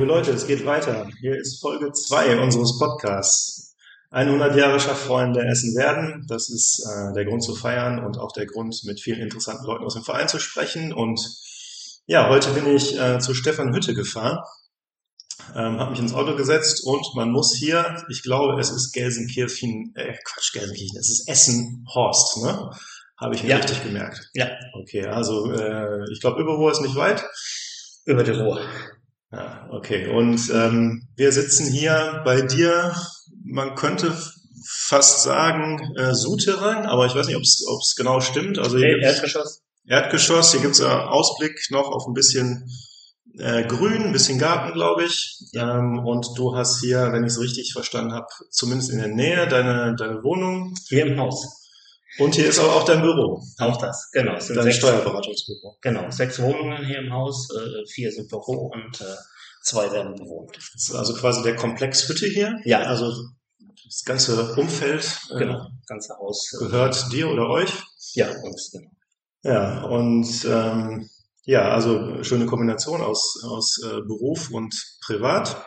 Liebe Leute, es geht weiter. Hier ist Folge 2 unseres Podcasts. 100 Jahre Schaffreunde essen werden. Das ist der Grund zu feiern und auch der Grund, mit vielen interessanten Leuten aus dem Verein zu sprechen. Und ja, heute bin ich zu Stefan Hütte gefahren, habe mich ins Auto gesetzt und man muss hier, ich glaube, es ist Gelsenkirchen, Gelsenkirchen, es ist Essen-Horst, ne? Habe ich mir richtig gemerkt. Ja. Okay, also ich glaube, Überruhr ist nicht weit. Über die Ruhr. Ja, okay. Und wir sitzen hier bei dir, man könnte fast sagen Souterrain, aber ich weiß nicht, ob es genau stimmt. Also hier Erdgeschoss. Erdgeschoss, hier gibt's ja Ausblick noch auf ein bisschen Grün, ein bisschen Garten, glaube ich. Ja. Und du hast hier, wenn ich es richtig verstanden habe, zumindest in der Nähe deine Wohnung. Hier im Haus. Und hier ist aber auch dein Büro. Auch das, genau. Es sind Dein Steuerberatungsbüro. Genau, 6 Wohnungen hier im Haus, 4 sind Büro und 2 werden bewohnt. Das ist also quasi der Komplex Hütte hier. Ja. Also das ganze Umfeld Genau, ganze Haus gehört dir oder euch. Ja, uns, genau. Ja, und ja, also schöne Kombination aus Beruf und Privat.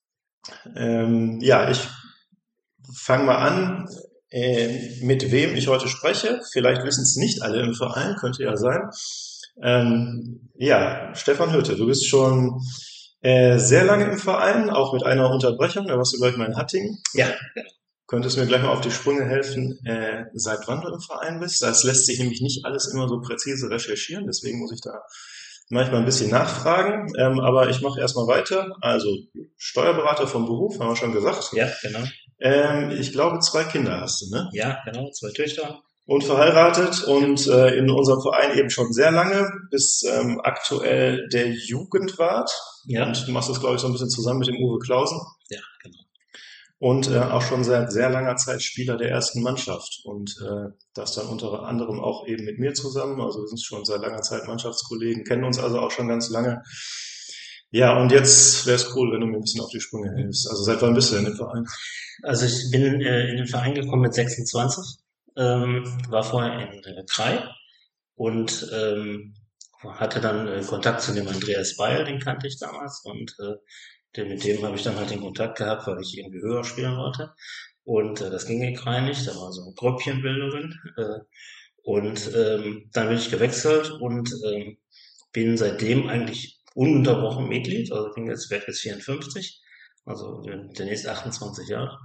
Ja, ich fange mal an, mit wem ich heute spreche. Vielleicht wissen es nicht alle im Verein, könnte ja sein. Ja, Stefan Hütte, du bist schon sehr lange im Verein, auch mit einer Unterbrechung, da warst du gleich mal in Hattingen. Ja. Könntest du mir gleich mal auf die Sprünge helfen, seit wann du im Verein bist? Das lässt sich nämlich nicht alles immer so präzise recherchieren, deswegen muss ich da manchmal ein bisschen nachfragen, aber ich mache erstmal weiter. Also Steuerberater vom Beruf, haben wir schon gesagt. Ja, genau. Ich glaube, 2 Kinder hast du, ne? Ja, genau, 2 Töchter. Und verheiratet und in unserem Verein eben schon sehr lange, bist aktuell der Jugendwart. Ja. Und du machst das, glaube ich, so ein bisschen zusammen mit dem Uwe Clausen. Ja, genau. Und auch schon seit sehr langer Zeit Spieler der ersten Mannschaft. Und das dann unter anderem auch eben mit mir zusammen. Also wir sind schon seit langer Zeit Mannschaftskollegen, kennen uns also auch schon ganz lange. Ja, und jetzt wäre es cool, wenn du mir ein bisschen auf die Sprünge hilfst. Also seit wann bist du denn im Verein? Also ich bin in den Verein gekommen mit 26, war vorher in Krai und hatte dann Kontakt zu dem Andreas Beil, den kannte ich damals und mit dem habe ich dann halt den Kontakt gehabt, weil ich irgendwie höher spielen wollte. Und das ging in Krai nicht, da war so eine Grüppchenbildnerin. Und dann bin ich gewechselt und bin seitdem eigentlich ununterbrochen Mitglied, also werde jetzt 54, also demnächst 28 Jahre.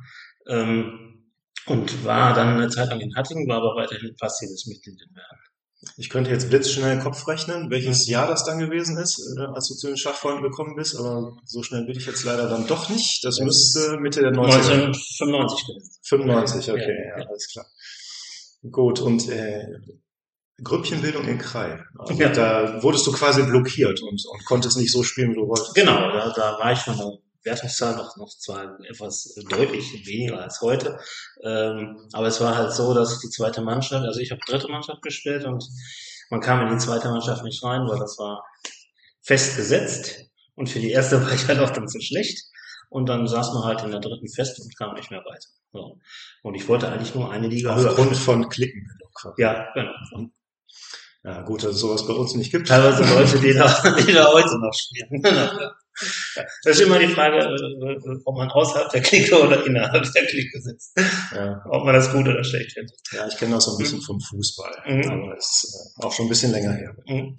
Und war dann eine Zeit lang in Hattingen, war aber weiterhin passives Mitglied in Werden. Ich könnte jetzt blitzschnell den Kopf rechnen, welches Jahr das dann gewesen ist, als du zu den Schachfreunden gekommen bist, aber so schnell bin ich jetzt leider dann doch nicht. Das müsste Mitte der 90er. 1995 gewesen. 95, okay, ja, alles klar. Gut, und Grüppchenbildung in Krai. Also Ja. Da wurdest du quasi blockiert und konntest nicht so spielen, wie du wolltest. Genau, da war ich von der Wertungszahl noch zwar etwas deutlich weniger als heute, aber es war halt so, dass die zweite Mannschaft, also ich habe dritte Mannschaft gespielt und man kam in die zweite Mannschaft nicht rein, weil das war festgesetzt und für die erste war ich halt auch dann zu schlecht und dann saß man halt in der dritten fest und kam nicht mehr weiter. So. Und ich wollte eigentlich nur eine Liga höher. Aufgrund von Klicken. Ja, genau. Ja, gut, dass es sowas bei uns nicht gibt. Teilweise Leute, die da heute noch spielen. Das ist immer die Frage, ob man außerhalb der Clique oder innerhalb der Clique sitzt. Ja. Ob man das gut oder schlecht findet. Ja, ich kenne das so ein bisschen vom Fußball, aber es ist auch schon ein bisschen länger her.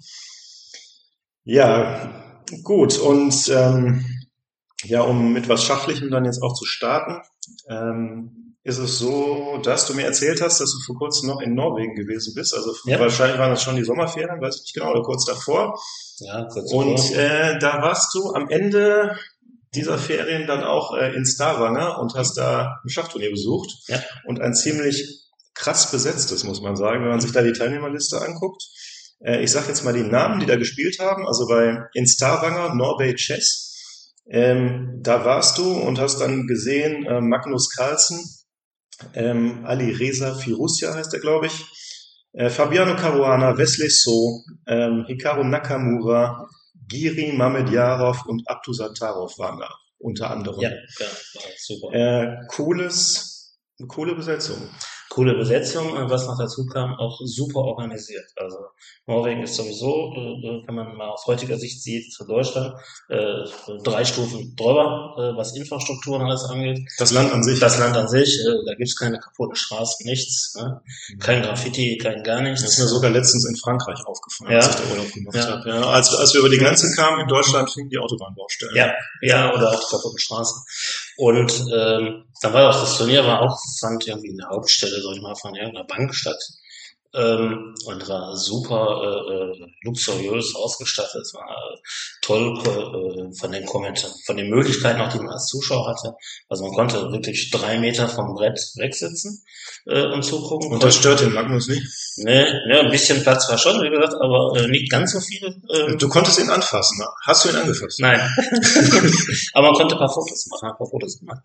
Ja, gut, und ja, um mit was Schachlichem dann jetzt auch zu starten, ist es so, dass du mir erzählt hast, dass du vor kurzem noch in Norwegen gewesen bist. Also wahrscheinlich waren das schon die Sommerferien, weiß ich nicht genau, oder kurz davor. Ja, kurz Und davor. da warst du am Ende dieser Ferien dann auch in Stavanger und hast da ein Schachturnier besucht. Ja. Und ein ziemlich krass besetztes, muss man sagen, wenn man sich da die Teilnehmerliste anguckt. Ich sage jetzt mal die Namen, die da gespielt haben. Also in Stavanger, Norway Chess. Da warst du und hast dann gesehen Magnus Carlsen, Ali Reza Firuzja heißt er, glaube ich, Fabiano Caruana, Wesley So, Hikaru Nakamura, Giri Mamedjarov und Abdusattarov waren da unter anderem. Ja, war super. Coole Besetzung. Coole Besetzung, was noch dazu kam, auch super organisiert. Also Norwegen ist sowieso, wenn man mal aus heutiger Sicht sieht, zu Deutschland, 3 Stufen drüber, was Infrastruktur und alles angeht. Das Land an sich. Das Land an sich, da gibt's keine kaputten Straßen, nichts, ne? Kein Graffiti, kein gar nichts. Das ist mir sogar letztens in Frankreich aufgefallen, Ja. als ich da Urlaub gemacht Ja. habe. Ja, als wir über die Grenze kamen in Deutschland, fingen die Autobahnbaustellen. Ja, oder auch die kaputten Straßen. Und dann war auch das Turnier, fand irgendwie in der Hauptstelle, sag ich mal, von irgendeiner Bank statt. Und war super luxuriös ausgestattet. Es war toll von den Möglichkeiten auch, die man als Zuschauer hatte. Also man konnte wirklich 3 Meter vom Brett wegsitzen und zugucken. Und das stört den Magnus nicht? Ne, ein bisschen Platz war schon, wie gesagt, aber nicht ganz so viel. Du konntest ihn anfassen, ne? Hast du ihn angefasst? Nein. Aber man konnte ein paar Fotos machen,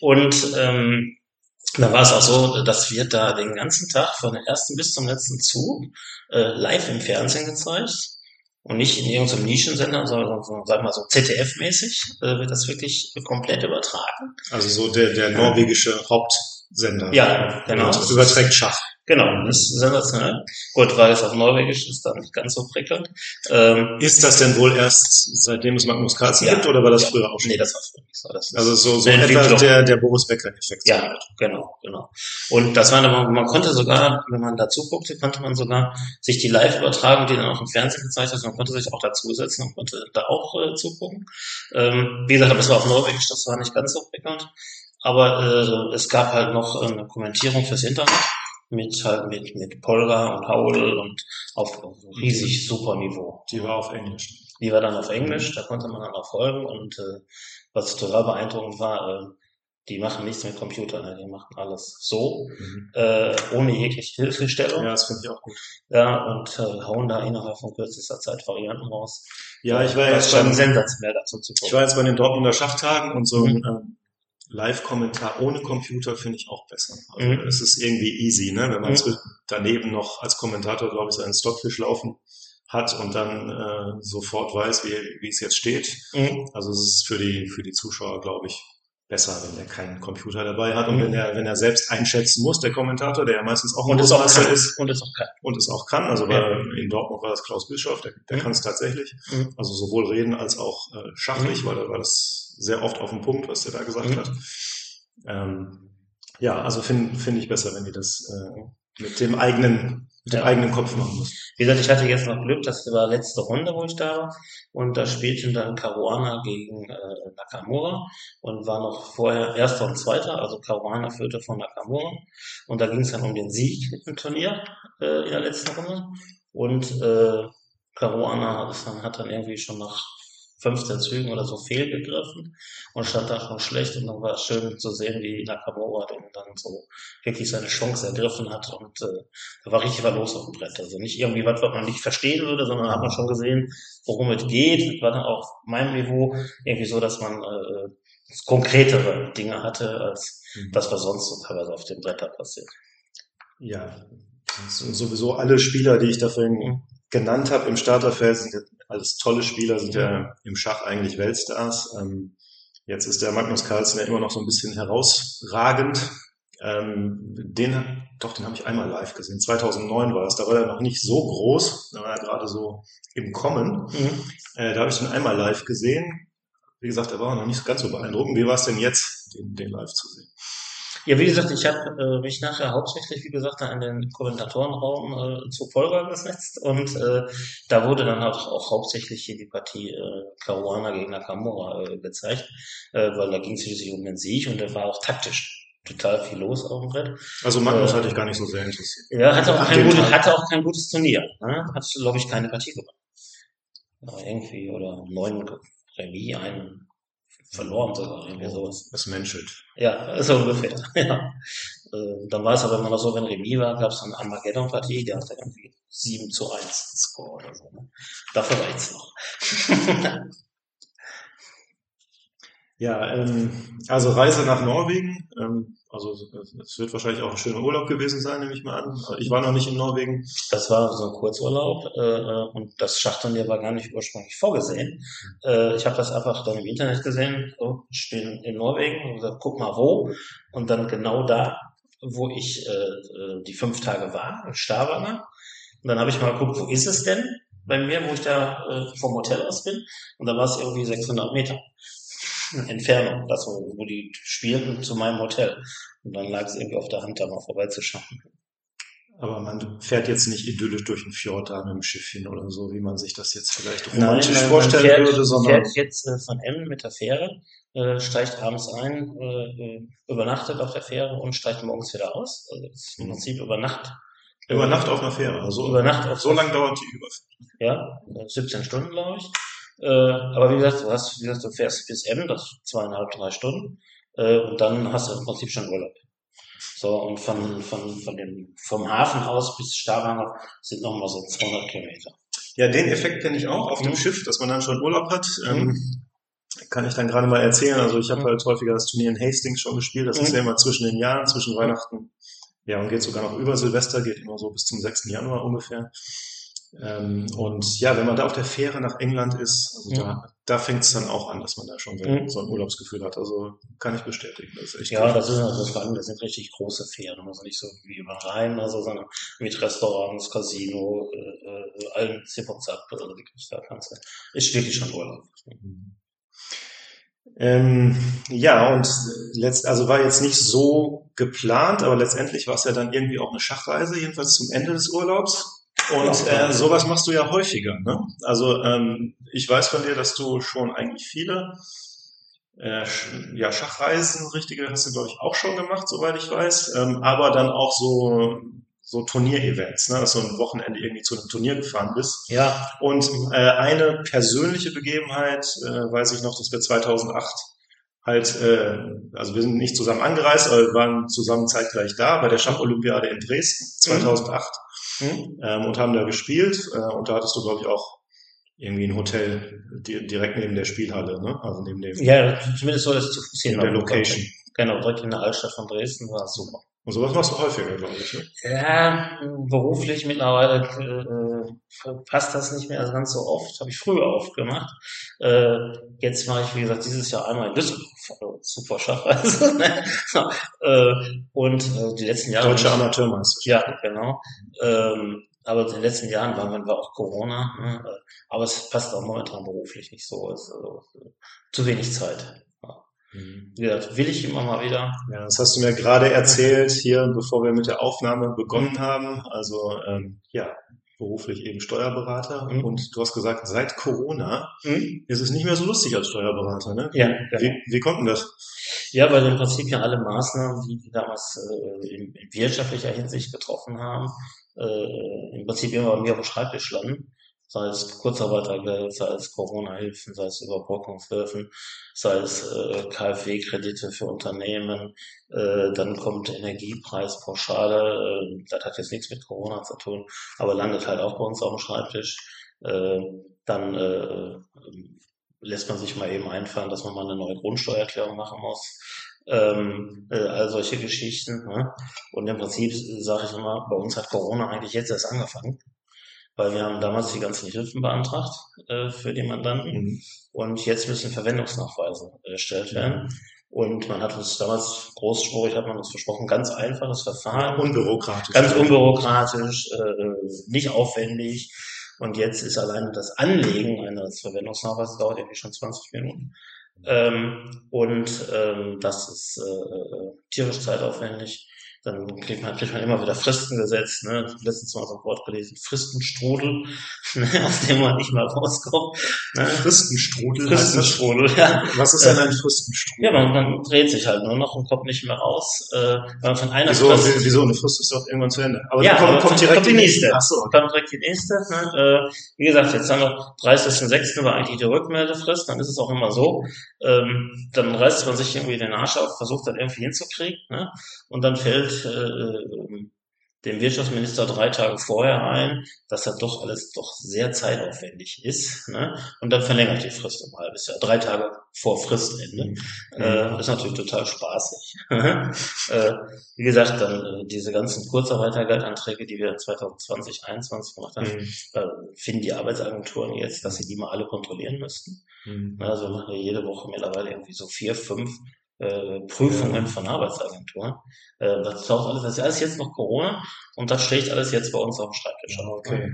Und dann war es auch so, dass wir da den ganzen Tag von der ersten bis zum letzten Zug live im Fernsehen gezeigt und nicht in irgendeinem Nischensender, sondern sagen wir mal so ZDF-mäßig wird das wirklich komplett übertragen. Also so der norwegische Hauptsender. Ja, genau. Überträgt Schach. Genau, das ist sensationell. Gut, weil es auf Norwegisch ist, dann nicht ganz so prickelnd. Ist das denn wohl erst, seitdem es Magnus Carlsen gibt, oder war das früher auch schon? Nee, das war früher nicht so. Also so etwa der Boris Becker-Effekt. Ja, genau. Und das war dann, man konnte sogar, wenn man dazu guckte, konnte man sogar sich die Live-Übertragung, die dann auch im Fernsehen gezeigt hat, man konnte sich auch dazusetzen und konnte da auch zugucken. Wie gesagt, aber es war auf Norwegisch, das war nicht ganz so prickelnd. Aber es gab halt noch eine Kommentierung fürs Internet. Mit Polga und Haul und auf riesig super Niveau. Die war auf Englisch. Die war dann auf Englisch, da konnte man dann auch folgen und was total beeindruckend war, die machen nichts mit Computer, ne? Die machen alles so, ohne jegliche Hilfestellung. Ja, das finde ich auch gut. Ja, und hauen da innerhalb von kürzester Zeit Varianten raus. Ja, ich war jetzt sensationell dazu zu gucken. Ich war jetzt bei den Dortmunder Schachtagen und so Live-Kommentar ohne Computer finde ich auch besser. Also es ist irgendwie easy, ne? Wenn man daneben noch als Kommentator, glaube ich, so einen Stockfish laufen hat und dann sofort weiß, wie es jetzt steht. Also es ist für die Zuschauer, glaube ich, besser, wenn der keinen Computer dabei hat und wenn er selbst einschätzen muss, der Kommentator, der ja meistens auch ein Großmeister ist. Und es auch kann. Also in Dortmund war das Klaus Bischoff, der kann es tatsächlich. Also sowohl reden als auch schachlich, weil da war das sehr oft auf den Punkt, was der da gesagt hat. Ja, also finde ich besser, wenn die das mit dem eigenen Kopf machen müssen. Wie gesagt, ich hatte jetzt noch Glück, das war letzte Runde, wo ich da war. Und da spielten dann Caruana gegen Nakamura und war noch vorher Erster und Zweiter, also Caruana führte von Nakamura. Und da ging es dann um den Sieg im Turnier in der letzten Runde. Und Caruana hat dann irgendwie schon nach 15 Zügen oder so fehlgegriffen und stand da schon schlecht und dann war es schön zu sehen, wie Nakamura dann so wirklich seine Chance ergriffen hat und da war richtig was los auf dem Brett. Also nicht irgendwie was man nicht verstehen würde, sondern hat man schon gesehen, worum es geht. War dann auch auf meinem Niveau irgendwie so, dass man konkretere Dinge hatte, als das, was sonst so teilweise auf dem Brett da passiert. Ja, das sind sowieso alle Spieler, die ich dafür genannt habe im Starterfeld, sind jetzt alles tolle Spieler, sind ja im Schach eigentlich Weltstars. Jetzt ist der Magnus Carlsen ja immer noch so ein bisschen herausragend. Den habe ich einmal live gesehen. 2009 war es, da war er noch nicht so groß, da war er gerade so im Kommen. Da habe ich den einmal live gesehen. Wie gesagt, er war noch nicht ganz so beeindruckend. Wie war es denn jetzt, den live zu sehen? Ja, wie gesagt, ich habe mich nachher hauptsächlich, wie gesagt, in den Kommentatorenraum zu Polga gesetzt und da wurde dann auch hauptsächlich hier die Partie Caruana gegen Nakamura gezeigt, weil da ging es schließlich um den Sieg und da war auch taktisch total viel los auf dem Brett. Also Magnus hatte ich gar nicht so sehr interessiert. Ja, hatte auch kein gutes Turnier. Ne? Hat, glaube ich, keine Partie gewonnen. Ja, irgendwie, oder 9 Remis, einen verloren sogar, irgendwie sowas. Das menschelt. Ja, so ungefähr, ja. Dann war es aber immer noch so, wenn Remis war, gab es eine Armageddon-Partie, die hatte irgendwie 7:1 Score oder so. Ne? Dafür reicht's noch. Ja, also Reise nach Norwegen, also es wird wahrscheinlich auch ein schöner Urlaub gewesen sein, nehme ich mal an. Ich war noch nicht in Norwegen. Das war so ein Kurzurlaub und das Schachturnier war gar nicht ursprünglich vorgesehen. Ich habe das einfach dann im Internet gesehen, so, ich bin in Norwegen und gesagt, guck mal wo und dann genau da wo ich die 5 Tage war, in Stavanger. Und dann habe ich mal geguckt, wo ist es denn bei mir, wo ich da vom Hotel aus bin. Und da war es irgendwie 600 Meter Entfernung, das wo die spielten, zu meinem Hotel. Und dann lag es irgendwie auf der Hand, da mal vorbeizuschauen. Aber man fährt jetzt nicht idyllisch durch den Fjord da mit dem Schiff hin oder so, wie man sich das jetzt vielleicht Nein, romantisch man vorstellen würde, sondern fährt jetzt von Emmen mit der Fähre, steigt abends ein, übernachtet auf der Fähre und steigt morgens wieder aus. Also das ist im Prinzip über Nacht. über Nacht auf einer Fähre. Also Über Nacht auf so lang dauert die Überfahrt. Ja, 17 Stunden, glaube ich. Aber wie gesagt, du fährst bis Emmen, das ist 2,5, 3 Stunden, und dann hast du im Prinzip schon Urlaub. So, und vom Hafen aus bis Stavanger sind nochmal so 200 Kilometer. Ja, den Effekt kenne ich auch auf dem Schiff, dass man dann schon Urlaub hat. Kann ich dann gerade mal erzählen. Also ich habe halt häufiger das Turnier in Hastings schon gespielt. Das ist ja immer zwischen den Jahren, zwischen Weihnachten. Ja, und geht sogar noch über Silvester, geht immer so bis zum 6. Januar ungefähr. Und ja, wenn man da auf der Fähre nach England ist, also da fängt es dann auch an, dass man da schon so ein Urlaubsgefühl hat. Also kann ich bestätigen. Das ist echt Ja, gut. das sind richtig große Fähren, also nicht so wie über Rhein, also, sondern mit Restaurants, Casino, allen Zip und Zap, also wirklich, da kannst du, ist wirklich schon Urlaub. Ja, und also war jetzt nicht so geplant, aber letztendlich war es ja dann irgendwie auch eine Schachreise, jedenfalls zum Ende des Urlaubs. Und sowas machst du ja häufiger, ne? Also ich weiß von dir, dass du schon eigentlich viele Schachreisen, richtige, hast du glaube ich auch schon gemacht, soweit ich weiß, aber dann auch so Turnierevents, ne? Dass du ein Wochenende irgendwie zu einem Turnier gefahren bist. Ja, Und eine persönliche Begebenheit, weiß ich noch, dass wir 2008 halt, also wir sind nicht zusammen angereist, aber wir waren zusammen zeitgleich da bei der Schacholympiade in Dresden 2008 und haben da gespielt. Und da hattest du, glaube ich, auch irgendwie ein Hotel direkt neben der Spielhalle, ne? Also neben dem ja, zumindest so, dass ich zu Fuß in der hinlaufen konnte. Location. Genau, direkt in der Altstadt von Dresden war super. Und sowas machst du häufiger, glaube ich, ne? Ja, beruflich mittlerweile passt das nicht mehr ganz so oft. Habe ich früher oft gemacht. Jetzt mache ich, wie gesagt, dieses Jahr einmal in Düsseldorf. Also super Schachreise. Ne? Und die letzten Jahre. Deutsche Amateurmeisterschaft. Ja, genau. Aber in den letzten Jahren war auch Corona. Ne? Aber es passt auch momentan beruflich nicht so. Es ist also, zu wenig Zeit. Ja. Wie gesagt, will ich immer mal wieder. Ja, das hast du mir gerade erzählt hier, bevor wir mit der Aufnahme begonnen haben. Also ja, beruflich eben Steuerberater. Und du hast gesagt, seit Corona ist es nicht mehr so lustig als Steuerberater, ne? Ja, genau. Wie kommt denn das? Ja, weil im Prinzip ja alle Maßnahmen, die damals in wirtschaftlicher Hinsicht getroffen haben, im Prinzip immer bei mir auf dem Schreibtisch landen. Sei es Kurzarbeitergeld, sei es Corona-Hilfen, sei es Überbrückungshilfen, sei es KfW-Kredite für Unternehmen, dann kommt Energiepreispauschale, das hat jetzt nichts mit Corona zu tun, aber landet halt auch bei uns auf dem Schreibtisch. Dann lässt man sich mal eben einfallen, dass man mal eine neue Grundsteuererklärung machen muss. All solche Geschichten. Ne? Und im Prinzip sage ich immer, bei uns hat Corona eigentlich jetzt erst angefangen, weil wir haben damals die ganzen Hilfen beantragt für die Mandanten und jetzt müssen Verwendungsnachweise erstellt werden. Und man hat uns damals großspurig, hat man uns versprochen, ganz einfaches Verfahren. Unbürokratisch. Ganz unbürokratisch, nicht aufwendig. Und jetzt ist allein das Anlegen eines Verwendungsnachweises dauert irgendwie schon 20 Minuten. Das ist tierisch zeitaufwendig. Dann kriegt man immer wieder Fristen gesetzt, ne? Letztens mal so ein Wort gelesen, Fristenstrudel, ne? Aus dem man nicht mal rauskommt. Ne? Fristenstrudel? Fristenstrudel, ja. Was ist denn ein Fristenstrudel? Ja, man dreht sich halt nur noch und kommt nicht mehr raus. Weil man von einer Wieso? Eine Frist ist doch irgendwann zu Ende. Aber ja, kommt direkt die nächste. Ach so. Kommt direkt die nächste. Ne? Wie gesagt, jetzt haben wir 30.06. war eigentlich die Rückmeldefrist. Dann ist es auch immer so. Dann reißt man sich irgendwie den Arsch auf, versucht das irgendwie hinzukriegen. Ne? Und dann fällt dem Wirtschaftsminister 3 Tage vorher ein, dass das doch alles doch sehr zeitaufwendig ist. Ne? Und dann verlängert die Frist um ein halbes Jahr. 3 Tage vor Fristende. Ist natürlich total spaßig. Wie gesagt, dann diese ganzen Kurzarbeitergeldanträge, die wir 2020, 2021 gemacht haben, finden die Arbeitsagenturen jetzt, dass sie die mal alle kontrollieren müssten. Also wir machen ja jede Woche mittlerweile irgendwie so 4, 5 Prüfungen von Arbeitsagenturen. Das taucht alles, das ist alles jetzt noch Corona und das steht alles jetzt bei uns auf dem Schreibtisch. Okay.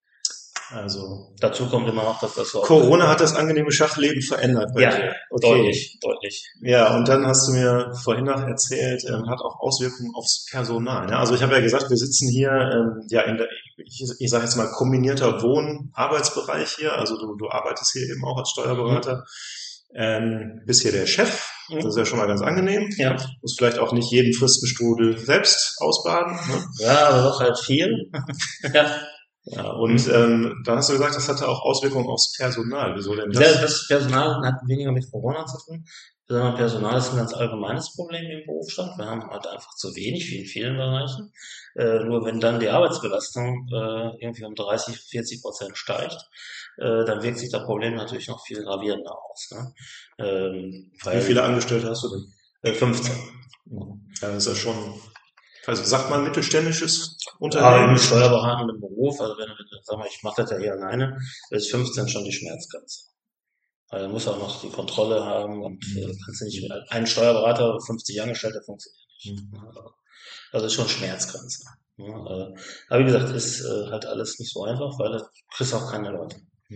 Also Dazu kommt immer noch, dass das so Corona hat das angenehme Schachleben verändert bei dir. Okay. Deutlich. Ja, und dann hast du mir vorhin noch erzählt, hat auch Auswirkungen aufs Personal. Ne? Also ich habe ja gesagt, wir sitzen hier ja in der, ich sage jetzt mal, kombinierter Wohn-Arbeitsbereich hier. Also du arbeitest hier eben auch als Steuerberater. Bist hier der Chef. Das ist ja schon mal ganz angenehm. Ja. Muss vielleicht auch nicht jeden Fristenstrudel selbst ausbaden. Ne? Ja, aber doch halt viel. Ja. Ja, und dann hast du gesagt, das hatte auch Auswirkungen aufs Personal. Wieso denn das? Das Personal hat weniger mit Corona zu tun, sondern Personal ist ein ganz allgemeines Problem im Berufsstand. Wir haben halt einfach zu wenig, wie in vielen Bereichen. Nur wenn dann die Arbeitsbelastung irgendwie um 30-40% steigt, dann wirkt sich das Problem natürlich noch viel gravierender aus. Ne? Wie viele Angestellte hast du denn? 15. Ja, das ist ja schon, also sagt man mittelständisches Aber Unternehmen? im steuerberatenden Beruf, also wenn sag mal, ich mache das ja hier alleine, ist 15 schon die Schmerzgrenze. Weil du musst auch noch die Kontrolle haben und kannst nicht ein Steuerberater, 50 Angestellte funktioniert nicht. Also ist schon Schmerzgrenze. Aber wie gesagt, ist halt alles nicht so einfach, weil du kriegst auch keine Leute.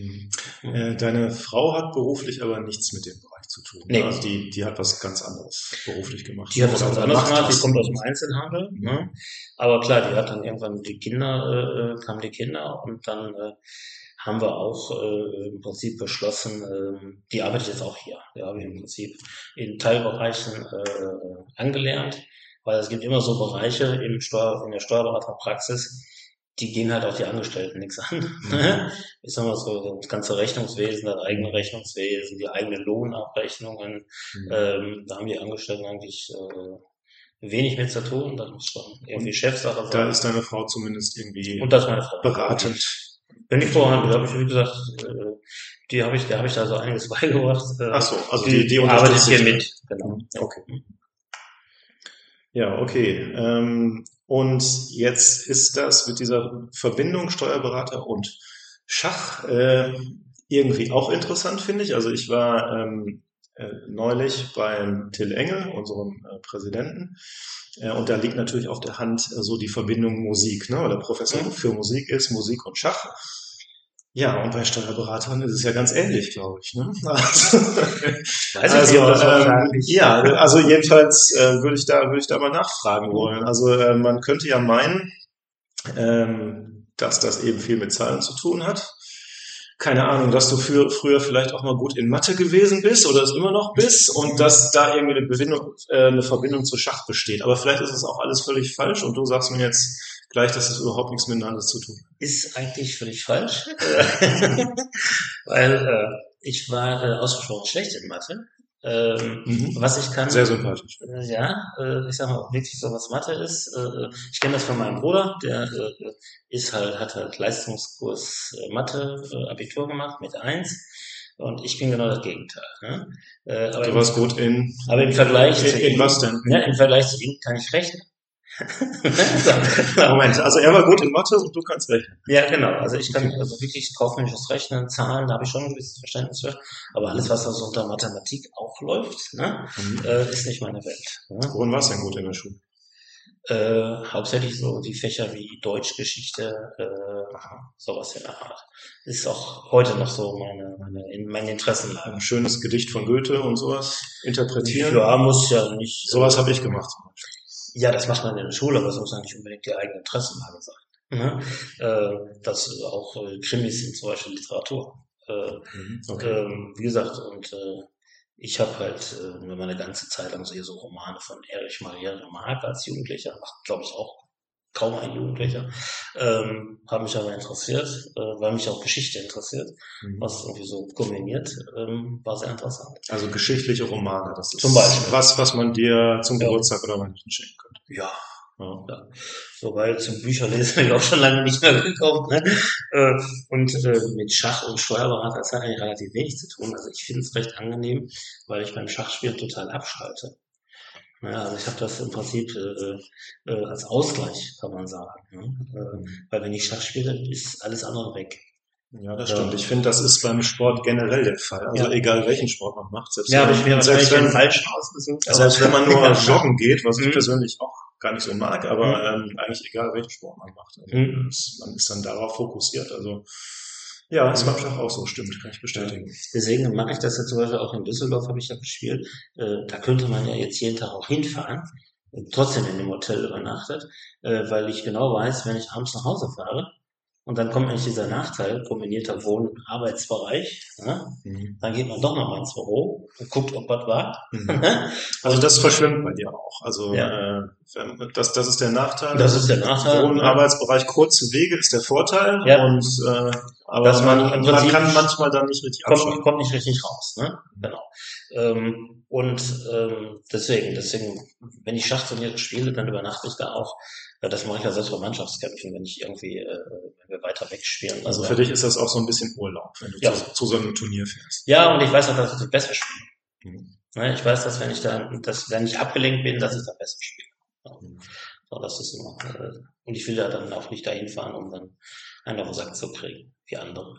Deine Frau hat beruflich aber nichts mit dem Bereich zu tun. Nee. Also die hat was ganz anderes beruflich gemacht. Die hat was ganz anderes gemacht, die kommt aus dem was. Einzelhandel. Ne? Aber klar, die hat dann irgendwann kamen die Kinder und dann haben wir auch im Prinzip beschlossen, die arbeitet jetzt auch hier. Die habe ich im Prinzip in Teilbereichen angelernt, weil es gibt immer so Bereiche in der Steuerberaterpraxis, die gehen halt auch die Angestellten nichts an. Ich sag mal so, das ganze Rechnungswesen, das eigene Rechnungswesen, die eigene Lohnabrechnungen, da haben die Angestellten eigentlich wenig mit zu tun. Das muss schon irgendwie Chefsache sein. Da ist deine Frau zumindest irgendwie Und das ist meine Frau. beratend. Wenn die Vorhand, habe ich, wie gesagt, der habe ich da so einiges beigebracht. Ach so, also die unterstützt arbeitet hier dich. mit. Genau. Okay. Ja, okay. Und jetzt ist das mit dieser Verbindung Steuerberater und Schach irgendwie auch interessant, finde ich. Also ich war neulich beim Till Engel, unserem Präsidenten, und da liegt natürlich auf der Hand so die Verbindung Musik, ne? Weil der Professor für Musik ist, Musik und Schach. Ja, und bei Steuerberatern ist es ja ganz ähnlich, glaube ich. Ne? Ja, also jedenfalls würde ich da mal nachfragen wollen. Also man könnte ja meinen, dass das eben viel mit Zahlen zu tun hat. Keine Ahnung, dass du früher vielleicht auch mal gut in Mathe gewesen bist oder es immer noch bist und dass da irgendwie eine Verbindung zu Schach besteht. Aber vielleicht ist es auch alles völlig falsch und du sagst mir jetzt gleich, dass es überhaupt nichts miteinander zu tun hat. Ist eigentlich völlig falsch, weil ich war ausgesprochen schlecht in Mathe. Was ich kann, sehr sympathisch. Ich sag mal, wirklich so was Mathe ist. Ich kenne das von meinem Bruder, der hat halt Leistungskurs Mathe, Abitur gemacht mit 1 und ich bin genau das Gegenteil. Ne? Du warst gut aber im Vergleich zu ihm, was denn? Ja, im Vergleich zu ihm kann ich rechnen. Moment, also er war gut in Mathe und du kannst rechnen. Ja, genau. Also ich kann also wirklich kaufmännisches Rechnen, Zahlen, da habe ich schon ein gewisses Verständnis für. Aber alles, was also unter Mathematik auch läuft, ne, ist nicht meine Welt. Ne? Worin warst du denn gut in der Schule? Hauptsächlich so die Fächer wie Deutsch, Geschichte, sowas in der Art. Ist auch heute noch so meine Interessen. Ein schönes Gedicht von Goethe und sowas interpretieren? Ja, muss ja nicht. Sowas habe ich gemacht. Ja, das macht man in der Schule, aber es muss ja nicht unbedingt die eigene Interessenlage sein. Das auch Krimis sind zum Beispiel Literatur. Wie gesagt, und ich habe halt meine ganze Zeit lang so Romane von Erich Maria Remarque als Jugendlicher, macht glaube ich auch kaum ein Jugendlicher, habe mich aber interessiert, weil mich auch Geschichte interessiert, was irgendwie so kombiniert, war sehr interessant. Also geschichtliche Romane, das ist zum Beispiel was man dir zum Geburtstag oder Weihnachten schenken könnte. Ja. Wobei zum Bücherlesen bin ich auch schon lange nicht mehr gekommen. Ne? Und mit Schach und Steuerberater das hat eigentlich relativ wenig zu tun. Also ich finde es recht angenehm, weil ich beim Schachspiel total abschalte. Ja, also ich habe das im Prinzip als Ausgleich, kann man sagen. Ne? Weil wenn ich Schach spiele, ist alles andere weg. Ja, das Ja, stimmt. Ich finde, das ist beim Sport generell der Fall. Also ja. egal welchen Sport man macht, Ja, habe ich mir wahrscheinlich selbst den wenn, falschen ausgesucht, aber selbst wenn man nur ja. joggen geht, was ich Mhm. persönlich auch gar nicht so mag, aber Mhm. eigentlich egal welchen Sport man macht. Also, Mhm. man ist dann darauf fokussiert. Also ja, ist beim Mhm. Schach auch so, stimmt, kann ich Ja. bestätigen. Deswegen mache ich das jetzt zum Beispiel auch in Düsseldorf, habe ich ja gespielt. Da könnte man ja jetzt jeden Tag auch hinfahren, trotzdem in dem Hotel übernachtet, weil ich genau weiß, wenn ich abends nach Hause fahre und dann kommt eigentlich dieser Nachteil, kombinierter Wohn-Arbeitsbereich, ne? Mhm. Dann geht man doch nochmal ins Büro und guckt, ob was war. Mhm. Also Und das verschwimmt bei dir auch. Also ja, das ist der Nachteil. das Also ist der Nachteil, Wohnen, ne? Arbeitsbereich, kurze Wege ist der Vorteil Ja, aber dass man im man Prinzip kann manchmal dann nicht richtig abschalten. kommt nicht richtig raus, ne? Genau. Deswegen, wenn ich Schachturniere spiele, dann übernachte ich da auch. Das mache ich ja selbst bei Mannschaftskämpfen, wenn ich irgendwie, wenn wir weiter weg spielen. Also Also für dich ist das auch so ein bisschen Urlaub, wenn du ja, zu so einem Turnier fährst. ja, und ich weiß auch, dass ich besser spiele. Mhm. Ne? Ich weiß, dass wenn ich abgelenkt bin, dass ich dann besser spiele. Ja. Mhm. So, das ist immer. Und ich will ja dann auch nicht dahin fahren, um dann einen auf den Sack zu kriegen, wie andere.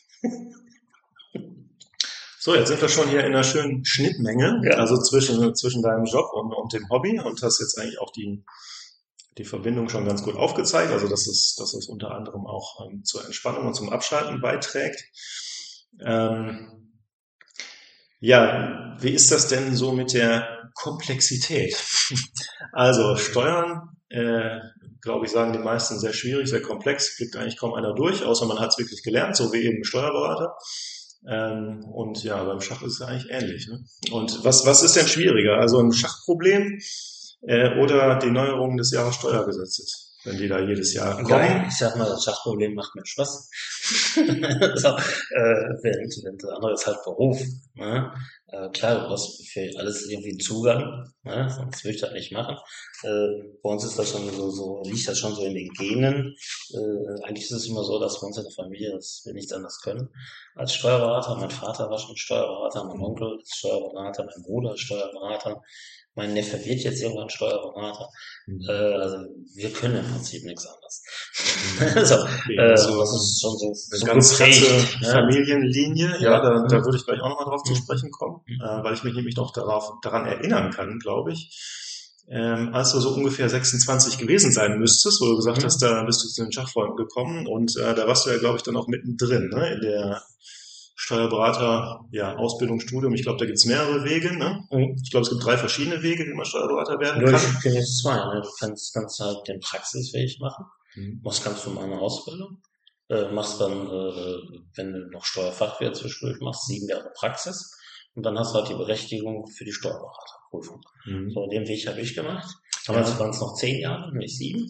So, jetzt sind wir schon hier in einer schönen Schnittmenge, Ja. also zwischen deinem Job und dem Hobby und hast jetzt eigentlich auch die Verbindung schon ganz gut aufgezeigt, also dass es unter anderem auch zur Entspannung und zum Abschalten beiträgt. Ähm, ja, wie ist das denn so mit der Komplexität? Also Steuern, glaube ich, sagen die meisten sehr schwierig, sehr komplex, blickt eigentlich kaum einer durch, außer man hat es wirklich gelernt, so wie eben ein Steuerberater. Und ja, beim Schach ist es eigentlich ähnlich. Ne? Und was ist denn schwieriger? Also ein Schachproblem oder die Neuerungen des Jahressteuergesetzes, wenn die da jedes Jahr Ja, kommen? ich sag mal, das Schachproblem macht mir Spaß. So, während das andere ist halt Beruf. Ne? Klar, du brauchst für alles irgendwie einen Zugang, ne? Sonst würde ich das nicht machen. Bei uns ist das schon liegt das schon so in den Genen. Eigentlich ist es immer so, dass bei uns in der Familie, dass wir nichts anderes können als Steuerberater. Mein Vater war schon Steuerberater, mein Onkel ist Steuerberater, mein Bruder ist Steuerberater, mein Neffe wird jetzt irgendwann Steuerberater. Also wir können im Prinzip nichts anderes. So, Okay, also das ist schon eine so ganz krasse geprägt. Ne? Familienlinie, ja, Ja. da würde ich gleich auch nochmal drauf zu Mhm. sprechen kommen, Mhm. weil ich mich nämlich noch daran erinnern kann, glaube ich, als du so ungefähr 26 gewesen sein müsstest, wo du gesagt hast, Mhm. da bist du zu den Schachfreunden gekommen und da warst du ja, glaube ich, dann auch mittendrin, ne, in der Steuerberater, ja, Ausbildung, Studium. Ich glaube, da gibt's mehrere Wege, ne? Mhm. Ich glaube, es gibt 3 verschiedene Wege, wie man Steuerberater werden Ja, kann. ich kenne jetzt zwei. Ne? Du kannst halt den praxisfähig machen, Mhm. machst ganz normal eine Ausbildung, machst dann, wenn du noch Steuerfachwirt zwischendurch machst, 7 Jahre Praxis und dann hast du halt die Berechtigung für die Steuerberaterprüfung. So, Mhm. den Weg habe ich gemacht. Damals Ja. waren es noch 10 Jahre, nicht 7.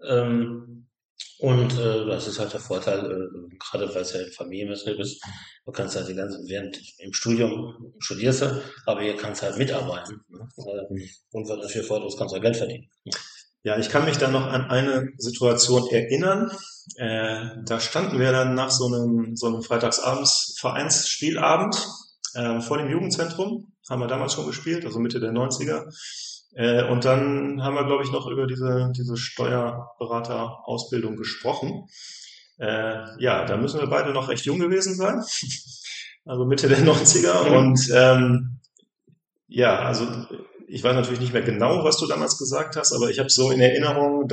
Das ist halt der Vorteil, gerade weil es ja ein Familienbetrieb ist, du kannst halt während im Studium studierst du, aber hier kannst du halt mitarbeiten. Ne? Und was das für Vorteil ist, kannst du halt Geld verdienen. Ja, ich kann mich da noch an eine Situation erinnern. Da standen wir dann nach so einem Freitagsabends Vereinsspielabend vor dem Jugendzentrum. Haben wir damals schon gespielt, also Mitte der 90er. Und dann haben wir, glaube ich, noch über diese Steuerberater-Ausbildung gesprochen. Ja, da müssen wir beide noch recht jung gewesen sein, also Mitte der 90er. Mhm. Und ja, also ich weiß natürlich nicht mehr genau, was du damals gesagt hast, aber ich habe so in Erinnerung,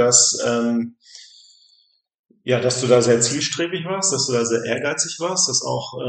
dass du da sehr zielstrebig warst, dass du da sehr ehrgeizig warst, dass auch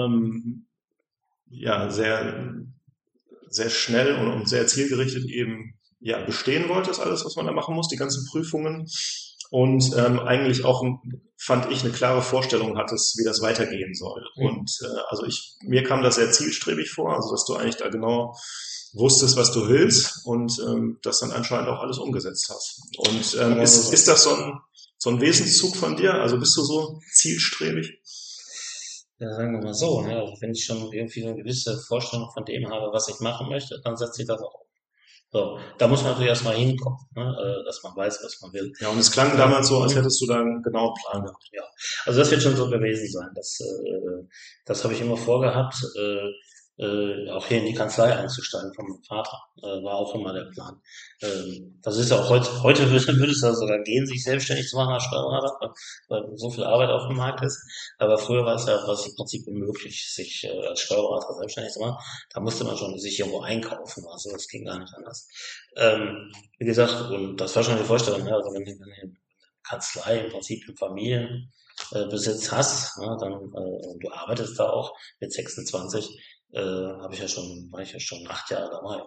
ja sehr schnell und sehr zielgerichtet eben ja bestehen wolltest, alles, was man da machen muss, die ganzen Prüfungen und eigentlich auch fand ich eine klare Vorstellung hattest, wie das weitergehen soll. Und also mir kam das sehr zielstrebig vor, also dass du eigentlich da genau wusstest, was du willst und das dann anscheinend auch alles umgesetzt hast. Und ist das so ein Wesenszug von dir? Also bist du so zielstrebig? Ja, sagen wir mal so, ne? Also wenn ich schon irgendwie eine gewisse Vorstellung von dem habe, was ich machen möchte, dann setze ich das auch um. So, da muss man natürlich erstmal hinkommen, ne? Dass man weiß, was man will. Ja, und es klang damals so, als hättest du da einen genauen Plan gehabt. Ja, also das wird schon so gewesen sein. Das habe ich immer vorgehabt. auch hier in die Kanzlei einzusteigen von meinem Vater. War auch immer der Plan. Das ist ja auch heute würde es ja sogar gehen, sich selbstständig zu machen als Steuerberater, weil so viel Arbeit auf dem Markt ist. Aber früher war es im Prinzip unmöglich, sich als Steuerberater selbstständig zu machen. Da musste man schon sich irgendwo einkaufen. Also das ging gar nicht anders. Wie gesagt, und das war schon die Vorstellung, ja, also wenn du eine Kanzlei im Prinzip im Familienbesitz hast, ne, dann und du arbeitest da auch mit 26, war ich ja schon 8 Jahre dabei.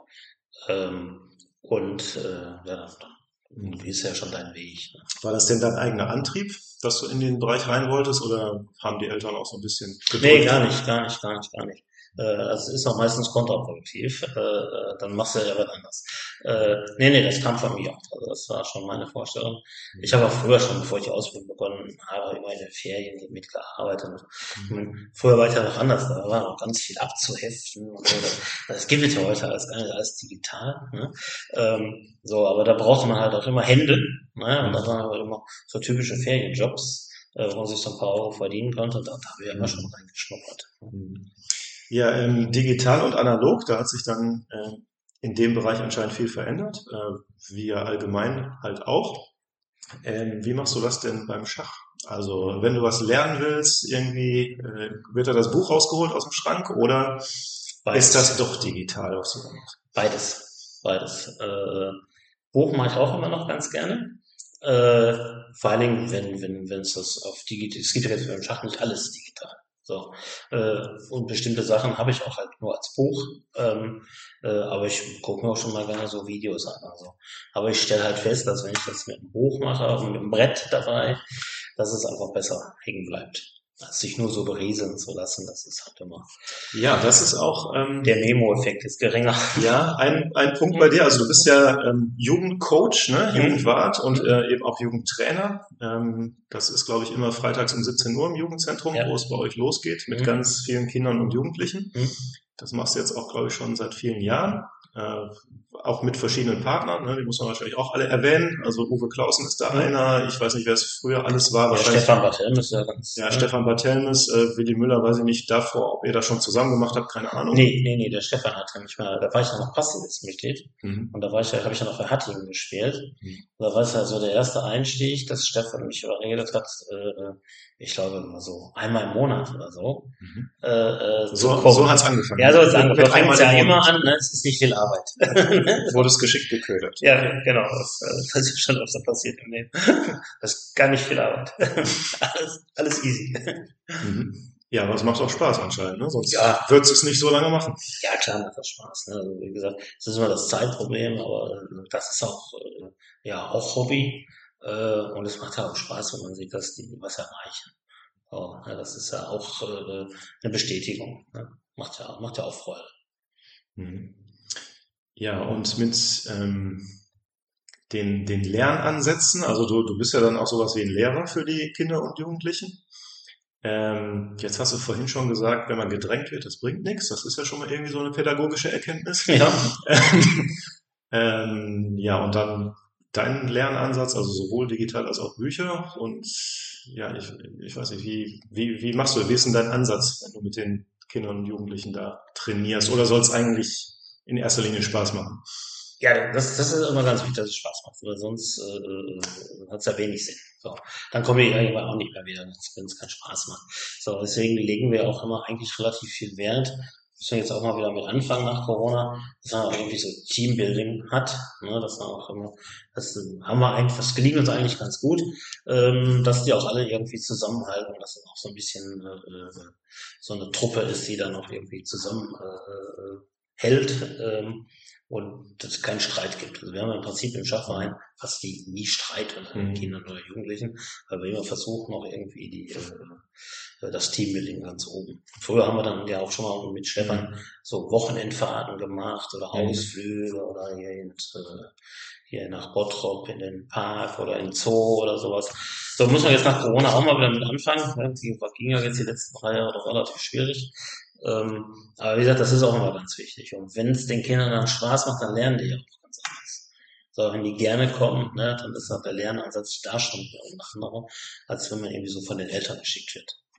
Ja, dann ist ja schon dein Weg. Ne? War das denn dein eigener Antrieb, dass du in den Bereich rein wolltest, oder haben die Eltern auch so ein bisschen Nee, gedrückt? gar nicht. Also es ist auch meistens kontraproduktiv. Dann machst du ja was anders. Nee, das kam von mir auch. Also das war schon meine Vorstellung. Ich habe auch früher schon, bevor ich die Ausbildung begonnen habe, immer in den Ferien mitgearbeitet. Früher war ich ja noch anders. Da war noch ganz viel abzuheften und so. Das gibt es ja heute alles gar nicht, alles digital. Ne? So, aber da brauchte man halt auch immer Hände. Ne? Und da waren aber immer so typische Ferienjobs, wo man sich so ein paar Euro verdienen konnte. Und da habe ich ja immer schon reingeschnuppert. Ja, digital und analog, da hat sich dann in dem Bereich anscheinend viel verändert, wie ja allgemein halt auch. Wie machst du das denn beim Schach? Also, wenn du was lernen willst, irgendwie wird da das Buch rausgeholt aus dem Schrank, oder ist Beides. das doch digital, was du da machst? Beides. Buch mache ich auch immer noch ganz gerne. Vor allen Dingen, wenn es das auf digital, es gibt ja jetzt beim Schach nicht alles digital. So. Und bestimmte Sachen habe ich auch halt nur als Buch. Aber ich gucke mir auch schon mal gerne so Videos an. Also. Aber ich stelle halt fest, dass wenn ich das mit einem Buch mache und mit einem Brett dabei, dass es einfach besser hängen bleibt. Als sich nur so berieseln zu lassen, das ist halt immer. Ja, das ist auch Der Memo-Effekt ist geringer. ja ein Punkt bei dir. Also du bist ja Jugendcoach, ne? Jugendwart und eben auch Jugendtrainer. Das ist, glaube ich, immer freitags um 17 Uhr im Jugendzentrum, Ja. wo es bei euch losgeht mit ganz vielen Kindern und Jugendlichen. Mhm. Das machst du jetzt auch, glaube ich, schon seit vielen Jahren. Auch mit verschiedenen Partnern, ne? Die muss man wahrscheinlich auch alle erwähnen. Also Uwe Clausen ist da einer. Ich weiß nicht, wer es früher alles war. Ja, Wahrscheinlich Stefan Barthelm ist ja ganz. ja, Stefan Barthelmes, Willi Müller, weiß ich nicht davor, ob ihr das schon zusammen gemacht habt, keine Ahnung. Nee, der Stefan hat ja nicht mehr, da war ich ja noch passives Mitglied. Mhm. Und da habe ich ja noch für Hattingen gespielt. Und da war es ja so der erste Einstieg, dass Stefan mich überredet hat, ich glaube immer so einmal im Monat oder so. So hat's angefangen. Ja, so hat's angefangen. Mit Da fängt einmal es ja im immer Monat. an, ne? Es ist nicht viel Arbeit. Wurdest geschickt geködert. Ja, genau. Das ist schon öfter passiert im Leben. Das ist gar nicht viel Arbeit. Alles easy. Mhm. Ja, aber es macht auch Spaß anscheinend, ne? Sonst Ja. würdest du es nicht so lange machen. Ja, klar macht das Spaß. Ne? Also wie gesagt, es ist immer das Zeitproblem, aber das ist auch, auch Hobby. Und es macht ja auch Spaß, wenn man sieht, dass die was erreichen. So, ja, das ist ja auch eine Bestätigung. Ne? Macht ja auch Freude. Mhm. Ja, und mit den Lernansätzen, also du bist ja dann auch sowas wie ein Lehrer für die Kinder und Jugendlichen. Jetzt hast du vorhin schon gesagt, wenn man gedrängt wird, das bringt nichts. Das ist ja schon mal irgendwie so eine pädagogische Erkenntnis. Ja. Ja, und dann dein Lernansatz, also sowohl digital als auch Bücher. Und ja, ich weiß nicht, wie machst du, wie ist denn dein Ansatz, wenn du mit den Kindern und Jugendlichen da trainierst? Oder soll es eigentlich in erster Linie Spaß machen? Ja, das ist immer ganz wichtig, dass es Spaß macht, weil sonst hat es ja wenig Sinn. So, dann komme ich irgendwann auch nicht mehr wieder, wenn es keinen Spaß macht. So, deswegen legen wir auch immer eigentlich relativ viel Wert, müssen wir jetzt auch mal wieder mit anfangen nach Corona, dass man auch irgendwie so Teambuilding hat, ne, dass man auch immer, das gelingt uns eigentlich ganz gut, dass die auch alle irgendwie zusammenhalten, dass es auch so ein bisschen so eine Truppe ist, die dann auch irgendwie zusammen hält. Und dass es keinen Streit gibt. Also wir haben im Prinzip im Schachverein fast nie Streit unter den Kindern oder Jugendlichen, weil wir immer versuchen, auch irgendwie das Teambuilding ganz oben. Früher haben wir dann ja auch schon mal mit Stefan so Wochenendfahrten gemacht oder Ausflüge oder hier nach Bottrop in den Park oder in den Zoo oder sowas. So muss man jetzt nach Corona auch mal wieder mit anfangen. Die ging ja jetzt die letzten 3 Jahre doch relativ schwierig. Aber wie gesagt, das ist auch immer ganz wichtig. Und wenn es den Kindern dann Spaß macht, dann lernen die ja auch ganz anders. So, wenn die gerne kommen, ne, dann ist auch der Lernansatz da schon ein anderer, als wenn man irgendwie so von den Eltern geschickt wird.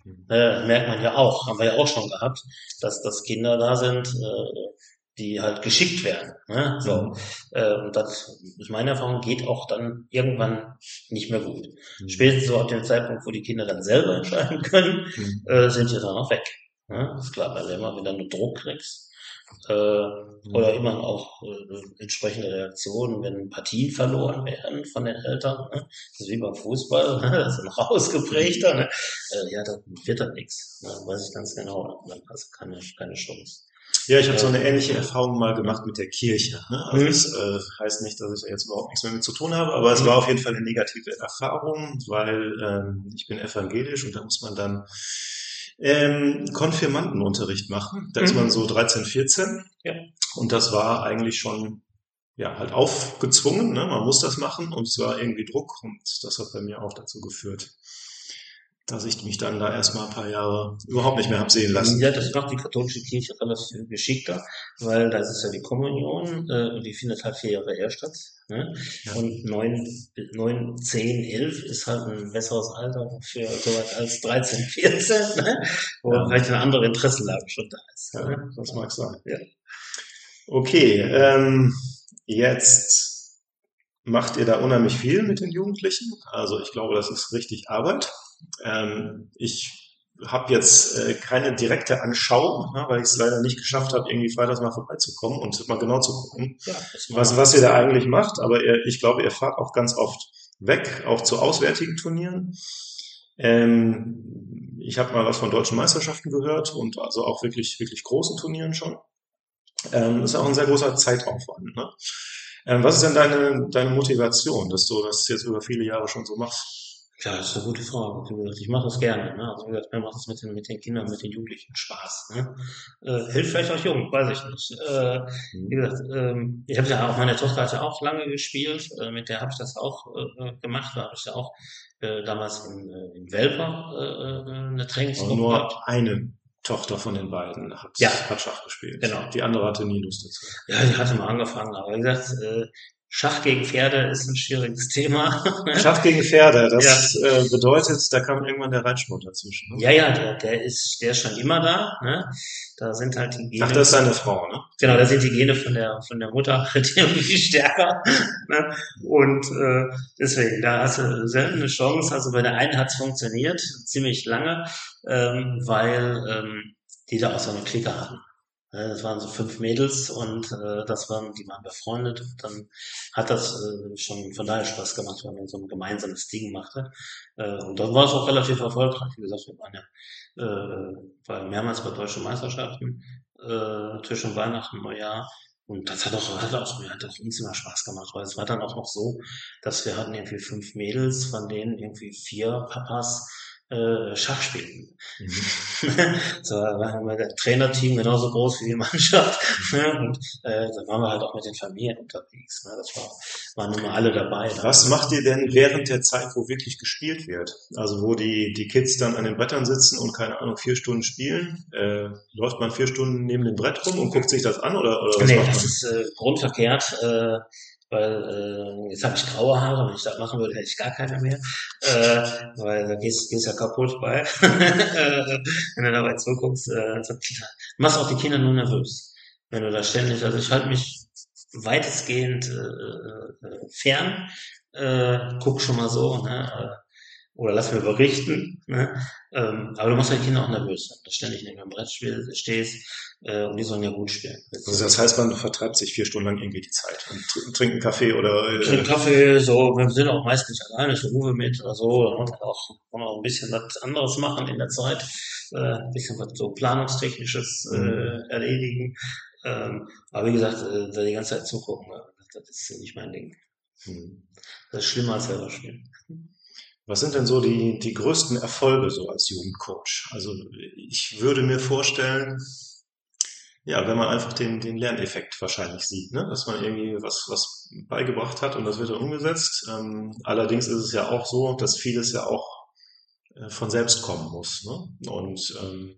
Merkt man ja auch, haben wir ja auch schon gehabt, dass Kinder da sind, die halt geschickt werden. Ne? So. Und das ist meine Erfahrung, geht auch dann irgendwann nicht mehr gut. Spätestens so ab dem Zeitpunkt, wo die Kinder dann selber entscheiden können, sind die dann auch weg. Ne? Ist klar, weil du immer wieder nur Druck kriegst. Oder immer auch entsprechende Reaktionen, wenn Partien verloren werden von den Eltern. Ne? Das ist wie beim Fußball, ne? Das ist noch ausgeprägter. Ne? Ja, das wird dann nichts. Ne? Weiß ich ganz genau. Dann hast du keine Chance. Ja, ich habe so eine ähnliche Erfahrung mal gemacht mit der Kirche. Ne? Also es heißt nicht, dass ich da jetzt überhaupt nichts mehr mit zu tun habe, aber es war auf jeden Fall eine negative Erfahrung, weil ich bin evangelisch und da muss man dann Konfirmandenunterricht machen. Da ist man so 13, 14 Ja. und das war eigentlich schon ja halt aufgezwungen. Ne? Man muss das machen und es war irgendwie Druck und das hat bei mir auch dazu geführt, dass ich mich dann da erstmal ein paar Jahre überhaupt nicht mehr hab sehen lassen. Ja, das macht die katholische Kirche relativ geschickter, weil da ist ja die Kommunion, und die findet halt 4 Jahre eher statt. Ne? Ja. Und 9, 10, 11 ist halt ein besseres Alter für sowas als 13, 14, ne? Wo vielleicht eine andere Interessenlage schon da ist. Ja, Ne? das mag sein. Ja. Okay, jetzt macht ihr da unheimlich viel mit den Jugendlichen. Also ich glaube, das ist richtig Arbeit. Ich habe jetzt keine direkte Anschauung, ne, weil ich es leider nicht geschafft habe, irgendwie freitags mal vorbeizukommen und mal genau zu gucken, Ja, was ihr da eigentlich macht. Aber ich glaube, ihr fahrt auch ganz oft weg, auch zu auswärtigen Turnieren. Ich habe mal was von deutschen Meisterschaften gehört und also auch wirklich, wirklich großen Turnieren schon. Ist auch ein sehr großer Zeitaufwand. Ne? Was ist denn deine Motivation, dass du das jetzt über viele Jahre schon so machst? Ja, das ist eine gute Frage. Wie gesagt, ich mache das gerne. Ne? Also wie gesagt, mir macht es mit den Kindern, mit den Jugendlichen Spaß. Ne? Hilft vielleicht auch jung, weiß ich nicht. Wie gesagt, ich habe ja auch, meine Tochter hat ja auch lange gespielt, mit der habe ich das auch gemacht. Da habe ich ja auch damals in Welper eine Aber Trainingsgruppe nur gehabt. eine Tochter von den beiden hat Ja, Schach gespielt. genau. Die andere hatte nie Lust dazu. Ja, die hatte mal angefangen, aber wie gesagt, Schach gegen Pferde ist ein schwieriges Thema. Schach gegen Pferde, Ja. das bedeutet, da kam irgendwann der Reitsport dazwischen. Ne? Ja, der ist schon immer da, ne? Da sind halt die Gene. Ach, das ist deine Frau, ne? Genau, da sind die Gene von der Mutter halt irgendwie stärker, ne? Und deswegen, da hast du selten eine Chance. Also bei der einen hat's funktioniert, ziemlich lange, weil die da auch so eine Clique hatten. Das waren so 5 Mädels und die waren befreundet. Und dann hat das schon von daher Spaß gemacht, weil man so ein gemeinsames Ding machte. Und dann war es auch relativ erfolgreich. Wie gesagt, wir waren ja war mehrmals bei deutschen Meisterschaften zwischen Weihnachten und Neujahr. Und das hat auch uns immer Spaß gemacht, weil es war dann auch noch so, dass wir hatten irgendwie 5 Mädels, von denen irgendwie 4 Papas Schach spielten. So war das Trainerteam genauso groß wie die Mannschaft. Ne? Und dann waren wir halt auch mit den Familien unterwegs. Ne? Waren immer alle dabei. Was macht ihr denn während der Zeit, wo wirklich gespielt wird? Also wo die Kids dann an den Brettern sitzen und keine Ahnung 4 Stunden spielen? Läuft man 4 Stunden neben dem Brett rum und guckt sich das an oder was Nee, macht das man? ist grundverkehrt. Weil jetzt habe ich graue Haare, wenn ich das machen würde, hätte ich gar keine mehr. Weil da gehst ja kaputt bei. Wenn du dabei zuguckst, machst auch die Kinder nur nervös. Wenn du da ständig, also ich halte mich weitestgehend fern, guck schon mal so, ne? Oder lass mir berichten, ne? Aber du machst die Kinder auch nervös, wenn du ständig neben dem Brett stehst, und die sollen ja gut spielen. Also das heißt, man vertreibt sich 4 Stunden lang irgendwie die Zeit und trinkt einen Kaffee oder Trinken Kaffee, so, wir sind auch meistens alleine, ich rufe mit oder so, dann kann man auch ein bisschen was anderes machen in der Zeit, ein bisschen was so Planungstechnisches erledigen. Aber wie gesagt, da die ganze Zeit zugucken, das ist nicht mein Ding. Das ist schlimmer als selber spielen. Was sind denn so die größten Erfolge so als Jugendcoach? Also ich würde mir vorstellen, ja, wenn man einfach den Lerneffekt wahrscheinlich sieht, ne? Dass man irgendwie was beigebracht hat und das wird dann umgesetzt. Allerdings ist es ja auch so, dass vieles ja auch von selbst kommen muss, ne? Und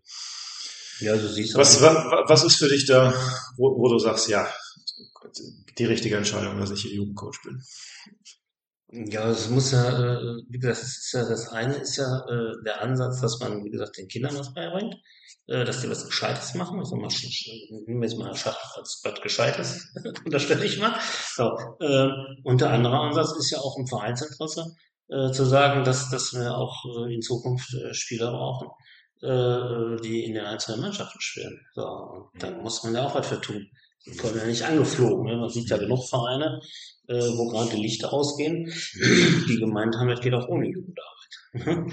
Ja, du siehst was ist für dich da, wo du sagst, ja, die richtige Entscheidung, dass ich hier Jugendcoach bin? Ja, es muss ja, wie gesagt, es ist ja, das eine ist ja der Ansatz, dass man, wie gesagt, den Kindern was beibringt, dass die was Gescheites machen. Also mal, nehmen wir jetzt mal Schach als was Gescheites, unterstelle ich mal. So, und der andere Ansatz ist ja auch im Vereinsinteresse, zu sagen, dass wir auch in Zukunft Spieler brauchen, die in den einzelnen Mannschaften spielen. So, und da muss man ja auch was für tun. Die kommen ja nicht angeflogen. Ne? Man sieht ja genug Vereine, wo gerade die Lichter ausgehen, die gemeint haben, das geht auch ohne Jugendarbeit.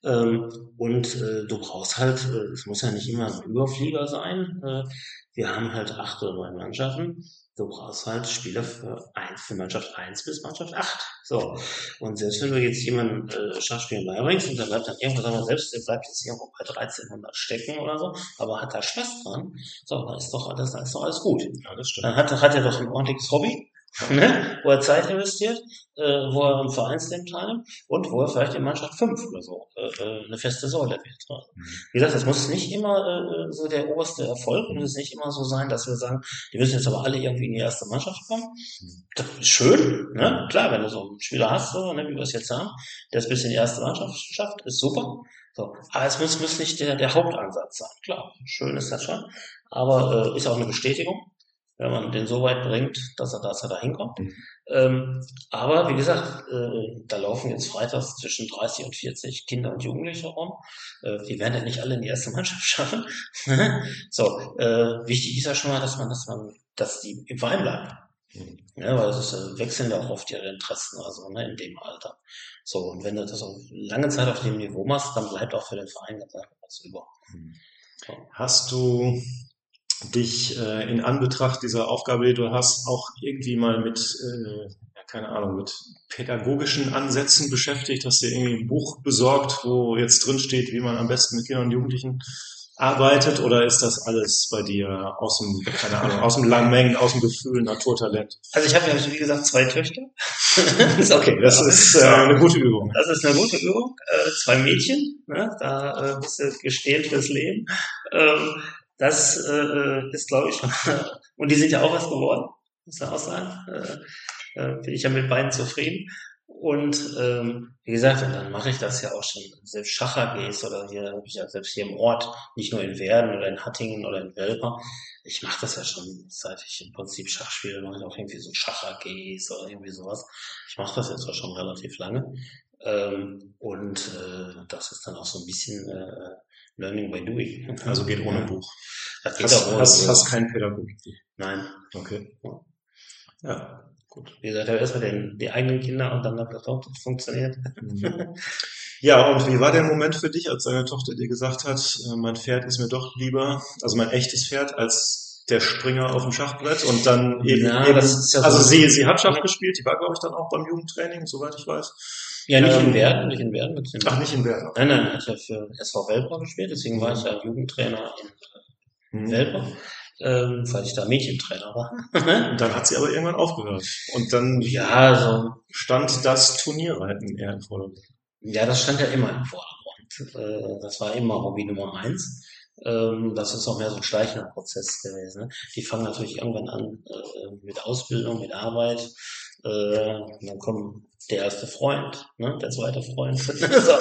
Du brauchst halt, es muss ja nicht immer ein Überflieger sein. Wir haben halt 8 oder 9 Mannschaften. Du brauchst halt Spieler für Mannschaft 1 bis Mannschaft 8. So. Und selbst wenn du jetzt jemanden Schachspielen beibringst und der bleibt dann irgendwo, sagen wir selbst, der bleibt jetzt irgendwo bei 1300 stecken oder so, aber hat da Spaß dran, so, dann ist doch alles gut. Ja, das stimmt. Dann hat er doch ein ordentliches Hobby, ne? Wo er Zeit investiert, wo er im Vereinsleben teilnimmt und wo er vielleicht in Mannschaft 5 oder so eine feste Säule wird. Wie gesagt, das muss nicht immer so der oberste Erfolg und es muss nicht immer so sein, dass wir sagen, die müssen jetzt aber alle irgendwie in die erste Mannschaft kommen. Das ist schön, ne? Klar, wenn du so einen Spieler hast, so, ne, wie wir es jetzt haben, der es bis in die erste Mannschaft schafft, ist super. So. Aber es muss nicht der Hauptansatz sein. Klar, schön ist das schon. Aber ist auch eine Bestätigung, wenn man den so weit bringt, dass er da hinkommt. Aber wie gesagt, da laufen jetzt freitags zwischen 30 und 40 Kinder und Jugendliche rum. Die werden ja nicht alle in die erste Mannschaft schaffen. So, wichtig ist ja schon mal, dass die im Verein bleiben. Ja, weil es wechseln ja auch oft ihre Interessen, also ne, in dem Alter. So, und wenn du das auch lange Zeit auf dem Niveau machst, dann bleibt auch für den Verein ganz einfach was über. So. Hast du dich in Anbetracht dieser Aufgabe, die du hast, auch irgendwie mal mit, ja, keine Ahnung, mit pädagogischen Ansätzen beschäftigt? Hast du dir irgendwie ein Buch besorgt, wo jetzt drin steht, wie man am besten mit Kindern und Jugendlichen arbeitet? Oder ist das alles bei dir aus dem, keine Ahnung, aus dem Langmengen, aus dem Gefühl, Naturtalent? Also ich habe ja, wie gesagt, 2 Töchter. Okay, das ist eine gute Übung. Das ist eine gute Übung. 2 Mädchen, ne? Da bist du gestählt fürs Leben. Das ist, glaube ich, schon. Und die sind ja auch was geworden, muss man auch sagen. Bin ich ja mit beiden zufrieden. Und wie gesagt, und dann mache ich das ja auch schon. Selbst Schach-AGs oder hier, habe ich ja selbst hier im Ort, nicht nur in Werden oder in Hattingen oder in Welper. Ich mache das ja schon, seit ich im Prinzip Schach spiele, mache ich auch irgendwie so Schach-AGs oder irgendwie sowas. Ich mache das jetzt auch schon relativ lange. Das ist dann auch so ein bisschen Learning by Doing. Also geht ohne Buch. Das geht auch ohne Buch. Hast kein Pädagogikbuch. Nein. Okay. Ja, gut. Wie gesagt, ich habe erstmal die eigenen Kinder und dann hat das auch funktioniert. Ja, und wie war der Moment für dich, als deine Tochter dir gesagt hat, mein Pferd ist mir doch lieber, also mein echtes Pferd, als der Springer auf dem Schachbrett und dann eben, das ist ja also so. sie hat Schach gespielt, die war, glaube ich, dann auch beim Jugendtraining, soweit ich weiß. Ja, nicht in Werden, nicht in Werden. Ach, nicht in Werden. Nein, ich habe für SV Welper gespielt, deswegen war ich ja Jugendtrainer in Welper, weil ich da Mädchentrainer war. Und dann hat sie aber irgendwann aufgehört. Und dann stand das Turnierreiten eher im Vordergrund. Ja, das stand ja immer im Vordergrund. Das war immer Hobby Nummer 1. Das ist auch mehr so ein schleichender Prozess gewesen. Ne? Die fangen natürlich irgendwann an mit Ausbildung, mit Arbeit. Dann kommt der erste Freund, ne? Der zweite Freund. So,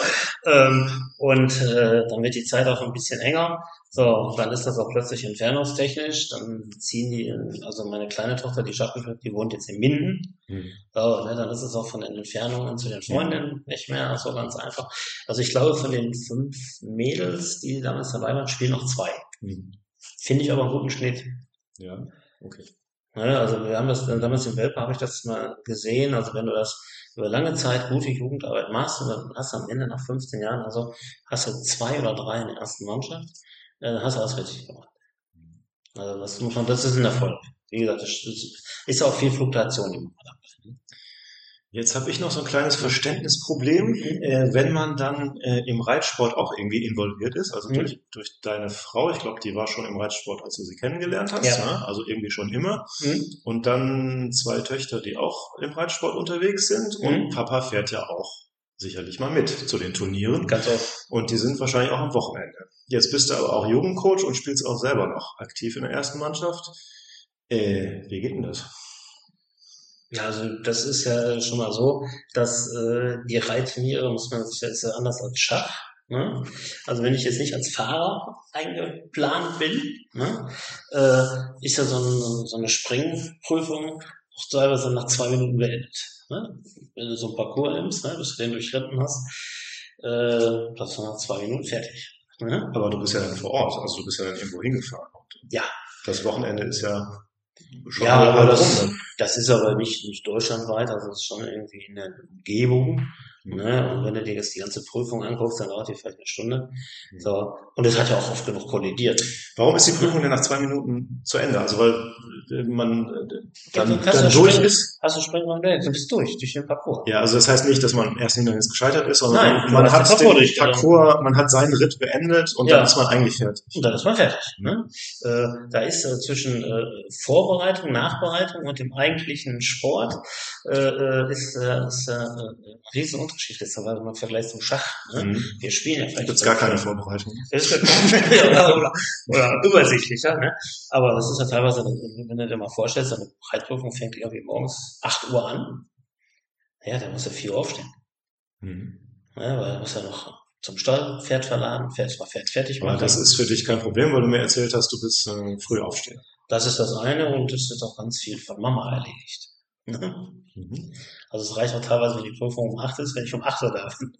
dann wird die Zeit auch ein bisschen enger. So, dann ist das auch plötzlich entfernungstechnisch. Dann ziehen also meine kleine Tochter, die Schachtelflöte, die wohnt jetzt in Minden. So, ne, dann ist es auch von den Entfernungen zu den Freundinnen nicht mehr so ganz einfach. Also ich glaube, von den 5 Mädels, die damals dabei waren, spielen noch 2. Finde ich aber einen guten Schnitt. Ja, okay. Ne, also wir haben das damals im Welpen, habe ich das mal gesehen. Also wenn du das über lange Zeit gute Jugendarbeit machst und dann hast du am Ende nach 15 Jahren, also hast du 2 oder 3 in der ersten Mannschaft, dann hast du alles richtig gemacht. Also das ist ein Erfolg. Wie gesagt, das ist auch viel Fluktuation im dabei. Jetzt habe ich noch so ein kleines Verständnisproblem, wenn man dann im Reitsport auch irgendwie involviert ist, also durch deine Frau, ich glaube, die war schon im Reitsport, als du sie kennengelernt hast, ne? Also irgendwie schon immer. Und dann 2 Töchter, die auch im Reitsport unterwegs sind und Papa fährt ja auch sicherlich mal mit zu den Turnieren. Ganz oft. Und die sind wahrscheinlich auch am Wochenende. Jetzt bist du aber auch Jugendcoach und spielst auch selber noch aktiv in der ersten Mannschaft. Wie geht denn das? Ja, also das ist ja schon mal so, dass die Reitturniere muss man sich, das ist ja anders als Schach. Ne? Also wenn ich jetzt nicht als Fahrer eingeplant bin, ne, ist ja so eine Springprüfung auch teilweise nach 2 Minuten beendet. Ne? Wenn du so ein Parcours nimmst, ne, bis du den durchritten hast, bist du nach 2 Minuten fertig. Ne? Aber du bist ja dann vor Ort, also du bist ja dann irgendwo hingefahren. Ja, Das Wochenende ist ja schon ja, aber halb rum dann. das ist aber nicht deutschlandweit, also das ist schon irgendwie in der Umgebung. Ne? Und wenn du dir jetzt die ganze Prüfung anguckst, dann dauert die vielleicht eine Stunde. So. Und es hat ja auch oft genug kollidiert. Warum ist die Prüfung denn nach 2 Minuten zu Ende? Also weil man Dann dann durch ist? hast du Springen, du bist durch den Parcours. Ja, also das heißt nicht, dass man im ersten Hindernis gescheitert ist, sondern Nein, du man hast hat den Parcours den durchgelaufen. Parcours, man hat seinen Ritt beendet und dann Ja. ist man eigentlich fertig. Und dann ist man fertig. Ne? Da ist zwischen Vorbereitung, Nachbereitung und dem eigentlichen Sport ist ein riesen Unterschied jetzt, weil man vergleicht zum Schach. Ne? Wir spielen ja vielleicht Gibt's gar keine Vorbereitung. Das ist ja, oder übersichtlicher, ne? Aber das ist ja teilweise, wenn du dir mal vorstellst, eine Reitprüfung fängt irgendwie morgens 8 Uhr an. Ja, da musst du 4 Uhr aufstehen. Ja, weil du musst ja noch zum Stall, Pferd verladen, Pferd fertig Aber machen. das ist für dich kein Problem, weil du mir erzählt hast, du bist früh aufstehen. Das ist das eine und das ist auch ganz viel von Mama erledigt. Ne? Also es reicht auch teilweise, wenn die Prüfung um 8 ist, wenn ich um 8 Uhr da bin.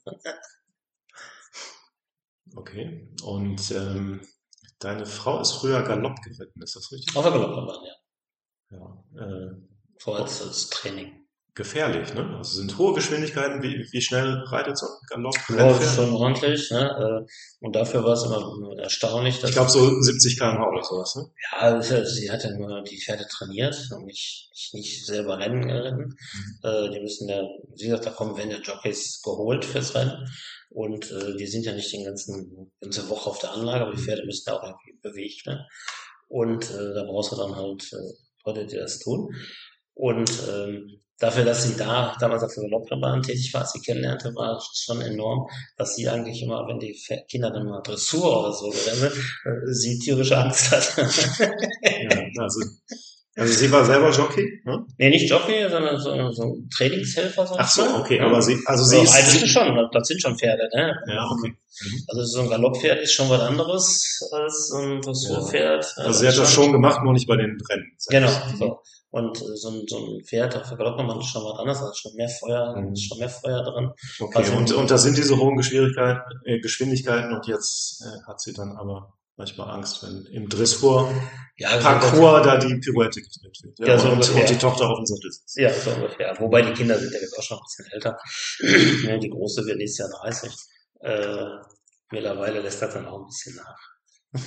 Okay. Und deine Frau ist früher Galopp geritten, ist das richtig? Auf der Galopperbahn, ja. Ja. So als Training. Gefährlich, ne? Also sind hohe Geschwindigkeiten, wie schnell reitet so ein Galopp? Ja, das ist schon ordentlich, ne? Und dafür war es immer erstaunlich, dass Ich glaube so 70 km/h oder sowas, ne? ja, sie hat ja nur die Pferde trainiert und nicht selber Rennen geritten. Die müssen ja, wie gesagt, da kommen wenn der Jockeys geholt fürs Rennen und die sind ja nicht ganze Woche auf der Anlage, aber die Pferde müssen da auch irgendwie bewegt werden. Und da brauchst du dann halt Leute, die das tun. Und dafür, dass sie da damals auf der Galopperbahn tätig war, als sie kennenlernte, war es schon enorm, dass sie eigentlich immer, wenn die Kinder dann mal Dressur oder so gerannt sie tierische Angst hat. Ja, also sie war selber Jockey, ne? Nee, nicht Jockey, sondern so ein Trainingshelfer. Ach so, okay, ja. aber sie ist schon, das sind schon Pferde, ne? Ja, okay. Also so ein Galopppferd ist schon was anderes als so ein Dressurpferd. Also sie hat das schon gemacht, nur nicht bei den Rennen. Genau, so. Und so ein Pferd auf der Galopperbahn ist schon was anderes, da ist schon mehr Feuer drin. Okay, Also, und da sind diese hohen Geschwindigkeiten und jetzt hat sie dann aber manchmal Angst, wenn im Dressur-Parcours da die Pirouette gedreht wird. Ja, so und die Tochter auf dem Sattel sitzt. Ja, so ungefähr. Wobei die Kinder sind ja jetzt auch schon ein bisschen älter. Ja, die Große wird nächstes Jahr 30. Mittlerweile lässt das dann auch ein bisschen nach.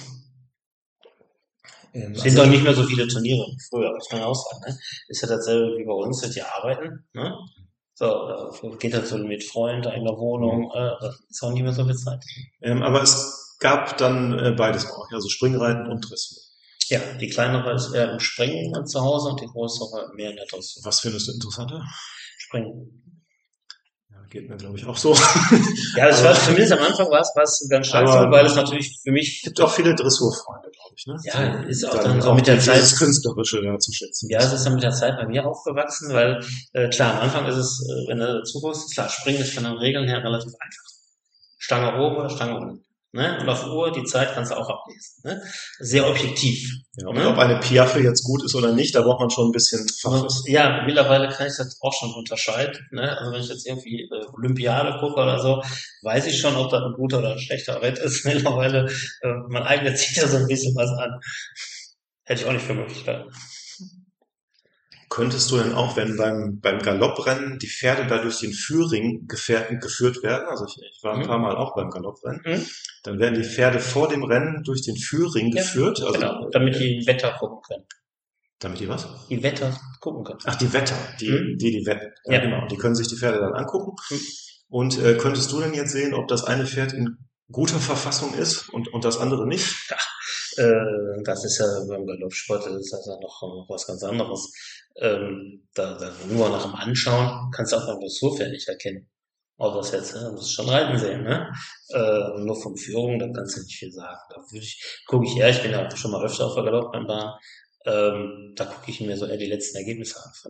Sind doch nicht mehr so viele Turniere wie früher, muss man auch sagen. Ne? Ist ja dasselbe wie bei uns, dass die arbeiten. Ne? So, geht das so mit Freunden in der Wohnung, ist auch nicht mehr so viel Zeit. Aber es gab dann beides auch, also Springreiten und Dressur. Ja, die kleinere ist eher im Springen zu Hause und die größere mehr in der Dressur. Was findest du interessanter? Springen. Ja, geht mir, glaube ich, auch so. Ja, das war zumindest am Anfang war es ganz stark so, weil es natürlich für mich... Es gibt auch viele Dressurfreunde, glaube ich, ne? Ja, ist auch dann so mit der Zeit... Das Künstlerische da zu schätzen. Ja, es ist dann mit der Zeit bei mir aufgewachsen, weil klar, am Anfang ist es, wenn du dazu guckst, klar, Springen ist von den Regeln her relativ einfach. Stange oben oder Stange unten. Ne? Und auf der Uhr, die Zeit kannst du auch ablesen. Ne? Sehr objektiv. Ja, und ob eine Piaffe jetzt gut ist oder nicht, da braucht man schon ein bisschen Fachwissen. Ja, mittlerweile kann ich das auch schon unterscheiden. Ne? Also wenn ich jetzt irgendwie Olympiade gucke oder so, weiß ich schon, ob das ein guter oder ein schlechter Ritt ist. Mittlerweile, man eignet sich da so ein bisschen was an. Hätte ich auch nicht für Möglichkeiten. Könntest du denn auch, wenn beim Galopprennen die Pferde da durch den Führing geführt werden, also ich war ein paar Mal auch beim Galopprennen, dann werden die Pferde vor dem Rennen durch den Führing geführt. Also, genau, damit die Wetter gucken können. Damit die was? Die Wetter gucken können. Ach, die Wetter, die wetten. Ja, genau. Die können sich die Pferde dann angucken. Und könntest du denn jetzt sehen, ob das eine Pferd in guter Verfassung ist und das andere nicht? Ja, das ist ja beim Galoppsport, das ist ja noch was ganz anderes. Nur nach dem Anschauen kannst du auch beim Dressurpferd nicht erkennen. Außer das jetzt, du musst schon reiten sehen, ne? Nur vom Führung, da kannst du nicht viel sagen. Da gucke ich eher, ich bin ja schon mal öfter auf der Galopprennbahn, da gucke ich mir so eher die letzten Ergebnisse an von dem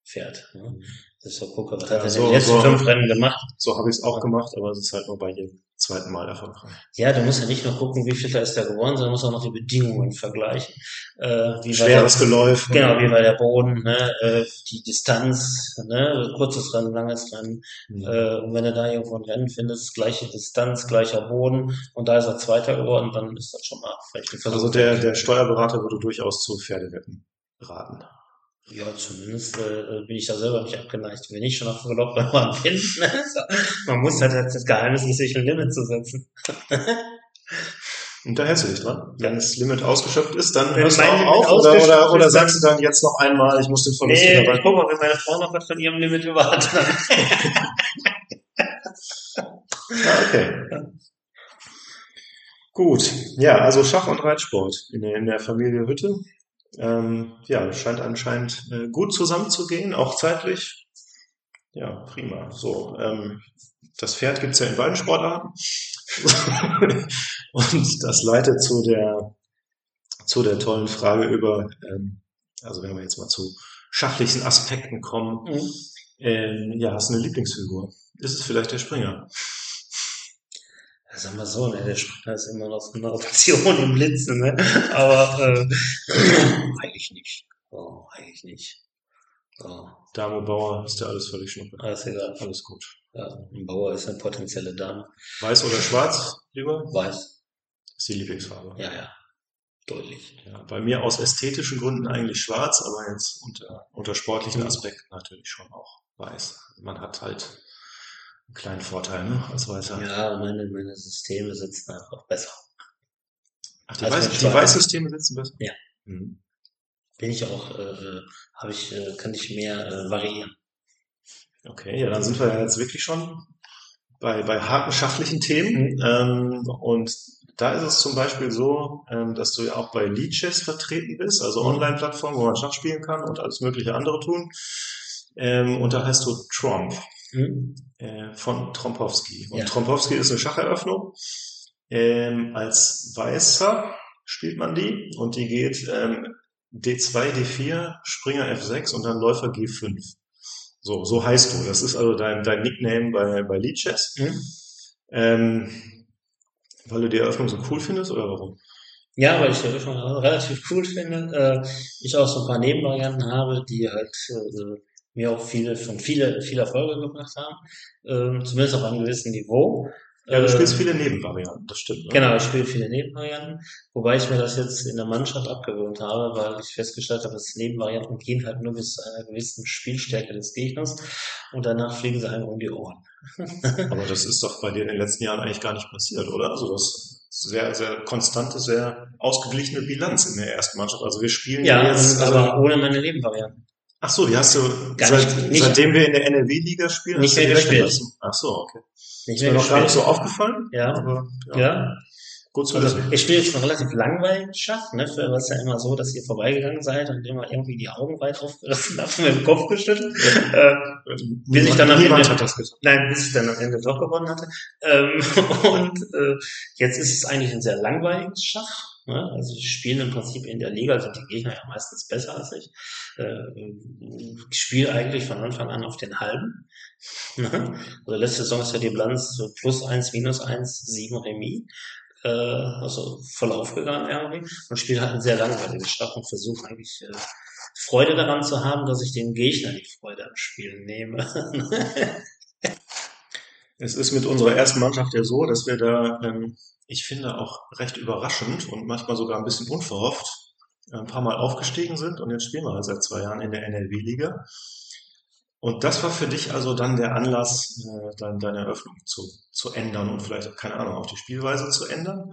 fährt. Ne? Das ist so, gucke, was Ja, hat er in so- den letzten so- 5 Rennen gemacht? So habe ich es auch gemacht, aber es ist halt nur bei jedem zweiten Mal erfolgreich. Ja, du musst ja nicht nur gucken, wie viel da ist der geworden, sondern du musst auch noch die Bedingungen vergleichen. Wie war Schweres Geläuf. genau, wie war der Boden, ne? Die Distanz, ne? Kurzes Rennen, langes Rennen. Und wenn du da irgendwo ein Rennen findest, gleiche Distanz, gleicher Boden und da ist er Zweiter geworden, dann ist das schon mal vielleicht ein Versuch. Also der Steuerberater würde durchaus zu Pferdewetten raten. Ja, zumindest bin ich da selber nicht abgeneigt. Wenn ich schon auf dem Galopprennbahn bin, ne? So, man muss halt das Geheimnis ist, sich ein Limit zu setzen. Und da hältst du dich dran. Wenn das Limit ausgeschöpft ist, dann Wenn hörst du mein auch Limit auf ausgeschöpft oder ist, sagst du dann jetzt noch einmal, ich muss den Verlust Nee, dabei. ich guck mal, wenn meine Frau noch was von ihrem Limit über hat. Ah, okay. Gut. Ja, also Schach- und Reitsport in der Familie Hütte. Ja, scheint anscheinend gut zusammenzugehen, auch zeitlich. Ja, prima. So, das Pferd gibt's ja in beiden Sportarten. Und das leitet zu der tollen Frage über, also wenn wir jetzt mal zu schachlichen Aspekten kommen, ja, hast du eine Lieblingsfigur? Ist es vielleicht der Springer? Sag mal so, ne, der Springer ist immer noch so eine Option im Blitzen, ne? Aber eigentlich nicht. Oh, eigentlich nicht. Oh, Dame Bauer, ist ja alles völlig schnuppe. alles egal. Alles gut. Ja, ein Bauer ist eine potenzielle Dame. Weiß oder schwarz, lieber? Weiß. Ist die Lieblingsfarbe. Ja, deutlich. Ja, bei mir aus ästhetischen Gründen eigentlich schwarz, aber jetzt unter sportlichen Aspekten natürlich schon auch weiß. Man hat halt einen kleinen Vorteil, ne, als Weißer. Ja, meine Systeme sitzen einfach besser. Ach, die als mit Weißsysteme sitzen besser? Ja. Mhm. Bin ich auch, kann ich mehr variieren. Okay, ja, dann sind wir ja jetzt wirklich schon bei harten schachlichen Themen. Und da ist es zum Beispiel so, dass du ja auch bei Lichess vertreten bist, also Online-Plattformen, wo man Schach spielen kann und alles mögliche andere tun. Und da heißt du Tromp von Trompowski. Und Ja. Trompowski ist eine Schacheröffnung. Als Weißer spielt man die und die geht D2, D4, Springer F6 und dann Läufer G5. So heißt du. Das ist also dein Nickname bei Lichess. Weil du die Eröffnung so cool findest oder warum? Ja, weil ich die Eröffnung relativ cool finde. Ich auch so ein paar Nebenvarianten habe, die halt mir auch viele Erfolge gebracht haben. Zumindest auf einem gewissen Niveau. Ja, du spielst viele Nebenvarianten, das stimmt. Ne? Genau, ich spiele viele Nebenvarianten, wobei ich mir das jetzt in der Mannschaft abgewöhnt habe, weil ich festgestellt habe, dass Nebenvarianten gehen halt nur bis zu einer gewissen Spielstärke des Gegners und danach fliegen sie einem um die Ohren. Aber das ist doch bei dir in den letzten Jahren eigentlich gar nicht passiert, oder? Also das sehr, sehr konstante, sehr ausgeglichene Bilanz in der ersten Mannschaft. Also wir spielen Ja, jetzt, aber ohne meine Nebenvarianten. Ach so, die hast du nicht. seitdem wir in der NRW-Liga spielen, Nicht hast du mehr die gespielt. weggelassen? Ach so, okay. Nicht Ist mir mehr noch gar nicht gespielt. so aufgefallen. Ja. Aber Ja. gut zu Also wissen. ich spiele jetzt schon relativ langweilig Schach, ne? Früher war es ja immer so, dass ihr vorbeigegangen seid und immer irgendwie die Augen weit aufgerissen habt und mit dem Kopf geschüttelt. Bis ich dann am Niemand Ende, hat das gesagt. nein, bis ich dann am Ende doch gewonnen hatte. Und jetzt ist es eigentlich ein sehr langweiliges Schach. Ne? Also ich spiele im Prinzip in der Liga, sind die Gegner ja meistens besser als ich. Ich spiele eigentlich von Anfang an auf den halben. Ne? Also letzte Saison ist ja die Bilanz so +1, -1, 7 Remis. Also voll aufgegangen irgendwie und spiele halt ein sehr langweiliges Schach und versuche eigentlich Freude daran zu haben, dass ich dem Gegner die Freude am Spielen nehme. Es ist mit unserer ersten Mannschaft ja so, dass wir da, ich finde auch recht überraschend und manchmal sogar ein bisschen unverhofft, ein paar Mal aufgestiegen sind und jetzt spielen wir halt seit 2 Jahren in der NRW-Liga. Und das war für dich also dann der Anlass, deine Eröffnung zu ändern und vielleicht, keine Ahnung, auch die Spielweise zu ändern.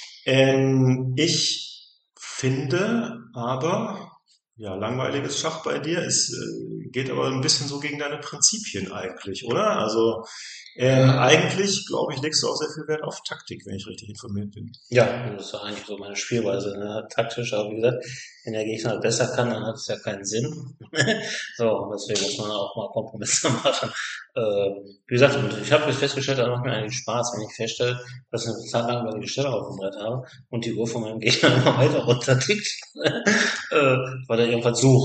Ich finde aber, ja, langweiliges Schach bei dir, geht aber ein bisschen so gegen deine Prinzipien eigentlich, oder? Also eigentlich, glaube ich, legst du auch sehr viel Wert auf Taktik, wenn ich richtig informiert bin. Ja, das ist ja eigentlich so meine Spielweise. Ne? Taktisch, aber wie gesagt, wenn der Gegner halt besser kann, dann hat es ja keinen Sinn. So, deswegen muss man auch mal Kompromisse machen. Wie gesagt, und ich habe jetzt festgestellt, das macht mir eigentlich Spaß, wenn ich feststelle, dass ich eine Zeit lang weil ich die Stelle auf dem Brett habe und die Uhr von meinem Gegner immer weiter runtertickt, weil er irgendwas sucht.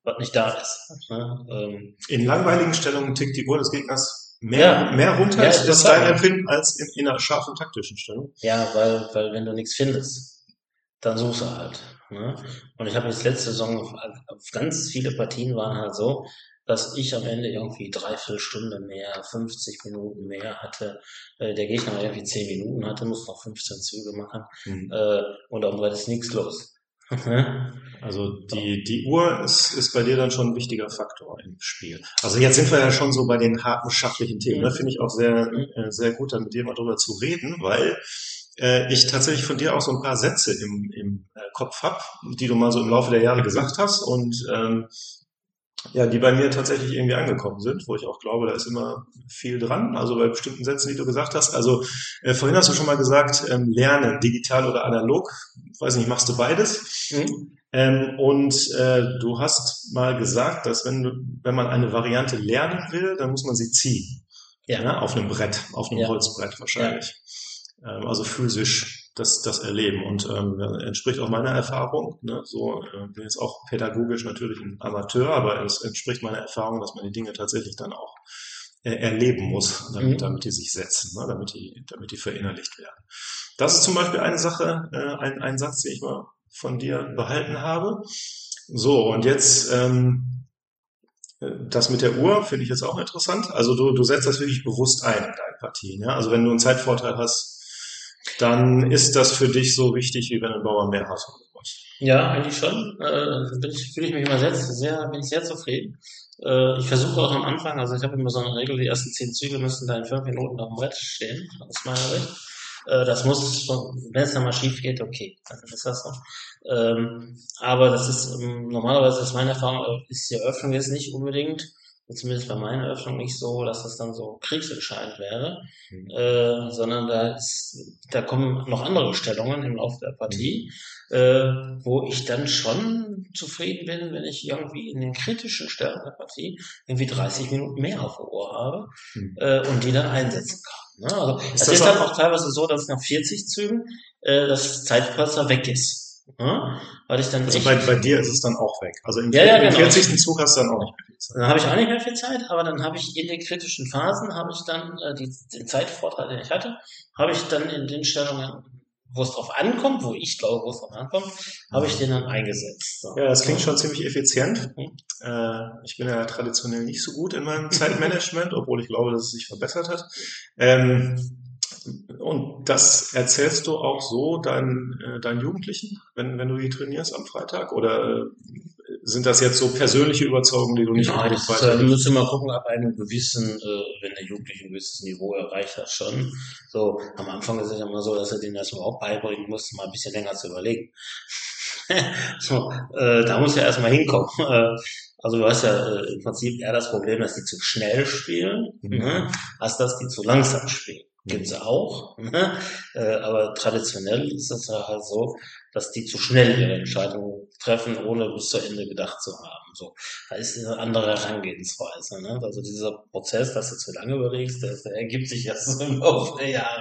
was nicht da ist. Ne? In langweiligen Stellungen tickt die Uhr des Gegners Ja, mehr runter, ja, ist total. dein Empfinden, als in einer scharfen taktischen Stellung. Ja, weil wenn du nichts findest, dann suchst du halt. Ne? Und ich habe jetzt letzte Saison auf ganz viele Partien waren halt so, dass ich am Ende irgendwie 3/4 Stunde mehr, 50 Minuten mehr hatte. Der Gegner irgendwie 10 Minuten hatte, musste noch 15 Züge machen. Und am Brett ist nichts los. Also die Uhr ist bei dir dann schon ein wichtiger Faktor im Spiel. Also jetzt sind wir ja schon so bei den harten schachlichen Themen. Da finde ich auch sehr gut, dann mit dir mal drüber zu reden, weil ich tatsächlich von dir auch so ein paar Sätze im Kopf hab, die du mal so im Laufe der Jahre gesagt hast und ja, die bei mir tatsächlich irgendwie angekommen sind, wo ich auch glaube, da ist immer viel dran. Also bei bestimmten Sätzen, die du gesagt hast. Also vorhin hast du schon mal gesagt, lerne digital oder analog. Ich weiß nicht, machst du beides? Und du hast mal gesagt, dass wenn man eine Variante lernen will, dann muss man sie ziehen. Ja. Ja, auf einem Brett, auf einem Ja. Holzbrett wahrscheinlich. Also physisch das erleben. Und entspricht auch meiner Erfahrung. Ne? So bin jetzt auch pädagogisch natürlich ein Amateur, aber es entspricht meiner Erfahrung, dass man die Dinge tatsächlich dann auch erleben muss, damit die sich setzen, ne? damit die verinnerlicht werden. Das ist zum Beispiel eine Sache, ein Satz, den ich mal von dir behalten habe. So, und jetzt das mit der Uhr finde ich jetzt auch interessant. Also du setzt das wirklich bewusst ein in deinen Partien. Ja? Also wenn du einen Zeitvorteil hast, dann ist das für dich so wichtig, wie wenn ein Bauer mehr hat. Ja, eigentlich schon. Fühle ich mich immer bin ich sehr zufrieden. Ich versuche auch am Anfang, also ich habe immer so eine Regel, die ersten 10 Züge müssen da in 5 Minuten auf dem Brett stehen, aus meiner Sicht. Das muss schon, wenn es dann mal schief geht, okay, dann ist das so. Aber das ist, normalerweise ist meine Erfahrung, ist die Eröffnung jetzt nicht unbedingt, zumindest bei meiner Eröffnung nicht so, dass das dann so kriegsentscheidend wäre, sondern da kommen noch andere Stellungen im Laufe der Partie, wo ich dann schon zufrieden bin, wenn ich irgendwie in den kritischen Stellen der Partie irgendwie 30 Minuten mehr auf der Uhr habe und die dann einsetzen kann. Ne? Also es ist dann auch teilweise so, dass nach 40 Zügen das Zeitpolster weg ist. Ne? Weil ich dann also bei dir ist es dann auch weg. Also im genau. 40. Zug hast du dann auch nicht mehr viel Zeit. Dann habe ich auch nicht mehr viel Zeit, aber dann habe ich in den kritischen Phasen, habe ich dann den Zeitvorteil, den ich hatte, habe ich dann in den Stellungen, wo es drauf ankommt, wo ich glaube, wo es drauf ankommt, habe ich den dann eingesetzt. So. Ja, das klingt schon ziemlich effizient. Ich bin ja traditionell nicht so gut in meinem Zeitmanagement, obwohl ich glaube, dass es sich verbessert hat. Und das erzählst du auch so deinen Jugendlichen, wenn du die trainierst am Freitag? Oder sind das jetzt so persönliche Überzeugungen, die du nicht Nein, du musst mal gucken, ab einem gewissen, wenn der Jugendliche ein gewisses Niveau erreicht hat, schon. So, am Anfang ist es ja immer so, dass er denen das überhaupt beibringen muss, mal ein bisschen länger zu überlegen. So, da muss er erstmal hinkommen. Also du hast ja im Prinzip eher das Problem, dass die zu schnell spielen, als dass die zu langsam spielen. Gibt's auch, ne? Aber traditionell ist es ja halt so, dass die zu schnell ihre Entscheidungen treffen, ohne bis zu Ende gedacht zu haben. So, da ist eine andere Herangehensweise. Ne? Also dieser Prozess, dass du zu lange überlegst, der ergibt sich erst so im Laufe der Jahre.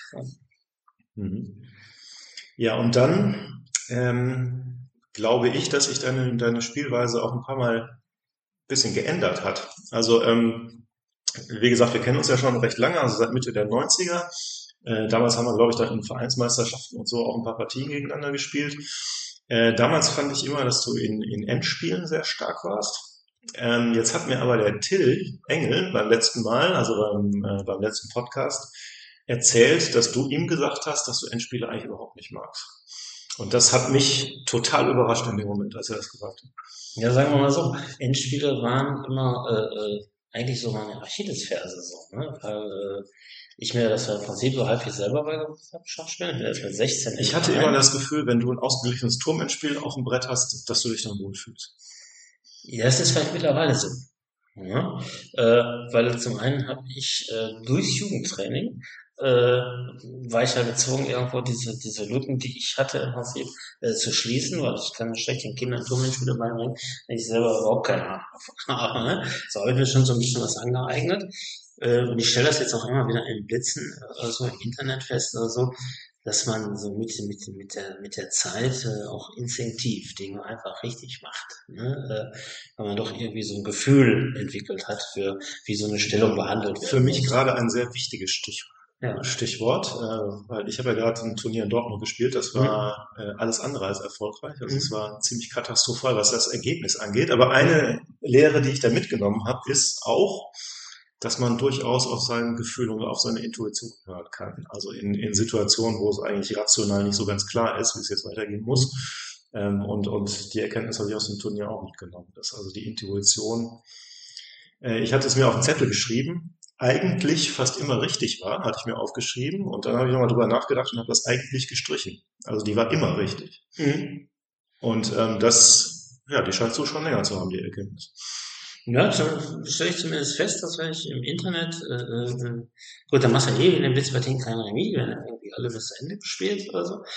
Ja, und dann glaube ich, dass sich deine Spielweise auch ein paar Mal ein bisschen geändert hat. Also wie gesagt, wir kennen uns ja schon recht lange, also seit Mitte der 90er. Damals haben wir, glaube ich, dann in Vereinsmeisterschaften und so auch ein paar Partien gegeneinander gespielt. Damals fand ich immer, dass du in Endspielen sehr stark warst. Jetzt hat mir aber der Till Engel beim letzten Mal, also beim letzten Podcast, erzählt, dass du ihm gesagt hast, dass du Endspiele eigentlich überhaupt nicht magst. Und das hat mich total überrascht in dem Moment, als er das gesagt hat. Ja, sagen wir mal so, Endspiele waren immer eigentlich so meine Achillesferse so, ne? Weil ich mir das im Prinzip so halbwegs selber beigebracht habe, Schachspielen. Ich bin erst mit 16. Ich hatte immer das Gefühl, wenn du ein ausgeglichenes Turmendspiel auf dem Brett hast, dass du dich dann wohlfühlst. Ja, das ist vielleicht mittlerweile so. Ja? Weil zum einen habe ich durchs Jugendtraining war ich ja gezwungen, irgendwo diese Lücken, die ich hatte, im Prinzip zu schließen, weil ich kann schlecht den Kindern Turmspiele beibringen, wenn ich selber überhaupt keine Ahnung davon habe. Ne? So habe ich mir schon so ein bisschen was angeeignet. Und ich stelle das jetzt auch immer wieder in Blitzen, also im Internet fest oder so, dass man so mit der Zeit auch instinktiv Dinge einfach richtig macht. Ne? Weil man doch irgendwie so ein Gefühl entwickelt hat, für wie so eine Stellung behandelt wird. Für mich gerade ein sehr wichtiges Ja. Stichwort, weil ich habe ja gerade ein Turnier in Dortmund gespielt, das war alles andere als erfolgreich. Also es war ziemlich katastrophal, was das Ergebnis angeht. Aber eine Lehre, die ich da mitgenommen habe, ist auch, dass man durchaus auf sein Gefühl und auf seine Intuition hören kann. Also in Situationen, wo es eigentlich rational nicht so ganz klar ist, wie es jetzt weitergehen muss. Und die Erkenntnis habe ich aus dem Turnier auch mitgenommen. Dass also die Intuition, ich hatte es mir auf den Zettel geschrieben, eigentlich fast immer richtig war, hatte ich mir aufgeschrieben. Und dann habe ich nochmal drüber nachgedacht und habe das eigentlich gestrichen. Also die war immer richtig. Und die scheinst du schon länger zu haben, die Erkenntnis. Ja, stelle ich zumindest fest, dass wenn ich im Internet, gut, dann machst du in den Blitzpartien kein Remis, wenn irgendwie alle bis zu Ende gespielt oder so.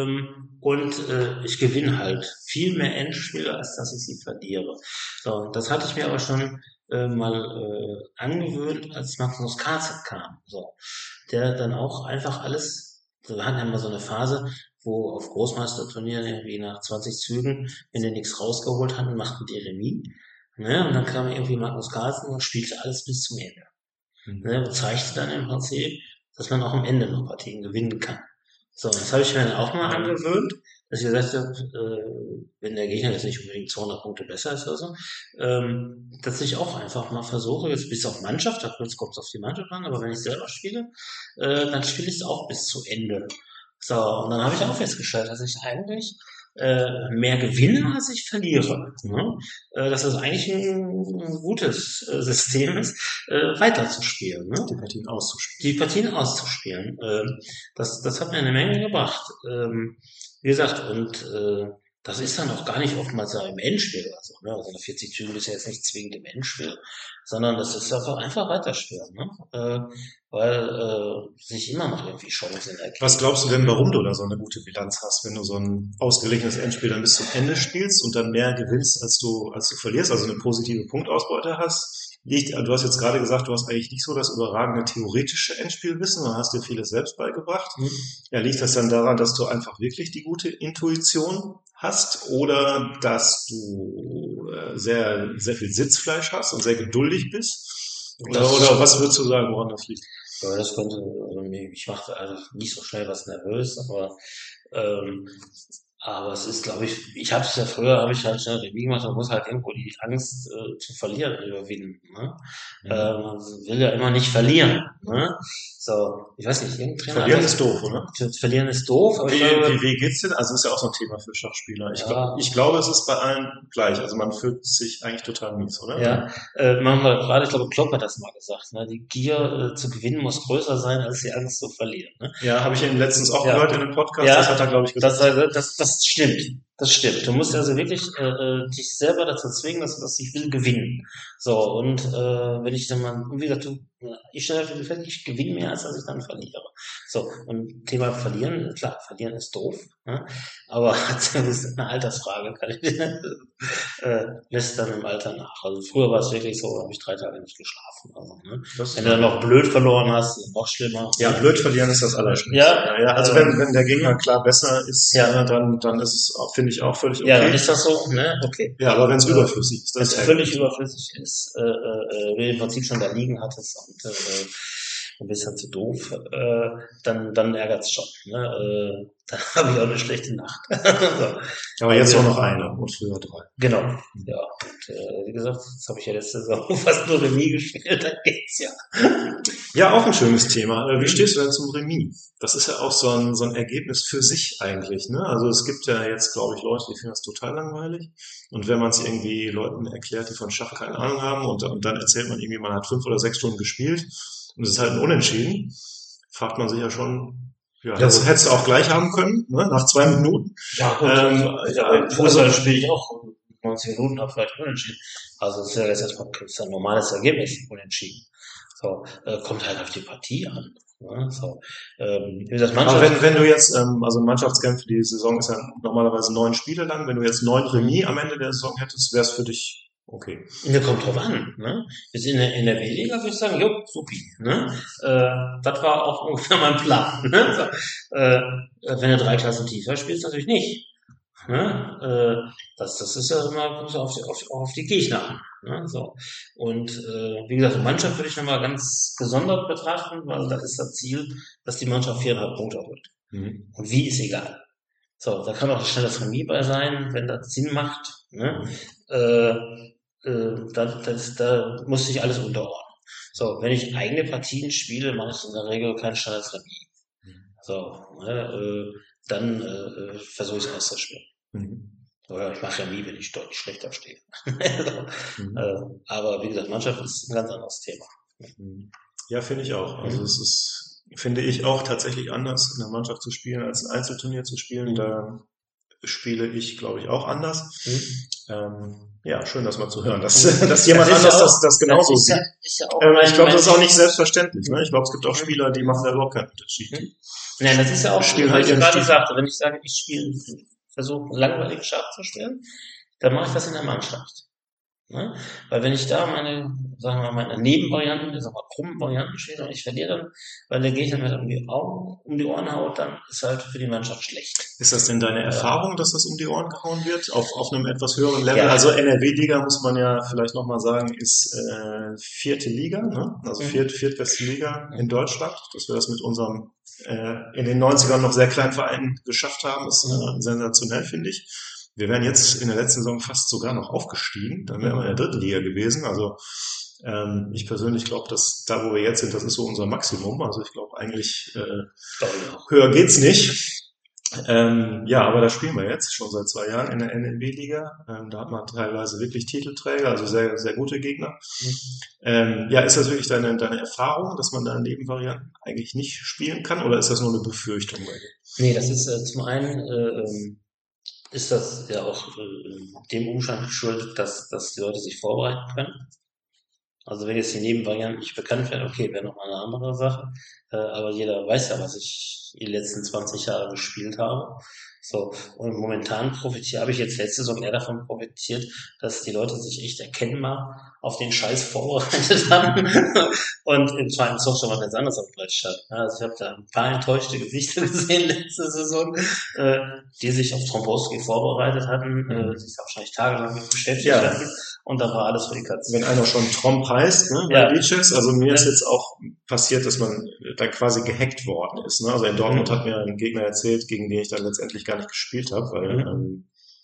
Ich gewinne halt viel mehr Endspiele, als dass ich sie verliere. So, das hatte ich mir aber schon mal angewöhnt, als Magnus Carlsen kam. So, der dann auch einfach alles, wir hatten ja mal so eine Phase, wo auf Großmeisterturnieren irgendwie nach 20 Zügen, wenn die nichts rausgeholt hatten, machten die Remis. Ne? Und dann kam irgendwie Magnus Carlsen und spielte alles bis zum Ende. Ne? Und zeigte dann im Prinzip, dass man auch am Ende noch Partien gewinnen kann. So, das habe ich mir dann auch mal angewöhnt, dass ich gesagt habe, wenn der Gegner jetzt nicht unbedingt 200 Punkte besser ist oder so, dass ich auch einfach mal versuche, jetzt bis auf Mannschaft, da kommt es auf die Mannschaft an, aber wenn ich selber spiele, dann spiele ich es auch bis zu Ende. So, und dann habe ich auch festgestellt, dass ich eigentlich mehr gewinne, als ich verliere. Ne? Dass das eigentlich ein gutes System ist, weiterzuspielen. Ne? Die Partien auszuspielen. Das hat mir eine Menge gebracht. Wie gesagt, und das ist dann auch gar nicht oftmals im Endspiel oder so. Ne? Also 40 Züge ist ja jetzt nicht zwingend im Endspiel, sondern das ist einfach weiterspielen. Ne? Weil sich immer noch irgendwie Chancen ergeben. Was glaubst du denn, warum du da so eine gute Bilanz hast, wenn du so ein ausgeglichenes Endspiel dann bis zum Ende spielst und dann mehr gewinnst, als du verlierst, also eine positive Punktausbeute hast? Du hast jetzt gerade gesagt, du hast eigentlich nicht so das überragende theoretische Endspielwissen, sondern hast dir vieles selbst beigebracht. Ja, liegt das dann daran, dass du einfach wirklich die gute Intuition hast oder dass du sehr, sehr viel Sitzfleisch hast und sehr geduldig bist? Oder was würdest du sagen, woran das liegt? Ja, das könnte, also ich mache also nicht so schnell was nervös, aber es ist, glaube ich habe es ja früher, habe ich halt schnell Remis gemacht, man muss halt irgendwo die Angst zu verlieren überwinden. Ne? Man will ja immer nicht verlieren. Ne? So, ich weiß nicht, irgendein Verlieren ist doof, oder? Verlieren ist doof. Aber wie geht's denn? Also ist ja auch so ein Thema für Schachspieler. Ich glaube, es ist bei allen gleich. Also man fühlt sich eigentlich total mies, oder? Ja, ich glaube, Klopp hat das mal gesagt. Ne? Die Gier zu gewinnen muss größer sein, als die Angst zu verlieren. Ne? Ja, habe ich ihn letztens auch gehört in einem Podcast. Ja, das hat er, glaube ich, gesagt. Das stimmt. Das stimmt. Du musst also wirklich dich selber dazu zwingen, dass ich will gewinnen. So, und wenn ich dann mal, wie gesagt, ich stelle fest, ich gewinne mehr, als dass ich dann verliere. So, und Thema Verlieren, klar, Verlieren ist doof, ne? Aber das ist eine Altersfrage, lässt dann im Alter nach. Also früher war es wirklich so, habe ich 3 Tage nicht geschlafen. Also, ne? Wenn du dann noch blöd verloren hast, noch schlimmer. Ja, blöd verlieren ist das Allerschlimmste. Ja, also wenn der Gegner klar besser ist, dann ist es, finde ich, auch völlig okay. Ja, dann ist das so, ne? Okay. Ja, aber wenn es überflüssig ist, wenn es völlig überflüssig ist, wenn du im Prinzip schon da liegen hattest und ein bisschen zu doof, dann ärgert's schon. Ne? Da habe ich auch eine schlechte Nacht. So. Aber jetzt noch eine und früher 3. Genau, ja. Und wie gesagt, jetzt habe ich ja letzte Saison fast nur Remis gespielt, dann geht's ja. Ja, auch ein schönes Thema. Wie stehst du denn zum Remis? Das ist ja auch so ein Ergebnis für sich eigentlich. Ne? Also es gibt ja jetzt, glaube ich, Leute, die finden das total langweilig. Und wenn man es irgendwie Leuten erklärt, die von Schach keine Ahnung haben und dann erzählt man irgendwie, man hat 5 oder 6 Stunden gespielt und es ist halt ein Unentschieden, fragt man sich ja schon, ja, das hättest du auch gleich haben können, ne? Nach 2 Minuten. Ja, gut. Fußball spiele ich auch 90 Minuten, habe vielleicht unentschieden. Also das ist ja jetzt erstmal ein normales Ergebnis, unentschieden. So, kommt halt auf die Partie an. Ne? So, wie gesagt, aber wenn du jetzt, also Mannschaftskämpfe, die Saison ist ja normalerweise 9 Spiele lang, wenn du jetzt 9 Remis am Ende der Saison hättest, wäre es für dich Okay. Der kommt drauf an, ne? Jetzt in der B-Liga würde ich sagen, jo, supi, ne? Das war auch ungefähr mein Plan, ne? So, wenn du 3 Klassen tiefer spielst, natürlich nicht. Ne? Das ist ja immer kommt ja auf die Gegner an. Ne? So. Und wie gesagt, die Mannschaft würde ich nochmal ganz gesondert betrachten, weil da ist das Ziel, dass die Mannschaft 4,5 Punkte holt. Mhm. Und wie ist egal. So, da kann auch schnell das Remis bei sein, wenn das Sinn macht. Ne? Äh, da muss sich alles unterordnen. So, wenn ich eigene Partien spiele, mache ich in der Regel kein schnelles Remis. So, ne? Dann versuche ich es auszuspielen. Mhm. Oder ich mache Remis, wenn ich deutlich schlechter stehe. Mhm. Aber wie gesagt, Mannschaft ist ein ganz anderes Thema. Mhm. Ja, finde ich auch. Also Mhm. es ist, finde ich auch tatsächlich anders, in der Mannschaft zu spielen, als ein Einzelturnier zu spielen. Mhm. Da spiele ich, glaube ich, auch anders. Mhm. Ja, schön, das mal zu hören, dass, Mhm. dass jemand Das ist ja anders auch, das das genauso ist ja, sieht. ist ja auch Ich glaube, das ist auch nicht Spiel. selbstverständlich. Ne? Ich glaube, es gibt auch Mhm. Spieler, die machen da überhaupt keinen Unterschied. Mhm. Die Nein, das ist ja auch, spielen was halt ich ihren gerade Stiefel. sagte, wenn ich sage, versuche einen langweiligen Schach zu spielen, dann mache ich das in der Mannschaft. Ne? Weil wenn ich da sagen wir mal, meine Nebenvarianten, ich sag mal, krummen Varianten spiele und ich verliere dann, weil der Gegner mir um die Ohren haut, dann ist halt für die Mannschaft schlecht. Ist das denn deine Erfahrung, dass das um die Ohren gehauen wird? Auf einem etwas höheren Level? Ja. Also NRW-Liga, muss man ja vielleicht nochmal sagen, ist vierte Liga, ne? Also viertbeste Liga in Deutschland. Dass wir das mit unserem in den 90ern noch sehr kleinen Verein geschafft haben, ist sensationell, finde ich. Wir wären jetzt in der letzten Saison fast sogar noch aufgestiegen. Dann wären wir in der dritten Liga gewesen. Also ich persönlich glaube, dass da, wo wir jetzt sind, das ist so unser Maximum. Also ich glaube eigentlich höher geht's nicht. Ja, aber da spielen wir jetzt schon seit 2 Jahren in der NNB-Liga. Da hat man teilweise wirklich Titelträger, also sehr, sehr gute Gegner. Ja, ist das wirklich deine Erfahrung, dass man da in Nebenvarianten eigentlich nicht spielen kann, oder ist das nur eine Befürchtung bei dir? Nee, das ist zum einen ist das ja auch dem Umstand geschuldet, dass die Leute sich vorbereiten können. Also wenn jetzt die Nebenvarianten nicht bekannt werden, okay, wäre nochmal eine andere Sache. Aber jeder weiß ja, was ich die letzten 20 Jahre gespielt habe. So, und momentan habe ich jetzt letzte Saison eher davon profitiert, dass die Leute sich echt erkennbar auf den Scheiß vorbereitet haben und im zweiten Zug schon mal ganz anders aufgepeitscht hat. Also ich habe da ein paar enttäuschte Gesichter gesehen letzte Saison, die sich auf Trombowski vorbereitet hatten, sich wahrscheinlich tagelang mit beschäftigt hatten. Und da war alles für die Katze. Wenn einer schon Tromp heißt, ne, bei Leeches, also mir ist jetzt auch passiert, dass man da quasi gehackt worden ist. Ne? Also in Dortmund hat mir ein Gegner erzählt, gegen den ich dann letztendlich gar nicht gespielt habe, weil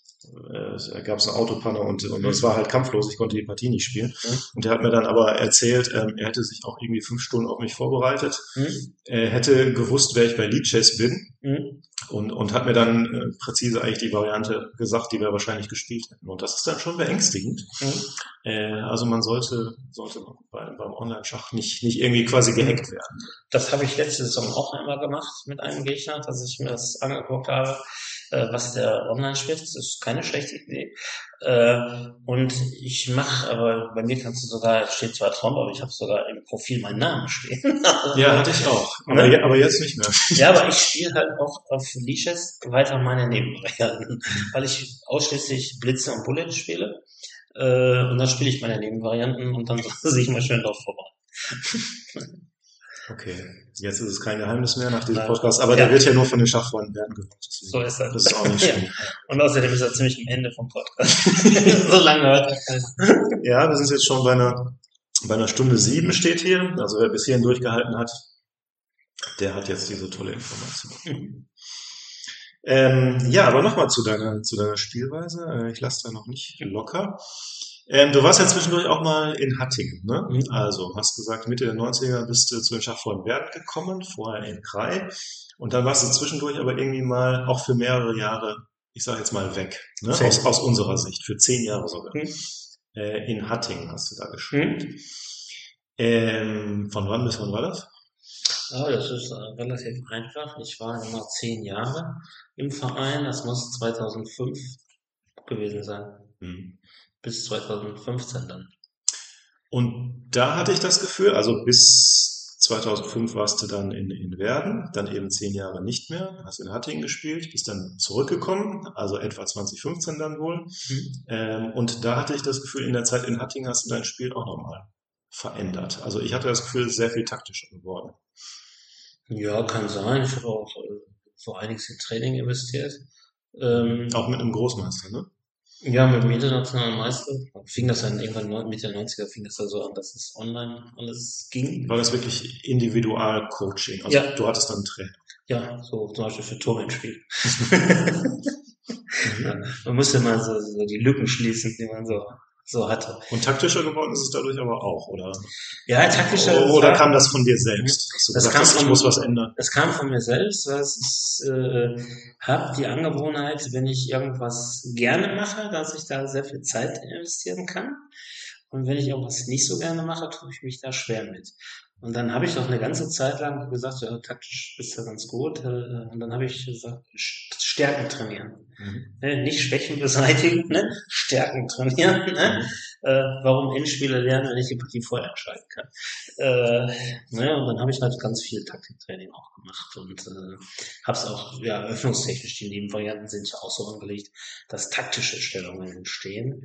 gab es eine Autopanne und es war halt kampflos, ich konnte die Partie nicht spielen. Und der hat mir dann aber erzählt, er hätte sich auch irgendwie 5 Stunden auf mich vorbereitet, er hätte gewusst, wer ich bei Leeches bin und hat mir dann präzise eigentlich die Variante gesagt, die wir wahrscheinlich gespielt hätten. Und das ist dann schon beängstigend. Also man sollte beim Online-Schach nicht irgendwie quasi gehackt werden. Das habe ich letzte Saison auch einmal gemacht mit einem Gegner, dass ich mir das angeguckt habe, was der online spielt. Das ist keine schlechte Idee. Und ich mache, aber bei mir kannst du sogar, steht zwar Trump, aber ich habe sogar im Profil meinen Namen stehen. Ja, hatte ich auch. Aber jetzt nicht mehr. Ja, aber ich spiele halt auch auf Leashes weiter meine Nebenvarianten, weil ich ausschließlich Blitze und Bullet spiele. Und dann spiele ich meine Nebenvarianten und dann sehe ich mal schön drauf vorbei. Okay, jetzt ist es kein Geheimnis mehr nach diesem Podcast, aber der wird ja nur von den Schachfreunden werden gehört. So ist das. Das ist auch nicht schlimm. Und außerdem ist er ziemlich am Ende vom Podcast. So lange hört er keiner. Ja, wir sind jetzt schon bei einer Stunde 7 steht hier. Also wer bis hierhin durchgehalten hat, der hat jetzt diese tolle Information. Ja, aber nochmal zu deiner Spielweise. Ich lasse da noch nicht locker. Du warst ja zwischendurch auch mal in Hattingen, ne? Also, hast gesagt, Mitte der 90er bist du zu den Schachfreunden Werden gekommen, vorher in Krai. Und dann warst du zwischendurch aber irgendwie mal auch für mehrere Jahre, ich sage jetzt mal weg, ne? Aus unserer Sicht, für 10 Jahre sogar. In Hattingen hast du da gespielt. Von wann bis wann war das? Oh, das ist relativ einfach. Ich war immer 10 Jahre im Verein. Das muss 2005 gewesen sein. Bis 2015 dann. Und da hatte ich das Gefühl, also bis 2005 warst du dann in Werden, dann eben 10 Jahre nicht mehr, hast in Hattingen gespielt, bist dann zurückgekommen, also etwa 2015 dann wohl. Und da hatte ich das Gefühl, in der Zeit in Hattingen hast du dein Spiel auch nochmal verändert. Also ich hatte das Gefühl, es ist sehr viel taktischer geworden. Ja, kann sein. Ich habe auch so einiges in Training investiert. Auch mit einem Großmeister, ne? Ja, mit dem internationalen Meister fing das dann irgendwann Mitte der 90er fing das dann so an, dass es online alles ging. War das wirklich Individualcoaching? Also Ja, du hattest dann einen Trainer. ja, so zum Beispiel für Torwartspiel. Ja, man musste mal so die Lücken schließen, die man so hatte. Und taktischer geworden ist es dadurch aber auch, oder? Ja, taktischer Oder Sachen. kam das von dir selbst? Dass du Das gesagt kam hast, ich von, muss was ändern? das kam von mir selbst, weil ich habe die Angewohnheit, wenn ich irgendwas gerne mache, dass ich da sehr viel Zeit investieren kann. Und wenn ich auch was nicht so gerne mache, tue ich mich da schwer mit. Und dann habe ich doch eine ganze Zeit lang gesagt, ja, taktisch bist du ganz gut. Und dann habe ich gesagt, Stärken trainieren. Ne? Nicht Schwächen beseitigen, ne? Stärken trainieren. Ne? Warum Endspiele lernen, wenn ich die Partie vorher entscheiden kann. Ne? Und dann habe ich halt ganz viel Taktiktraining auch gemacht und habe es auch, ja, eröffnungstechnisch, die Nebenvarianten sind ja auch so angelegt, dass taktische Stellungen entstehen.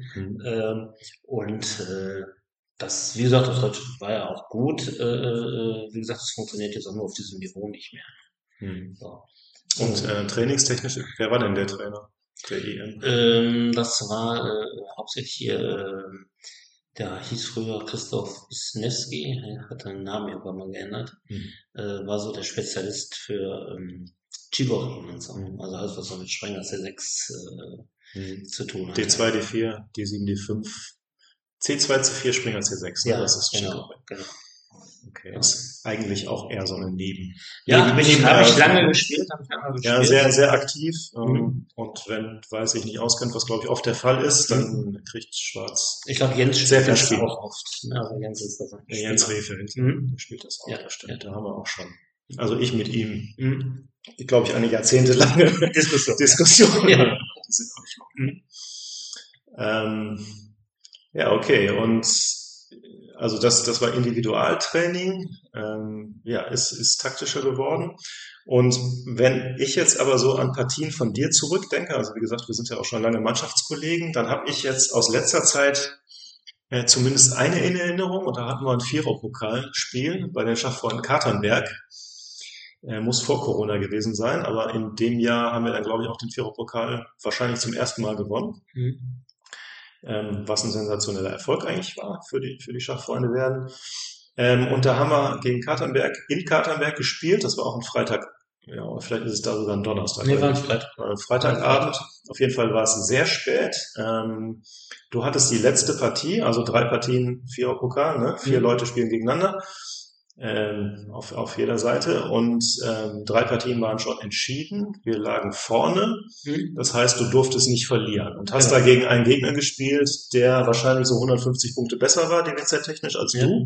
Das, wie gesagt, das war ja auch gut. Wie gesagt, es funktioniert jetzt auch nur auf diesem Niveau nicht mehr. So. Und trainingstechnisch, wer war denn der Trainer der EM? Das war hauptsächlich hier, der hieß früher Christoph Wisniewski, er hat seinen Namen irgendwann mal geändert. War so der Spezialist für Chigorin und so. Also alles, was so mit Sprenger C6 zu tun hat. D2, D4, D7, D5. C2, C4, Springer C6, ne? Ja, Das ist genau. Okay, ist eigentlich auch eher so eine Ja, habe ich lange gespielt. Ja, sehr, sehr aktiv. Und wenn, weiß ich nicht, auskennt, was glaube ich oft der Fall ist, dann kriegt Schwarz. Ich glaube, Jens sehr viel spielt das Spiel. auch oft. Also Jens ist das eigentlich. Jens Rehfeld, der spielt das auch, Ja, das stimmt. ja. Da haben wir auch schon. Also ich mit ihm, glaube ich, eine jahrzehntelange Diskussion. Ja. Ja, okay. Und also das war Individualtraining, ja, ist taktischer geworden. Und wenn ich jetzt aber so an Partien von dir zurückdenke, also wie gesagt, wir sind ja auch schon lange Mannschaftskollegen, dann habe ich jetzt aus letzter Zeit zumindest eine in Erinnerung, und da hatten wir ein Vierer-Pokalspiel bei den Schachfreunden Katernberg. Muss vor Corona gewesen sein, aber in dem Jahr haben wir dann, glaube ich, auch den Vierer-Pokal wahrscheinlich zum ersten Mal gewonnen. Was ein sensationeller Erfolg eigentlich war für die Schachfreunde Werden. Und da haben wir gegen Katernberg, in Katernberg gespielt. Das war auch ein Freitag, ja, vielleicht ist es da sogar ein Donnerstag. Nee, war ein Freitag. Freitagabend. Auf jeden Fall war es sehr spät. Du hattest die letzte Partie, also 3 Partien, Vierer-Pokal, ne? 4 Leute spielen gegeneinander. Auf jeder Seite, und 3 Partien waren schon entschieden. Wir lagen vorne, das heißt, du durftest nicht verlieren und hast dagegen einen Gegner gespielt, der wahrscheinlich so 150 Punkte besser war, DWZ-technisch, als du.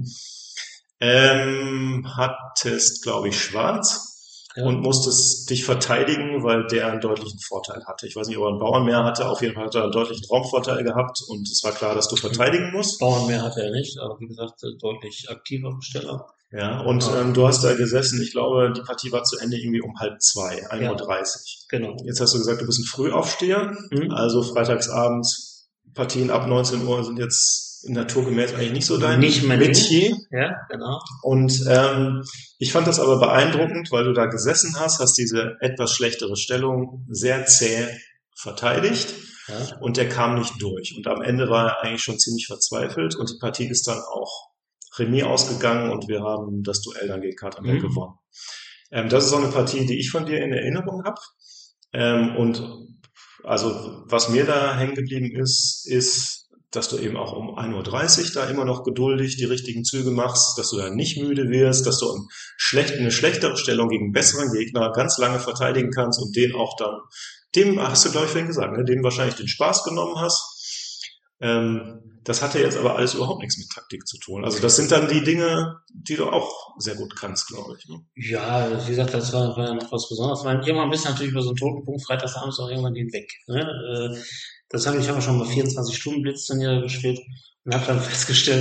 Hattest, glaube ich, Schwarz und musstest dich verteidigen, weil der einen deutlichen Vorteil hatte. Ich weiß nicht, ob er einen Bauernmeer hatte, auf jeden Fall hat er einen deutlichen Raumvorteil gehabt und es war klar, dass du verteidigen musst. Bauernmeer hatte er nicht, aber wie gesagt, deutlich aktiver Steller. Ja, und du hast da gesessen, ich glaube, die Partie war zu Ende irgendwie um 1:30, 1:30 Uhr. Genau. Jetzt hast du gesagt, du bist ein Frühaufsteher, also freitagsabends, Partien ab 19 Uhr sind jetzt naturgemäß eigentlich nicht so dein Metier. Ja, genau. Und ich fand das aber beeindruckend, weil du da gesessen hast diese etwas schlechtere Stellung sehr zäh verteidigt. Ja. Und der kam nicht durch. Und am Ende war er eigentlich schon ziemlich verzweifelt und die Partie ist dann auch Remis ausgegangen und wir haben das Duell dann gegen Katernberg gewonnen. Das ist so eine Partie, die ich von dir in Erinnerung habe. Und also was mir da hängen geblieben ist, dass du eben auch um 1:30 Uhr da immer noch geduldig die richtigen Züge machst, dass du da nicht müde wirst, dass du eine schlechtere Stellung gegen einen besseren Gegner ganz lange verteidigen kannst und den auch dann, dem hast du, glaube ich, vorhin gesagt, ne, dem wahrscheinlich den Spaß genommen hast. Das hatte jetzt aber alles überhaupt nichts mit Taktik zu tun. Also das sind dann die Dinge, die du auch sehr gut kannst, glaube ich. Ne? Ja, wie gesagt, das war ja noch was Besonderes. Irgendwann bist du natürlich über so einen Totenpunkt, freitagsabends auch irgendwann hinweg. Ne? Ich habe schon mal 24-Stunden-Blitzturniere gespielt und habe dann festgestellt,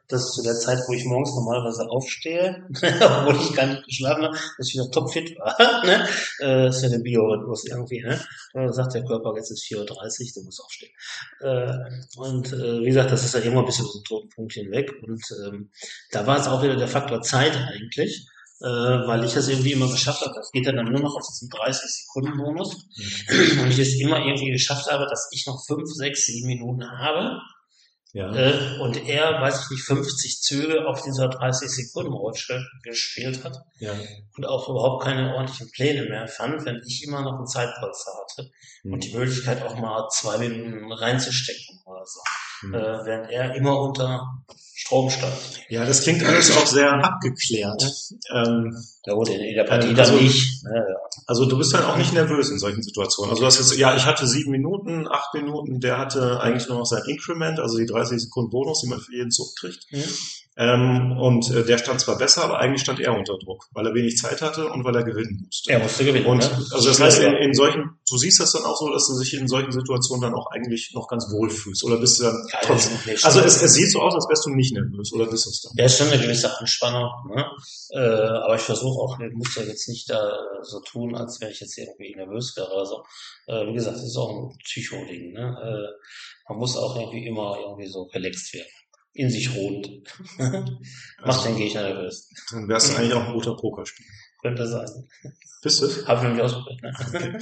dass zu der Zeit, wo ich morgens normalerweise aufstehe, obwohl ich gar nicht geschlafen habe, dass ich wieder topfit war, ne? Das ist ja der Biorhythmus irgendwie, ne? Da sagt der Körper, jetzt ist 4:30 Uhr, du musst aufstehen. Wie gesagt, das ist ja irgendwann ein bisschen aus dem toten Punkt hinweg. Da war es auch wieder der Faktor Zeit eigentlich, weil ich das irgendwie immer geschafft habe. Das geht dann nur noch auf diesen 30-Sekunden-Bonus. Und ich es immer irgendwie geschafft habe, dass ich noch 5, 6, 7 Minuten habe. Ja. Und er, weiß ich nicht, 50 Züge auf dieser 30-Sekunden-Rutsche gespielt hat. Ja. Und auch überhaupt keine ordentlichen Pläne mehr fand, wenn ich immer noch einen Zeitpolster hatte. Und die Möglichkeit auch mal 2 Minuten reinzustecken oder so. Während er immer unter Strom stand. Ja, das klingt alles auch sehr abgeklärt. Ja gut, in der Partie dann nicht. Also du bist dann auch nicht nervös in solchen Situationen. Also du hast jetzt, ja, ich hatte 7 Minuten, 8 Minuten, der hatte eigentlich nur noch sein Increment, also die 30 Sekunden Bonus, die man für jeden Zug kriegt. Der stand zwar besser, aber eigentlich stand er unter Druck, weil er wenig Zeit hatte und weil er gewinnen musste. Er musste gewinnen. Und also das heißt, in solchen, du siehst das dann auch so, dass du dich in solchen Situationen dann auch eigentlich noch ganz wohl fühlst. Oder bist du dann trotzdem. Also es sieht so aus, als wärst du nicht nervös, oder bist du es dann? Ja, ist schon eine gewisse Anspannung, ne? Aber ich versuche auch, ich muss ja jetzt nicht da so tun, als wäre ich jetzt irgendwie nervös wäre oder so. Wie gesagt, das ist auch ein Psycho-Ding, ne? Man muss auch immer irgendwie so relaxed werden. In sich ruhend. Macht den Gegner nervös. Dann wärst du eigentlich auch ein guter Pokerspieler. Könnte sein. Bist du? Hab ich noch nicht ausprobiert, ne?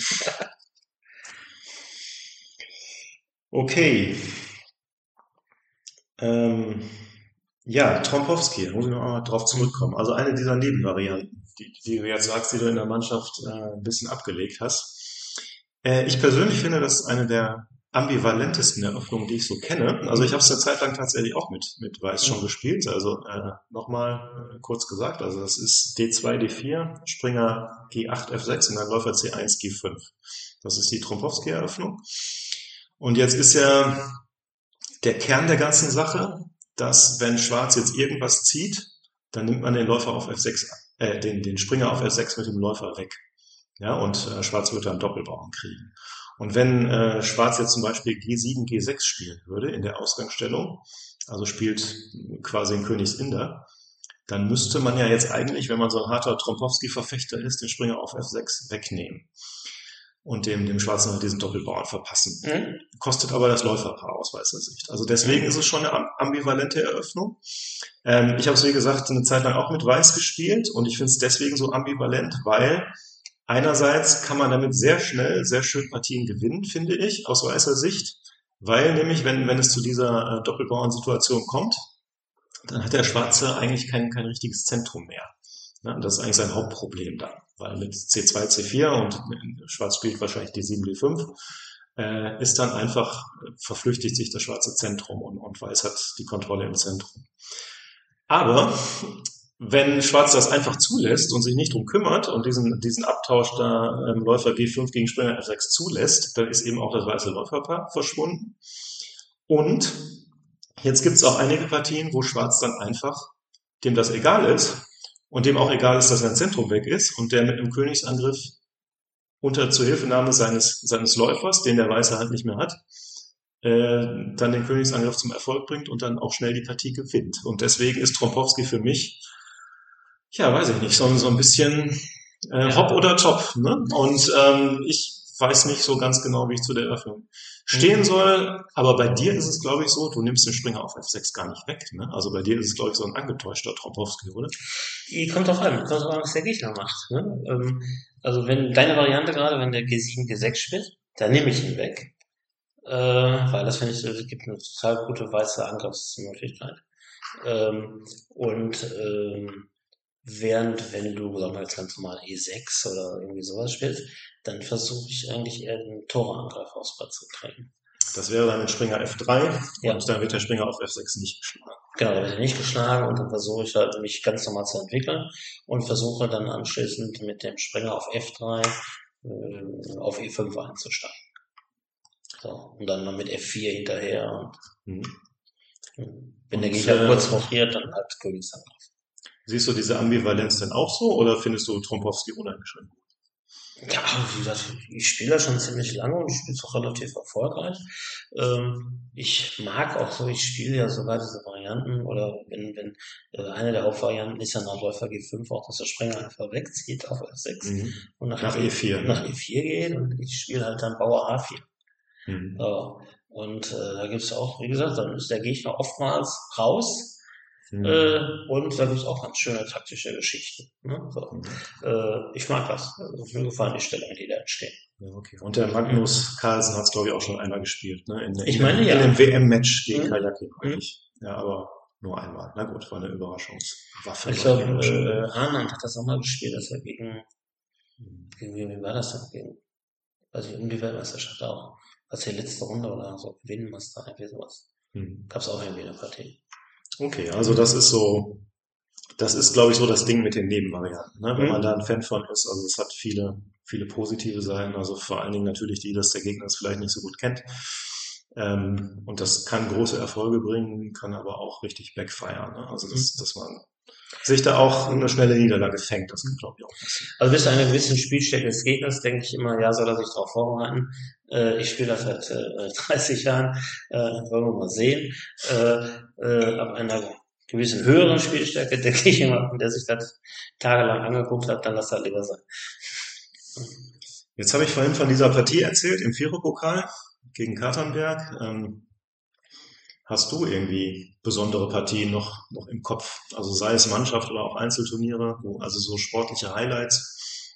Okay. Ja, Trompowski, da muss ich noch einmal drauf zurückkommen. Also eine dieser Nebenvarianten, die du jetzt sagst, die du in der Mannschaft ein bisschen abgelegt hast. Ich persönlich finde, das ist eine der ambivalentesten Eröffnungen, die ich so kenne. Also ich habe es eine Zeit lang tatsächlich auch mit Weiß schon gespielt. Also nochmal kurz gesagt, also das ist D2, D4, Springer G8, F6 und dann Läufer C1, G5. Das ist die Trompowski-Eröffnung. Und jetzt ist ja der Kern der ganzen Sache, dass wenn Schwarz jetzt irgendwas zieht, dann nimmt man den Läufer auf F6, den Springer auf F6 mit dem Läufer weg. Ja, und Schwarz wird dann Doppelbauern kriegen. Und wenn Schwarz jetzt zum Beispiel G7, G6 spielen würde in der Ausgangsstellung, also spielt quasi ein Königsinder, dann müsste man ja jetzt eigentlich, wenn man so ein harter Trompowski-Verfechter ist, den Springer auf F6 wegnehmen und dem Schwarzen halt diesen Doppelbauern verpassen. Kostet aber das Läuferpaar aus weißer Sicht. Also deswegen ist es schon eine ambivalente Eröffnung. Ich habe es, wie gesagt, eine Zeit lang auch mit Weiß gespielt und ich finde es deswegen so ambivalent, weil einerseits kann man damit sehr schnell, sehr schön Partien gewinnen, finde ich, aus weißer Sicht, weil nämlich, wenn es zu dieser Doppelbauern-Situation kommt, dann hat der Schwarze eigentlich kein richtiges Zentrum mehr. Ja, das ist eigentlich sein Hauptproblem dann, weil mit C2, C4 und Schwarz spielt wahrscheinlich D7, D5, ist dann einfach, verflüchtigt sich das schwarze Zentrum und Weiß hat die Kontrolle im Zentrum. Aber wenn Schwarz das einfach zulässt und sich nicht drum kümmert und diesen Abtausch da Läufer G5 gegen Springer F6 zulässt, dann ist eben auch das weiße Läuferpaar verschwunden. Und jetzt gibt es auch einige Partien, wo Schwarz dann einfach, dem das egal ist und dem auch egal ist, dass sein Zentrum weg ist und der mit einem Königsangriff unter Zuhilfenahme seines Läufers, den der Weiße halt nicht mehr hat, dann den Königsangriff zum Erfolg bringt und dann auch schnell die Partie gewinnt. Und deswegen ist Trompowski für mich, ja, weiß ich nicht, so ein bisschen Hop oder Top. Ne? Und ich weiß nicht so ganz genau, wie ich zu der Eröffnung stehen soll. Aber bei dir ist es, glaube ich, so, du nimmst den Springer auf F6 gar nicht weg. Ne? Also bei dir ist es, glaube ich, so ein angetäuschter Trompowski, oder? Kommt drauf an, was der Gegner macht. Ne? Also wenn deine Variante gerade, wenn der G7, G6 spielt, dann nehme ich ihn weg. Weil das finde ich, es gibt eine total gute weiße Angriffsmöglichkeit. Während, wenn du, sagen wir jetzt ganz normal E6 oder irgendwie sowas spielst, dann versuche ich eigentlich eher den Toreangriff aufs Blatt zu kriegen. Das wäre dann mit Springer F3 ja. Und dann wird der Springer auf F6 nicht geschlagen. Genau, dann wird er nicht geschlagen und dann versuche ich halt, mich ganz normal zu entwickeln und versuche dann anschließend mit dem Springer auf F3 auf E5 einzusteigen. So, und dann mit F4 hinterher. Wenn der Gegner kurz rochiert, dann halt Königsangriff. Siehst du diese Ambivalenz denn auch so oder findest du Trompowski uneingeschränkt gut? Ja, wie gesagt, ich spiele das schon ziemlich lange und ich spiele es auch relativ erfolgreich. Ich mag auch so, ich spiele ja sogar diese Varianten oder wenn eine der Hauptvarianten ist ja nach Läufer G5 auch, dass der Springer einfach wegzieht auf F6 Mhm. und Nach E4, nach ne? E4 geht und ich spiele halt dann Bauer A4. Mhm. Ja, und da gibt's auch, wie gesagt, dann ist der Gegner oftmals raus. Mhm. Und da gibt's auch ganz schöne taktische Geschichten. Ne? So. Mhm. Ich mag das. Also, mir gefallen die Stellungen, die da entstehen. Ja, okay. Und der Mhm. Magnus Carlsen hat es, glaube ich, auch schon einmal gespielt, ne? Ich meine In dem ja. WM-Match gegen Mhm. Kajaki, meine Mhm. ich. Ja, aber nur einmal. Na gut, war eine Überraschungswaffe Ich bei glaube, ihm wahrscheinlich. Arndt hat das auch mal gespielt, dass er Mhm. wie war das denn? Weiß ich, um die Weltmeisterschaft auch. Was die letzte Runde oder so gewinnen musste, irgendwie sowas. Mhm. Gab's auch irgendwie eine Partie. Okay, also das ist, glaube ich, so das Ding mit den Nebenvarianten, ne? Wenn man da Mhm. ein Fan von ist, also es hat viele positive Seiten, also vor allen Dingen natürlich die, dass der Gegner es vielleicht nicht so gut kennt. Und das kann große Erfolge bringen, kann aber auch richtig backfire, ne? Also Mhm. dass man sich da auch eine schnelle Niederlage fängt, das kann, glaube ich, auch passieren. Also bis zu einer gewissen Spielstärke des Gegners denke ich immer, ja, soll er sich darauf vorbereiten. Ich spiele das seit 30 Jahren, wollen wir mal sehen. Ab einer gewissen höheren Spielstärke denke ich immer, der sich das tagelang angeguckt hat, dann lass er lieber sein. Jetzt habe ich vorhin von dieser Partie erzählt im Viererpokal gegen Katernberg. Hast du irgendwie besondere Partien noch im Kopf? Also sei es Mannschaft oder auch Einzelturniere, also so sportliche Highlights,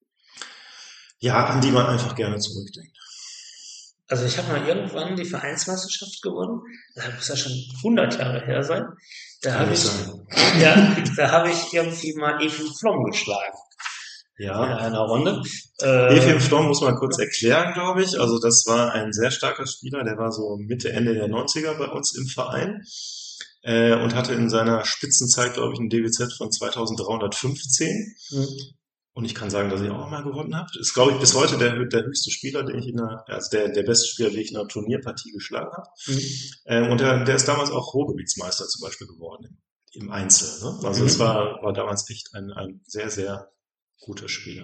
ja, an die man einfach gerne zurückdenkt. Also ich habe mal irgendwann die Vereinsmeisterschaft gewonnen. Das muss ja schon 100 Jahre her sein. Da Kann habe nicht ich, sein. ja, da habe ich irgendwie mal Evi Flom geschlagen in Ja, einer Runde. Efim Flom muss man kurz erklären, glaube ich. Also das war ein sehr starker Spieler, der war so Mitte, Ende der 90er bei uns im Verein und hatte in seiner Spitzenzeit, glaube ich, einen DWZ von 2315. Hm. Und ich kann sagen, dass ich auch mal gewonnen habe. Ist, glaube ich, bis heute der höchste Spieler, den ich also der beste Spieler, den ich in einer Turnierpartie geschlagen habe. Mhm. Und der ist damals auch Ruhrgebietsmeister zum Beispiel geworden im Einzel. Ne? Also es Mhm. war damals echt ein sehr, sehr guter Spieler.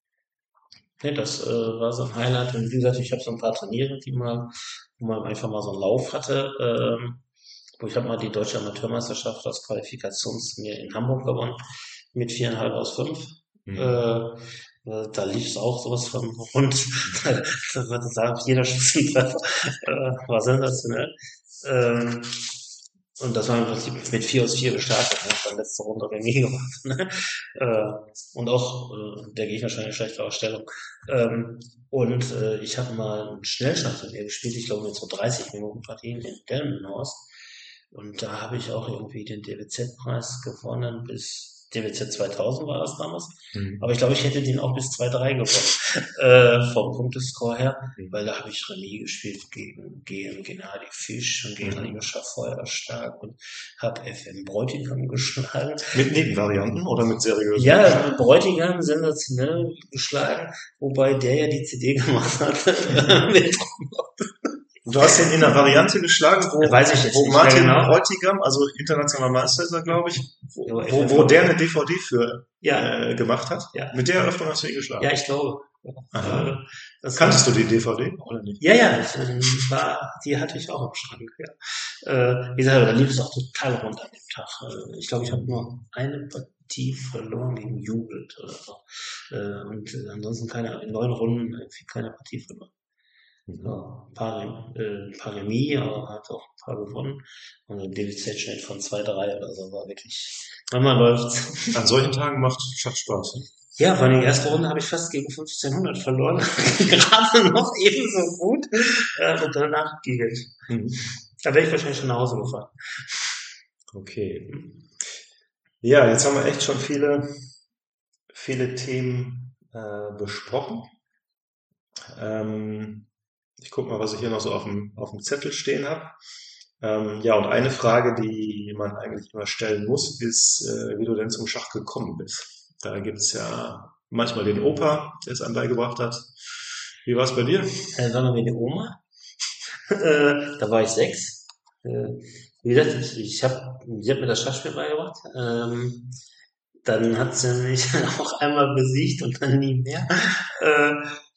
Ne, das war so ein Highlight. Und wie gesagt, ich habe so ein paar Turniere, wo man einfach mal so einen Lauf hatte. Wo ich habe mal die Deutsche Amateurmeisterschaft als Qualifikationsturnier in Hamburg gewonnen mit 4,5 aus 5. Mhm. Da lief es auch sowas von rund. Das würde ich sagen, jeder Spitzentreffer war sensationell. Ähm, und das war im Prinzip mit 4 aus 4 gestartet. Ne? Dann letzte Runde Remis gemacht. Ne? Und auch der Gegner schon eine schlechtere Stellung. Und ich habe mal einen Schnellschachturnier gespielt, ich glaube mit so 30 Minuten Partien in Delmenhorst. Und da habe ich auch irgendwie den DWZ-Preis gewonnen bis DWZ 2000 war das damals. Aber Mhm. ich glaube, ich hätte den auch bis 2-3 gewonnen, vom Punktescore her, weil da habe ich Remis gespielt gegen Gennady Fisch und gegen Mhm. Aljoscha Feuerstark und habe FM Bräutigam geschlagen. Mit Nebenvarianten oder mit seriösen Match? Ja, Bräutigam sensationell geschlagen, wobei der ja die CD gemacht hat. Mit, Und du hast ihn in einer Variante geschlagen, weiß ich jetzt wo nicht mehr Martin genau. Bräutigam, also internationaler Meister ist er, glaube ich, Aber wo FFV, der eine DVD für ja, gemacht hat. ja, Mit der Eröffnung hast du ihn geschlagen. ja, ich glaube. Äh, Aha. das Kanntest du war, die DVD oder nicht? ja, ja, die hatte ich auch im Schrank, ja. Wie gesagt, da lief es auch total rund an dem Tag. Ich glaube, ich habe nur eine Partie verloren gegen Jubelt oder so. Und ansonsten in 9 Runden irgendwie keine Partie verloren. Mhm. Ja, ein paar Remis, aber hat auch ein paar gewonnen. Und ein DWZ-Schnitt von 2-3 oder so war wirklich, manchmal läuft's. An solchen Tagen macht Schatz Spaß. Ne? Ja, vor allem die erste Runde habe ich fast gegen 1500 verloren. Gerade noch ebenso gut. Und danach giegelt. Mhm. Da wäre ich wahrscheinlich schon nach Hause gefahren. Okay. Ja, jetzt haben wir echt schon viele Themen besprochen. Ähm, Ich gucke mal, was ich hier noch so auf dem Zettel stehen habe. Ja, und eine Frage, die man eigentlich immer stellen muss, ist, wie du denn zum Schach gekommen bist. Da gibt's ja manchmal den Opa, der es einem beigebracht hat. Wie war es bei dir? War mal meine Oma. Da war ich 6. Wie gesagt, sie hat mir das Schachspiel beigebracht. Dann hat sie mich auch einmal besiegt und dann nie mehr. Äh,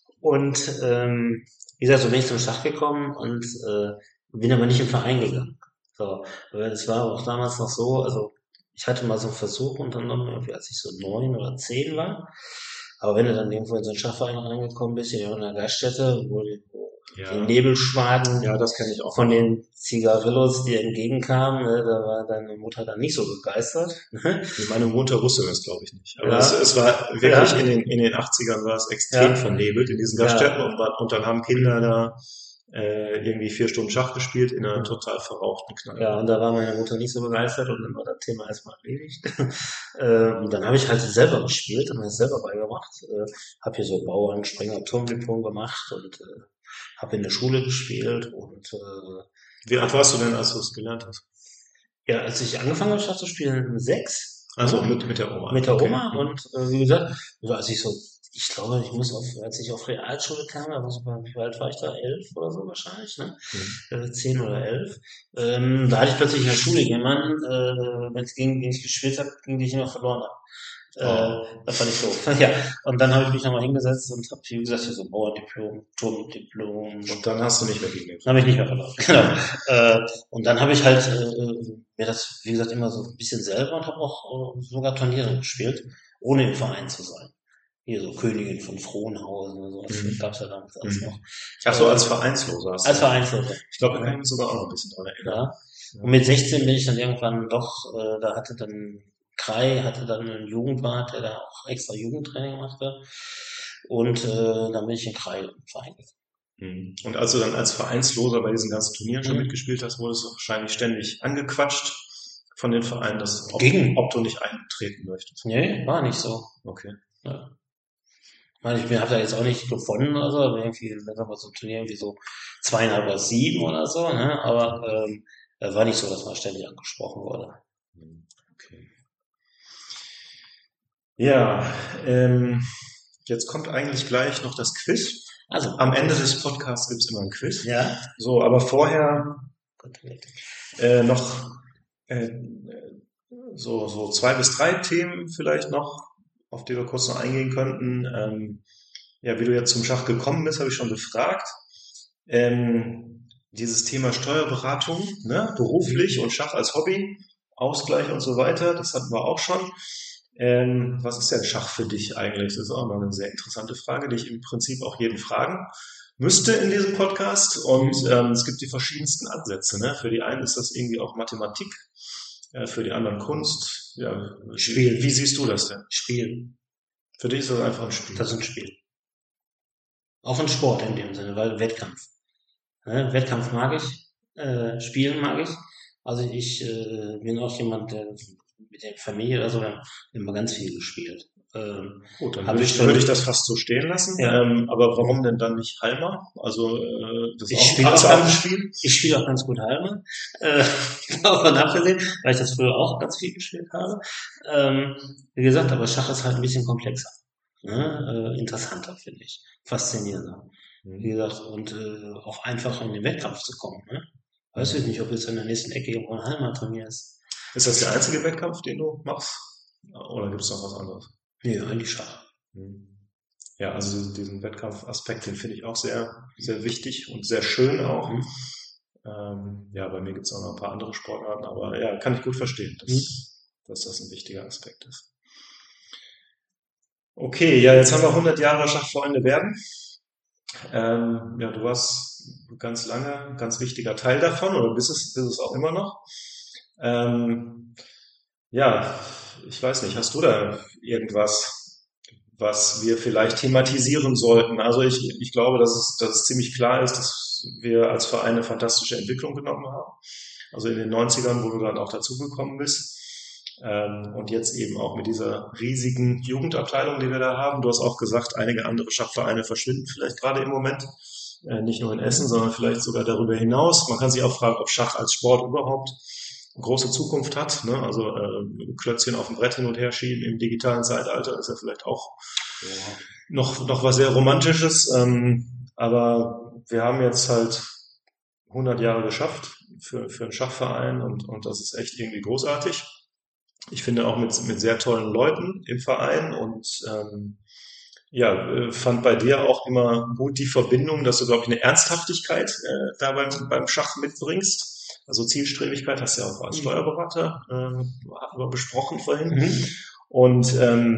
wie gesagt, so bin ich zum Schach gekommen und bin aber nicht im Verein gegangen. So, weil es war auch damals noch so, also ich hatte mal so einen Versuch unternommen, irgendwie als ich so 9 oder 10 war. Aber wenn du dann irgendwo in so einen Schachverein reingekommen bist, hier in einer Gaststätte, wo die Ja, Nebelschwaden ja, das kenne ich auch von noch. den Zigarillos dir entgegenkamen, ne, da war deine Mutter dann nicht so begeistert. Ne? Nee, meine Mutter wusste das, glaube ich, nicht. Aber Ja, es war wirklich ja, in den 80ern war es extrem ja, vernebelt in diesen Gaststätten ja, und dann haben Kinder da irgendwie 4 Stunden Schach gespielt in einer mhm. total verrauchten Ja, Kneipe. und da war meine Mutter nicht so begeistert und dann war das Thema erstmal erledigt. Und dann habe ich halt selber gespielt und mir das selber beigebracht. Habe hier so Bauern, Springer, Turmdiplom gemacht und habe in der Schule gespielt und Wie alt warst du denn, als du es gelernt hast? ja, als ich angefangen habe, Schach zu spielen, 6, Also ne? mit der Oma, Mit der okay. Oma Mhm. und wie gesagt, also als ich so, ich glaube, als ich auf Realschule kam, da war so, wie alt war ich da? 11 oder so wahrscheinlich, ne? Mhm. 10 oder 11. Da hatte ich plötzlich in der Schule jemanden, wenn es ging, den ich gespielt habe, gegen den ich immer verloren habe. Oh. Das fand ich doof. Ja, und dann habe ich mich nochmal hingesetzt und habe, wie gesagt, hier so Bauerndiplom, Turmdiplom, Und dann hast du nicht mehr gegen den habe ich verloren. nicht mehr verloren. Genau. Und dann habe ich halt mir das, wie gesagt, immer so ein bisschen selber und habe auch sogar Turniere gespielt, ohne im Verein zu sein. Hier so Königin von Frohnhausen oder sowas, das Mhm. gab's ja damals alles noch. Mhm. Ach so, als Vereinsloser hast du Als dann. Vereinsloser. Ich glaube, da kann ich Ja, mich sogar auch noch ein bisschen dran erinnern. ja. Und Ja. mit 16 bin ich dann irgendwann doch, da hatte dann Krei, hatte dann einen Jugendwart, der da auch extra Jugendtraining machte. Und dann bin ich in Krei im Verein Mhm. Und als du dann als Vereinsloser bei diesen ganzen Turnieren schon gegangen. mitgespielt hast, wurdest du wahrscheinlich ständig angequatscht von den Vereinen, Ging. ob du nicht eintreten möchtest. Nee, war nicht so. Okay. Ja. Ich meine, habe da jetzt auch nicht gewonnen oder so, aber irgendwie, sagen wir mal, so ein Turnier irgendwie so 2,5 oder 7 oder so, ne? Aber war nicht so, dass man ständig angesprochen wurde. Mhm. Okay. Ja, jetzt kommt eigentlich gleich noch das Quiz. Also, Am Ende des Podcasts gibt's immer ein Quiz. ja, So, aber vorher gut. noch äh, so 2 bis 3 Themen vielleicht noch, auf die wir kurz noch eingehen könnten. Ja, wie du jetzt zum Schach gekommen bist, habe ich schon gefragt. Dieses Thema Steuerberatung, ne, beruflich und Schach als Hobby, Ausgleich und so weiter, das hatten wir auch schon. Was ist denn Schach für dich eigentlich? Das ist auch mal eine sehr interessante Frage, die ich im Prinzip auch jeden fragen müsste in diesem Podcast. Und es gibt die verschiedensten Ansätze. Ne? Für die einen ist das irgendwie auch Mathematik, für die anderen Kunst. Ja, Spiel. wie siehst du das denn? Spiel. Für dich ist das einfach ein Spiel. Das ist ein Spiel. Auch ein Sport in dem Sinne, weil Wettkampf. Ne? Wettkampf mag ich, Spielen mag ich. Also ich bin auch jemand, der mit der Familie oder so, wir haben immer ganz viel gespielt. Gut, dann Habe ich würde ich schon, das fast so stehen lassen. ja. Aber warum denn dann nicht Halma? Also das ist Ich auch, spiele ist auch auch ein ganz, Spiel. ich spiele auch ganz gut Halme. Äh, davon abgesehen, weil ich das früher auch ganz viel gespielt habe. Ähm, wie gesagt, aber Schach ist halt ein bisschen komplexer. Ne? Interessanter, finde ich. Faszinierender. Wie Hm. gesagt, und auch einfacher in den Wettkampf zu kommen. Ne? Weiß ich nicht, ob jetzt in der nächsten Ecke irgendwo ein Hallenturnier ist. Ist das der einzige Wettkampf, den du machst? Oder gibt es noch was anderes? Nee, eigentlich Schach. Hm. Ja, also diesen Wettkampfaspekt, den finde ich auch sehr, sehr wichtig und sehr schön auch. Hm? Ja, bei mir gibt es auch noch ein paar andere Sportarten, aber ja, kann ich gut verstehen, Hm? dass das ein wichtiger Aspekt ist. Okay, ja, jetzt haben wir 100 Jahre Schachfreunde werden. Ja, du warst ganz lange ein ganz wichtiger Teil davon oder bist es auch immer noch. Ähm, ja, ich weiß nicht, hast du da irgendwas, was wir vielleicht thematisieren sollten? Also ich glaube, dass es ziemlich klar ist, dass wir als Verein eine fantastische Entwicklung genommen haben. Also in den 90ern, wo du dann auch dazugekommen bist. Und jetzt eben auch mit dieser riesigen Jugendabteilung, die wir da haben. Du hast auch gesagt, einige andere Schachvereine verschwinden vielleicht gerade im Moment. Nicht nur in Essen, sondern vielleicht sogar darüber hinaus. Man kann sich auch fragen, ob Schach als Sport überhaupt eine große Zukunft hat. Ne? Also Klötzchen auf dem Brett hin und her schieben im digitalen Zeitalter ist ja vielleicht auch Ja. noch was sehr Romantisches. Aber wir haben jetzt halt 100 Jahre geschafft für einen Schachverein und das ist echt irgendwie großartig. Ich finde auch mit sehr tollen Leuten im Verein und fand bei dir auch immer gut die Verbindung, dass du, glaube ich, eine Ernsthaftigkeit da beim Schach mitbringst. Also Zielstrebigkeit hast du ja auch als Steuerberater hatten wir besprochen vorhin. Und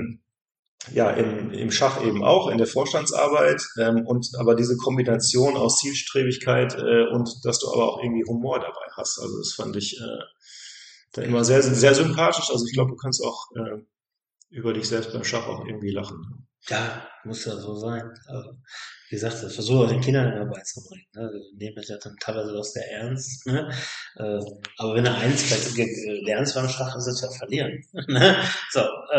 im Schach eben auch, in der Vorstandsarbeit aber diese Kombination aus Zielstrebigkeit und dass du aber auch irgendwie Humor dabei hast. Also das fand ich da immer sehr, sehr sympathisch. Also ich glaube, du kannst auch über dich selbst beim Schach auch irgendwie lachen. Ja, muss ja so sein. Also, wie gesagt, das versuche ich den Kindern immer beizubringen. Ne? Die nehmen das ja dann teilweise auch sehr ernst. Ne? Aber wenn du eins lernst beim Schach, ist es ja verlieren. Ne? So,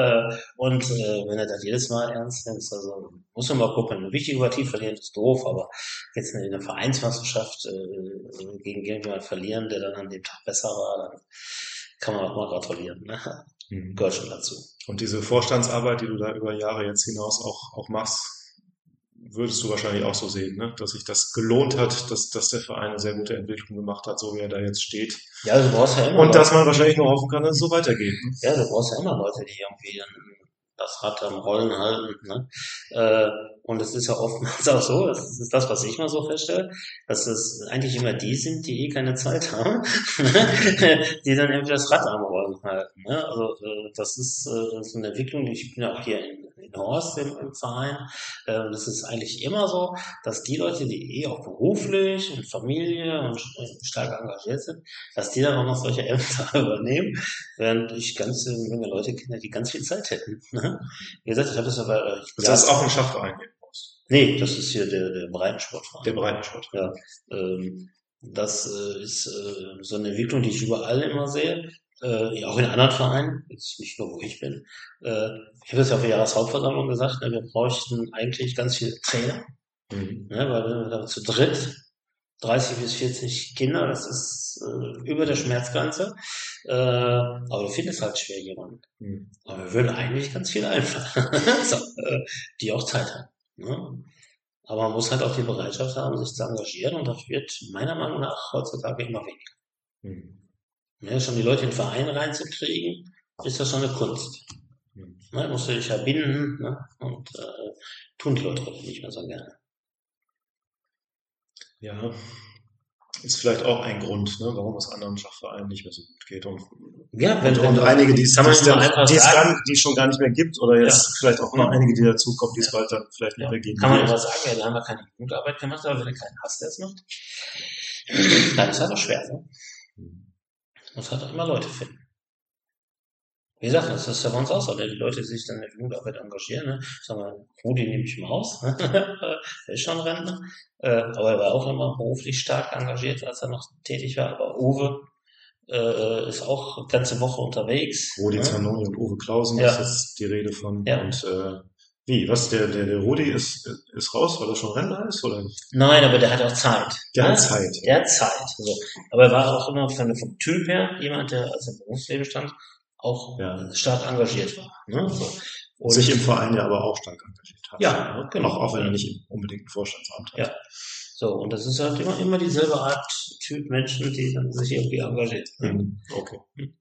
wenn du das jedes Mal ernst nimmst, also muss man mal gucken. Wichtige Partie verlieren ist doof, aber jetzt in der Vereinsmeisterschaft gegen jemanden verlieren, der dann an dem Tag besser war, dann kann man auch mal gratulieren. Ne? Gehört schon dazu. Und diese Vorstandsarbeit, die du da über Jahre jetzt hinaus auch machst, würdest du wahrscheinlich auch so sehen, ne? Dass sich das gelohnt hat, dass der Verein eine sehr gute Entwicklung gemacht hat, so wie er da jetzt steht. Ja, du brauchst ja immer Und Leute. dass man wahrscheinlich nur hoffen kann, dass es so weitergeht. Ne? Ja, du brauchst ja immer Leute, die irgendwie das Rad am Rollen halten. Ne? Und es ist ja oftmals auch so, das ist das, was ich mal so feststelle, dass es eigentlich immer die sind, die keine Zeit haben, die dann irgendwie das Rad am Rollen halten. Ne? Also das ist so eine Entwicklung, ich bin ja auch hier in Horst im Verein. Das ist eigentlich immer so, dass die Leute, die auch beruflich und Familie und stark engagiert sind, dass die dann auch noch solche Ämter übernehmen, während ich ganz junge Leute kenne, die ganz viel Zeit hätten. Ne? Wie gesagt, ich habe das aber... Das ist auch ein Schachverein hier. Nee, das ist hier der Breitensportverein. Der Breitensport. Ja, das ist so eine Entwicklung, die ich überall immer sehe. Auch in anderen Vereinen, jetzt nicht nur wo ich bin. Ich habe das ja auf der Jahreshauptversammlung gesagt, ne, wir bräuchten eigentlich ganz viele Trainer, ne, weil wenn wir da zu dritt 30 bis 40 Kinder, das ist über der Schmerzgrenze, aber du findest halt schwer jemanden. Aber wir würden eigentlich ganz viel einfallen, so, die auch Zeit haben. Ne? Aber man muss halt auch die Bereitschaft haben, sich zu engagieren und das wird meiner Meinung nach heutzutage immer weniger. Ja, schon die Leute in den Verein reinzukriegen, ist das schon eine Kunst. Ne, musst du dich ja binden, ne? Und tun die Leute heute nicht mehr so gerne. Ja, ist vielleicht auch ein Grund, ne, warum es anderen Schachvereinen nicht mehr so gut geht. Und einige, die es schon gar nicht mehr gibt, oder jetzt vielleicht auch noch einige, die dazukommen, die es bald dann vielleicht nicht mehr geben. Kann man immer sagen, ja, da haben wir keine Jugendarbeit gemacht, aber wenn du keinen hast, der es macht, dann ist es einfach schwer. Ne? Muss halt auch immer Leute finden. Wie gesagt, das ist ja bei uns auch so, die Leute, die sich dann in der Jugendarbeit engagieren, ne? Sagen wir, Rudi nehme ich mal raus, der ist schon Rentner, aber er war auch immer beruflich stark engagiert, als er noch tätig war, aber Uwe ist auch eine ganze Woche unterwegs. Rudi Zanoni und Uwe Klausen ist jetzt die Rede von. Ja. Und der Rudi ist raus, weil er schon Rentner ist, oder? Nein, aber der hat auch Zeit. Der hat Zeit. Der hat Zeit. So. Aber er war auch immer vom Typ her jemand, der als er im Berufsleben stand, auch stark engagiert war. Ne? So. Und sich im Verein ja aber auch stark engagiert hat. Ja, ne? Genau. Auch wenn er nicht unbedingt ein Vorstandsamt hat. Ja. So, und das ist halt immer dieselbe Art Typ Menschen, die dann sich irgendwie engagiert. Okay.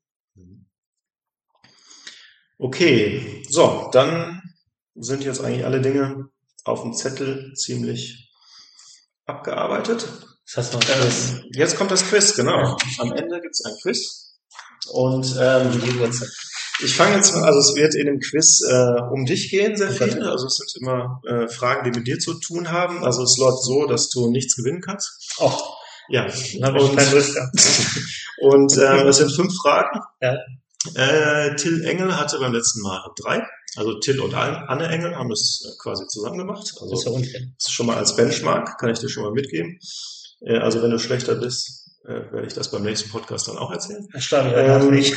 Okay, so, dann sind jetzt eigentlich alle Dinge auf dem Zettel ziemlich abgearbeitet. Das heißt noch ein Quiz. Jetzt kommt das Quiz, genau. Am Ende gibt's ein Quiz. Und ich fange jetzt mal, also es wird in dem Quiz um dich gehen, sehr viel. Also es sind immer Fragen, die mit dir zu tun haben. Also es läuft so, dass du nichts gewinnen kannst. Och. Ja. Dann habe ich keinen Lust gehabt. Und es sind 5 Fragen. Ja. Till Engel hatte beim letzten Mal 3. Also Till und Anne Engel haben das quasi zusammen gemacht. Also das ist ja unfair. Das ist schon mal als Benchmark, kann ich dir schon mal mitgeben. Also wenn du schlechter bist, werde ich das beim nächsten Podcast dann auch erzählen. Nicht.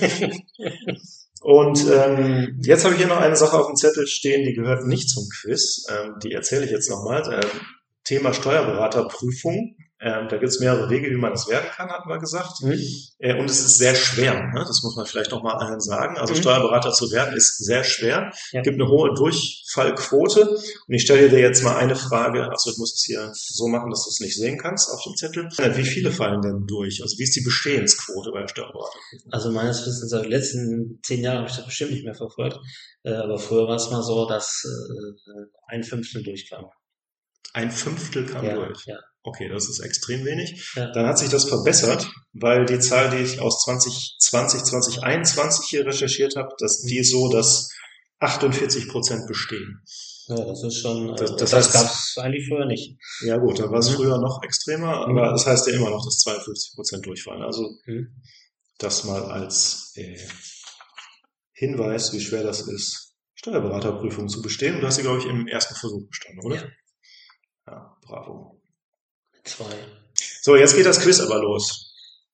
Und jetzt habe ich hier noch eine Sache auf dem Zettel stehen, die gehört nicht zum Quiz. Die erzähle ich jetzt nochmal. Thema Steuerberaterprüfung. Da gibt es mehrere Wege, wie man das werden kann, hatten wir gesagt. Mhm. Und es ist sehr schwer, ne? Das muss man vielleicht noch mal allen sagen. Also Mhm. Steuerberater zu werden ist sehr schwer. Ja. Gibt eine hohe Durchfallquote. Und ich stelle dir jetzt mal eine Frage. Also ich muss es hier so machen, dass du es nicht sehen kannst auf dem Zettel. Wie viele fallen denn durch? Also wie ist die Bestehensquote bei der Steuerberaterprüfung? Also meines Wissens, die letzten 10 Jahre habe ich das bestimmt nicht mehr verfolgt. Aber früher war es mal so, dass 1/5 durchkam. 1/5 kam Ja, durch. ja, Okay, das ist extrem wenig. ja. Dann hat sich das verbessert, weil die Zahl, die ich aus 2020, 2021 hier recherchiert habe, die ist so, dass 48% bestehen. Ja, das ist schon, Das das heißt, gab es eigentlich früher nicht. ja gut, dann war es Mhm. früher noch extremer, Mhm. aber das heißt ja immer noch, dass 52% durchfallen. Also Mhm. das mal als Hinweis, wie schwer das ist, Steuerberaterprüfung zu bestehen. Und du hast sie, glaube ich, im ersten Versuch bestanden, oder? Ja, Ja, bravo. 2. So, jetzt geht das Quiz aber los.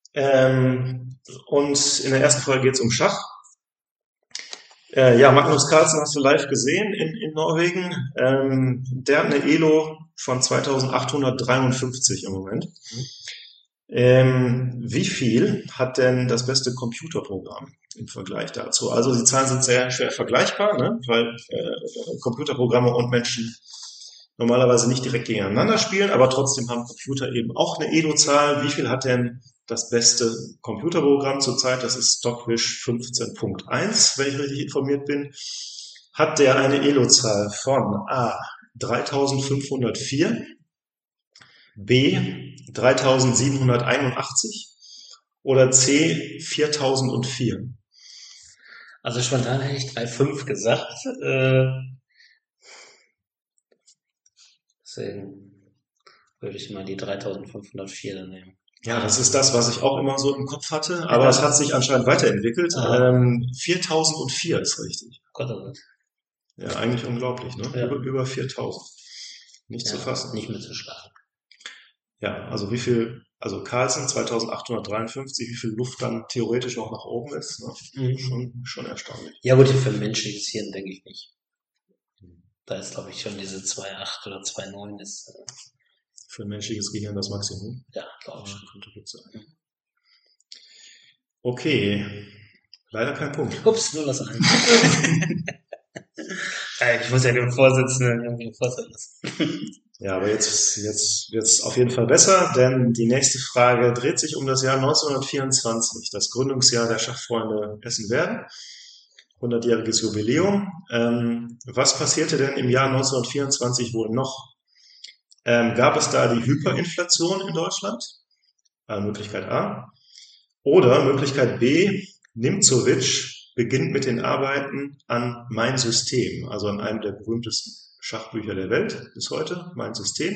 Und in der ersten Folge geht es um Schach. Ja, Magnus Carlsen hast du live gesehen in Norwegen. Der hat eine Elo von 2853 im Moment. Wie viel hat denn das beste Computerprogramm im Vergleich dazu? Also die Zahlen sind sehr schwer vergleichbar, ne? Weil Computerprogramme und Menschen normalerweise nicht direkt gegeneinander spielen, aber trotzdem haben Computer eben auch eine Elo-Zahl. Wie viel hat denn das beste Computerprogramm zurzeit? Das ist Stockfish 15.1, wenn ich richtig informiert bin. Hat der eine Elo-Zahl von A 3504, B 3781 oder C 4004? Also spontan hätte ich 3,5 gesagt. Deswegen würde ich mal die 3504 dann nehmen. Ja, das ist das, was ich auch immer so im Kopf hatte, aber es hat sich anscheinend weiterentwickelt. Aha. 4004 ist richtig. Gott, oh Gott. Ja, eigentlich unglaublich, ne? Ja. Über 4000. Nicht zu Ja, fassen. nicht mehr zu schlagen. Ja, also wie viel, also Carlsen 2853, wie viel Luft dann theoretisch noch nach oben ist, ne? Schon erstaunlich. Ja gut, für ein menschliches Hirn denke ich nicht. Da ist, glaube ich, schon diese 2,8 oder 2,9 ist, Für ein menschliches Gehirn das Maximum. ja, glaube ich. Könnte gut sein. Okay, leider kein Punkt. Ups, nur das eine. Ich muss ja dem Vorsitzenden irgendwie einen Vorteil lassen. Ja, aber jetzt wird's auf jeden Fall besser, denn die nächste Frage dreht sich um das Jahr 1924, das Gründungsjahr der Schachfreunde Essen-Werden, 100-jähriges Jubiläum. Was passierte denn im Jahr 1924 wohl noch? Gab es da die Hyperinflation in Deutschland? Möglichkeit A. Oder Möglichkeit B, Nimzowitsch beginnt mit den Arbeiten an Mein System, also an einem der berühmtesten Schachbücher der Welt bis heute, Mein System.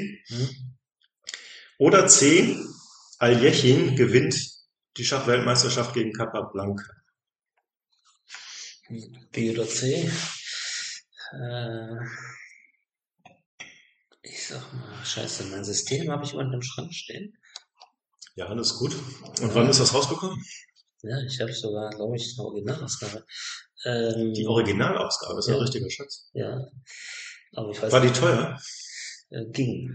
Oder C, Aljechin gewinnt die Schachweltmeisterschaft gegen Capablanca. B oder C? Ich sag mal, scheiße, mein System habe ich unten im Schrank stehen. Ja, alles gut. Und wann ist das rausgekommen? Ja, ich habe sogar, glaube ich, eine Originalausgabe. Die Originalausgabe ist ja ein richtiger Schatz. Ja. Aber ich weiß War die nicht, teuer? ging.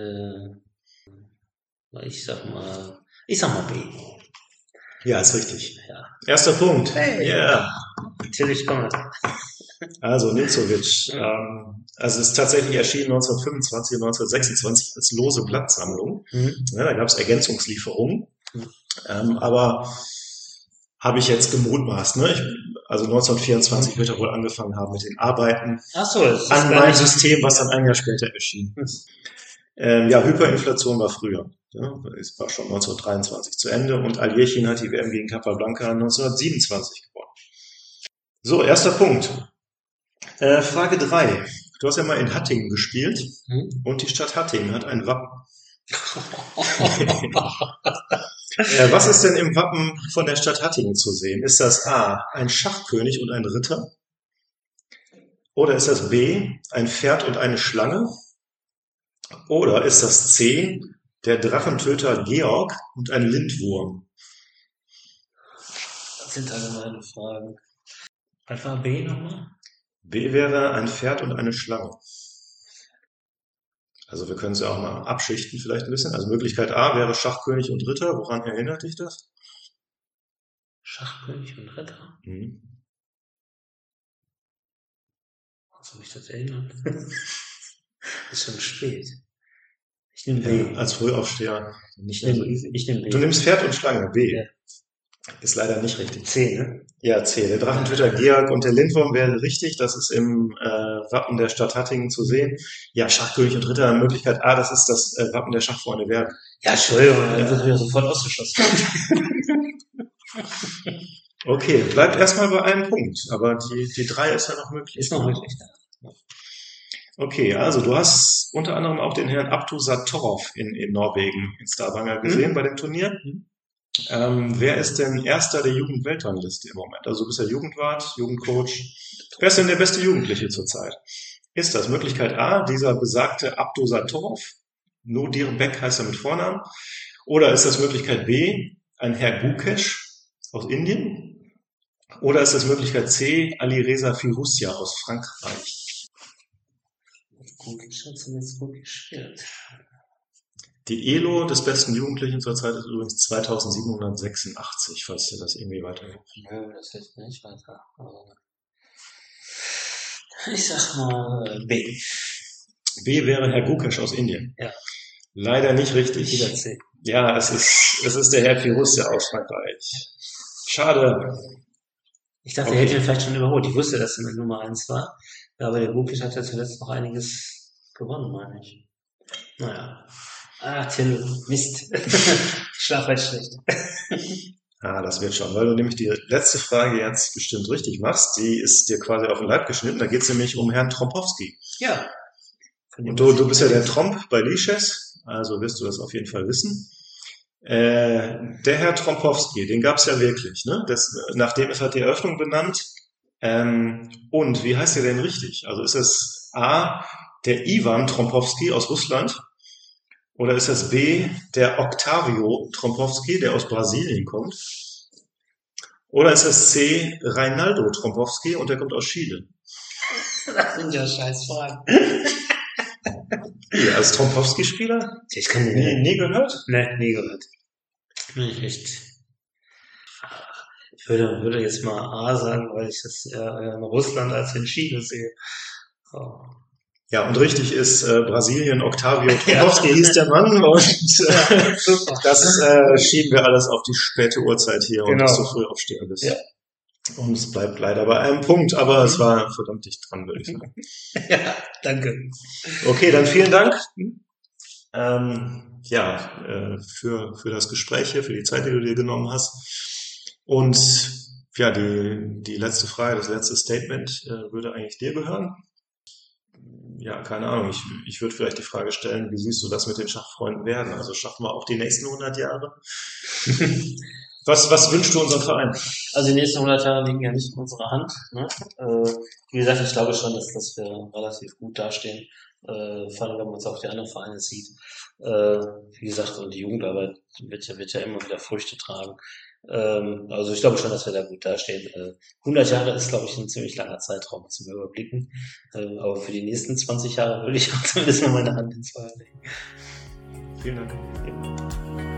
Ich sag mal B. Ja, ist richtig. Ja. Erster Punkt. Hey. Yeah. Natürlich komme. Also Nimzowitsch. Also es ist tatsächlich erschienen 1925 und 1926 als lose Blattsammlung. Ja, da gab es Ergänzungslieferungen. Aber habe ich jetzt gemutmaßt. Ne? Also 1924 wird er wohl angefangen haben mit den Arbeiten an Mein System, was dann ein Jahr später erschien. Ja, Hyperinflation war früher. Ja, es war schon 1923 zu Ende und Aljechin hat die WM gegen Capablanca 1927 gewonnen. So, erster Punkt. Frage 3. Du hast ja mal in Hattingen gespielt und die Stadt Hattingen hat ein Wappen. Was ist denn im Wappen von der Stadt Hattingen zu sehen? Ist das A, ein Schachkönig und ein Ritter? Oder ist das B, ein Pferd und eine Schlange? Oder ist das C, der Drachentöter Georg und ein Lindwurm? Das sind alle meine Fragen. Einfach B nochmal? B wäre ein Pferd und eine Schlange. Also wir können es ja auch mal abschichten vielleicht ein bisschen. Also Möglichkeit A wäre Schachkönig und Ritter. Woran erinnert dich das? Schachkönig und Ritter. Mhm. Was soll mich das erinnern? Ist schon spät. Ich nehme B. Ja, als Frühaufsteher nicht Ich mehr so nehme easy. ich nehm B. Du nimmst Pferd und Schlange, B. Ja. Ist leider nicht richtig. C, ne? Ja, C. Der Drachentöter Georg und der Lindwurm wären richtig. Das ist im Wappen der Stadt Hattingen zu sehen. Ja, Schachkönig und Ritter, Möglichkeit A, das ist das Wappen der Schachfreunde Werk. Ja, Entschuldigung, dann wird mir sofort ausgeschossen. Okay, bleibt erstmal bei einem Punkt, aber die 3 ist ja noch möglich. Ist noch möglich. Okay, also du hast unter anderem auch den Herrn Abdu Satorov in Norwegen, in Stavanger gesehen bei dem Turnier. Wer ist denn Erster der Jugendweltrangliste im Moment? Also du bist ja Jugendwart, Jugendcoach. Wer ist denn der beste Jugendliche zurzeit? Ist das Möglichkeit A, dieser besagte Abdu Satorov? Nodir Bek heißt er mit Vornamen. Oder ist das Möglichkeit B, ein Herr Gukesh aus Indien? Oder ist das Möglichkeit C, Ali Reza Firouzja aus Frankreich? Gut, ich habe jetzt gut gespielt. Die Elo des besten Jugendlichen zurzeit ist übrigens 2786, falls dir das irgendwie weiterhilft. Nö, das hilft mir nicht weiter. Aber ich sag mal B. B wäre Herr Gukesh aus Indien. Ja. Leider nicht richtig. Wieder C. Ja, es ist der Herr Firouzja aus Frankreich. Schade. Ich dachte, er hätte ihn vielleicht schon überholt. Ich wusste, dass er mit Nummer 1 war. Aber der Bukic hat ja zuletzt noch einiges gewonnen, meine ich. Naja. Till, Mist. Ich schlaf halt schlecht. Das wird schon, weil du nämlich die letzte Frage jetzt bestimmt richtig machst. Die ist dir quasi auf den Leib geschnitten. Da geht es nämlich um Herrn Trompowski. Ja. Und du bist ja der Tromp bei Lichess, also wirst du das auf jeden Fall wissen. Der Herr Trompowski, den gab's ja wirklich, ne? Nach dem ist halt die Eröffnung benannt. Und wie heißt der denn richtig? Also ist es A, der Iwan Trompowski aus Russland? Oder ist das B, der Octavio Trompowski, der aus Brasilien kommt? Oder ist das C, Reinaldo Trompowski und der kommt aus Chile? Das sind ja scheiß Fragen. Ja, als Trompowski-Spieler? Ich kann nie gehört? Ne, nie gehört. Nicht echt. Ich würde jetzt mal A sagen, weil ich das eher in Russland als in Chile sehe. Oh. Ja, und richtig ist Brasilien, Octavio Trompowski hieß der Mann und das schieben wir alles auf die späte Uhrzeit hier und dass du früh aufstehen bist. Ja. Und es bleibt leider bei einem Punkt, aber es war verdammt dicht dran, würde ich sagen. Ja, danke. Okay, dann vielen Dank. Für das Gespräch hier, für die Zeit, die du dir genommen hast. Und ja, die letzte Frage, das letzte Statement würde eigentlich dir gehören. Ja, keine Ahnung. Ich würde vielleicht die Frage stellen, wie siehst du das mit den Schachfreunden werden? Also schaffen wir auch die nächsten 100 Jahre? Was wünschst du unserem Verein? Also die nächsten 100 Jahre liegen ja nicht in unserer Hand. Ne? Wie gesagt, ich glaube schon, dass wir relativ gut dastehen. Vor allem, wenn man es auf die anderen Vereine sieht. Wie gesagt, und die Jugendarbeit wird ja immer wieder Früchte tragen. Also ich glaube schon, dass wir da gut dastehen. 100 Jahre ist, glaube ich, ein ziemlich langer Zeitraum zum Überblicken. Aber für die nächsten 20 Jahre würde ich auch zumindest mal meine Hand ins Feuer legen. Vielen Dank. Ja.